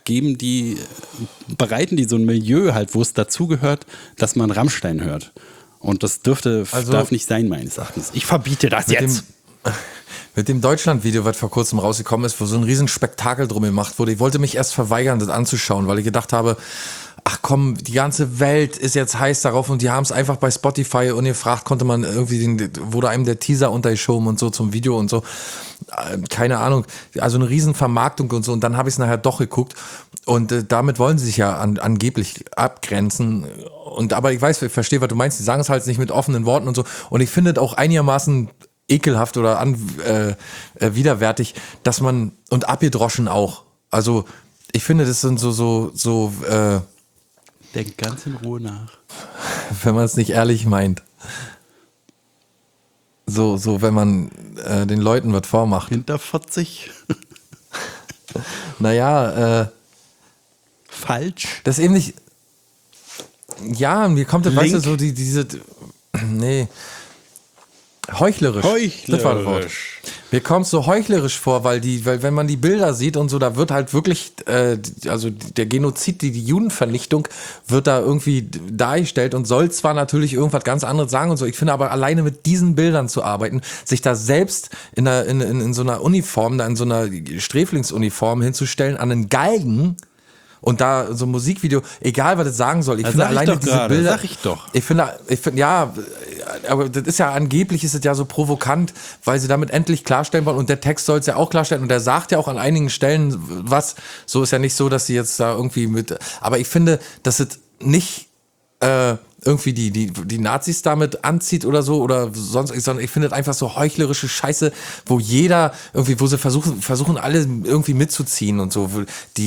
S3: bereiten die so ein Milieu halt, wo es dazugehört, dass man Rammstein hört. Und das darf nicht sein, meines Erachtens. Ich verbiete das jetzt.
S4: Mit dem Deutschland-Video, was vor kurzem rausgekommen ist, wo so ein riesen Spektakel drum gemacht wurde. Ich wollte mich erst verweigern, das anzuschauen, weil ich gedacht habe, ach komm, die ganze Welt ist jetzt heiß darauf und die haben es einfach bei Spotify ungefragt, konnte man irgendwie, wurde einem der Teaser untergeschoben und so zum Video und so. Keine Ahnung, also eine riesen Vermarktung und so. Und dann habe ich es nachher doch geguckt und damit wollen sie sich ja angeblich abgrenzen. Aber ich verstehe, was du meinst. Die sagen es halt nicht mit offenen Worten und so. Und ich finde es auch einigermaßen ekelhaft oder widerwärtig, dass man, und abgedroschen auch. Also ich finde, das sind so
S3: denk ganz in Ruhe nach.
S4: Wenn man es nicht ehrlich meint. So, wenn man den Leuten was vormacht.
S3: Hinter 40.
S4: Naja,
S3: falsch.
S4: Das ist eben nicht. Ja, mir kommt das, weißt du, so diese. Nee. Heuchlerisch. Das war das Wort. Mir kommt es so heuchlerisch vor, weil wenn man die Bilder sieht und so, da wird halt wirklich, also der Genozid, die Judenvernichtung wird da irgendwie dargestellt und soll zwar natürlich irgendwas ganz anderes sagen und so, ich finde aber alleine mit diesen Bildern zu arbeiten, sich da selbst in so einer Uniform, in so einer Sträflingsuniform hinzustellen an einen Galgen und da so ein Musikvideo, egal was das sagen soll, ich finde alleine diese Bilder.
S3: Sag ich doch.
S4: Ich finde, ja, aber das ist ja angeblich, ist es ja so provokant, weil sie damit endlich klarstellen wollen und der Text soll es ja auch klarstellen und der sagt ja auch an einigen Stellen was, so ist ja nicht so, dass sie jetzt da irgendwie aber ich finde, dass es nicht irgendwie die Nazis damit anzieht oder so oder sonst, sondern ich finde es einfach so heuchlerische Scheiße, wo jeder irgendwie, wo sie versuchen alle irgendwie mitzuziehen und so,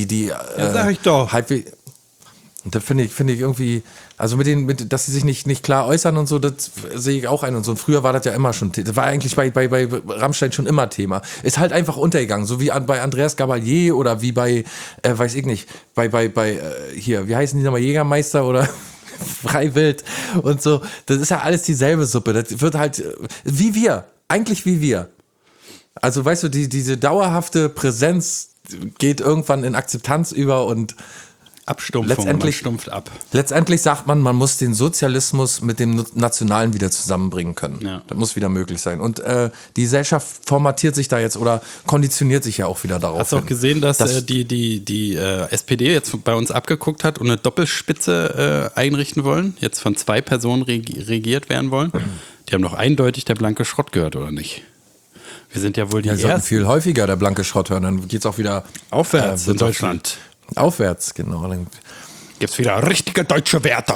S3: sag ich doch.
S4: Und da finde ich irgendwie, also dass sie sich nicht klar äußern und so, das sehe ich auch ein und so. Und früher war das ja immer schon, das war eigentlich bei Rammstein schon immer Thema. Ist halt einfach untergegangen, so wie bei Andreas Gabalier oder wie bei, weiß ich nicht, bei hier, wie heißen die nochmal, Jägermeister oder Freiwild und so. Das ist ja alles dieselbe Suppe. Das wird halt, eigentlich wie wir. Also weißt du, diese dauerhafte Präsenz geht irgendwann in Akzeptanz über und
S3: Abstumpfung, man stumpft ab.
S4: Letztendlich sagt man muss den Sozialismus mit dem Nationalen wieder zusammenbringen können. Ja. Das muss wieder möglich sein. Und die Gesellschaft formatiert sich da jetzt oder konditioniert sich ja auch wieder darauf.
S3: Hast du auch gesehen, dass die SPD jetzt bei uns abgeguckt hat und eine Doppelspitze einrichten wollen? Jetzt von 2 Personen regiert werden wollen? Die haben doch eindeutig der blanke Schrott gehört, oder nicht? Wir sind ja wohl die
S4: ersten. Viel häufiger der blanke Schrott hören, dann geht's auch wieder
S3: aufwärts in Deutschland.
S4: Aufwärts, genau. Dann
S3: gibt's wieder richtige deutsche Werte.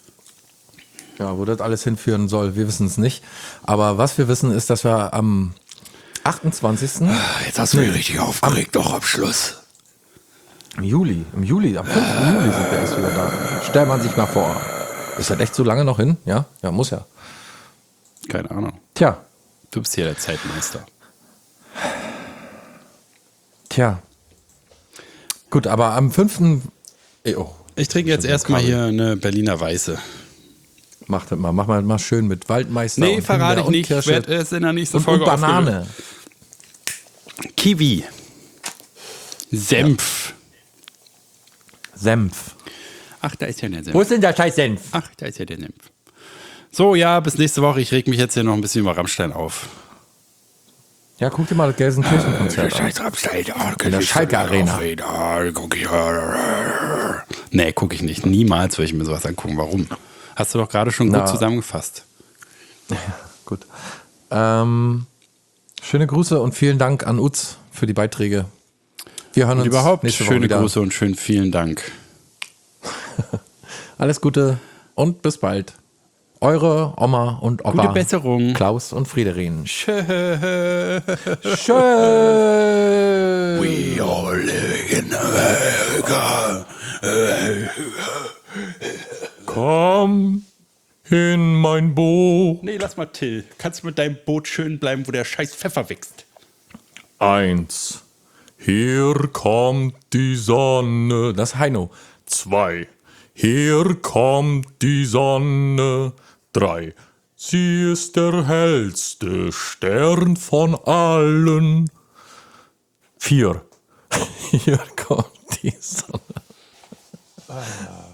S4: Ja, wo das alles hinführen soll, wir wissen es nicht. Aber was wir wissen, ist, dass wir am 28.
S3: Jetzt hast du mich richtig aufgeregt, doch am Schluss.
S4: Im Juli, am 5. Juli sind wir erst wieder da. Stellt man sich mal vor. Ist das echt so lange noch hin? Ja, muss ja.
S3: Keine Ahnung.
S4: Tja.
S3: Du bist hier der Zeitmeister.
S4: Tja. Gut, aber am 5.
S3: Ich trinke jetzt erstmal hier eine Berliner Weiße.
S4: Mach das mal, mach mal schön mit Waldmeister.
S3: Nee, verrate ich nicht. Ich werde es in der nächsten Folge
S4: und Banane.
S3: Kiwi. Senf.
S1: Senf.
S3: Ach, da ist ja der Senf.
S1: Wo ist denn der scheiß Senf?
S3: Ach, da ist ja der Senf. So, ja, bis nächste Woche. Ich reg mich jetzt hier noch ein bisschen über Rammstein auf.
S1: Ja, guck dir mal das Gelsenkirchen-Konzert an.
S3: Rammstein.
S1: In der Schalke Arena.
S3: Nee, gucke ich nicht. Niemals würde ich mir sowas angucken. Warum? Hast du doch gerade schon gut zusammengefasst.
S1: Gut. Schöne Grüße und vielen Dank an Utz für die Beiträge. Wir hören uns
S3: Überhaupt
S1: nächste Woche
S3: schöne
S1: wieder.
S3: Grüße und schön vielen Dank.
S1: Alles Gute und bis bald. Eure Oma und Opa.
S3: Gute Besserung.
S1: Klaus und Friederin.
S3: Schön.
S1: We
S3: all live in America.
S1: Komm in mein Boot.
S3: Nee, lass mal Till. Kannst du mit deinem Boot schön bleiben, wo der scheiß Pfeffer wächst.
S1: 1. Hier kommt die Sonne. Das ist Heino. 2. Hier kommt die Sonne. 3. Sie ist der hellste Stern von allen. 4. Hier kommt die Sonne.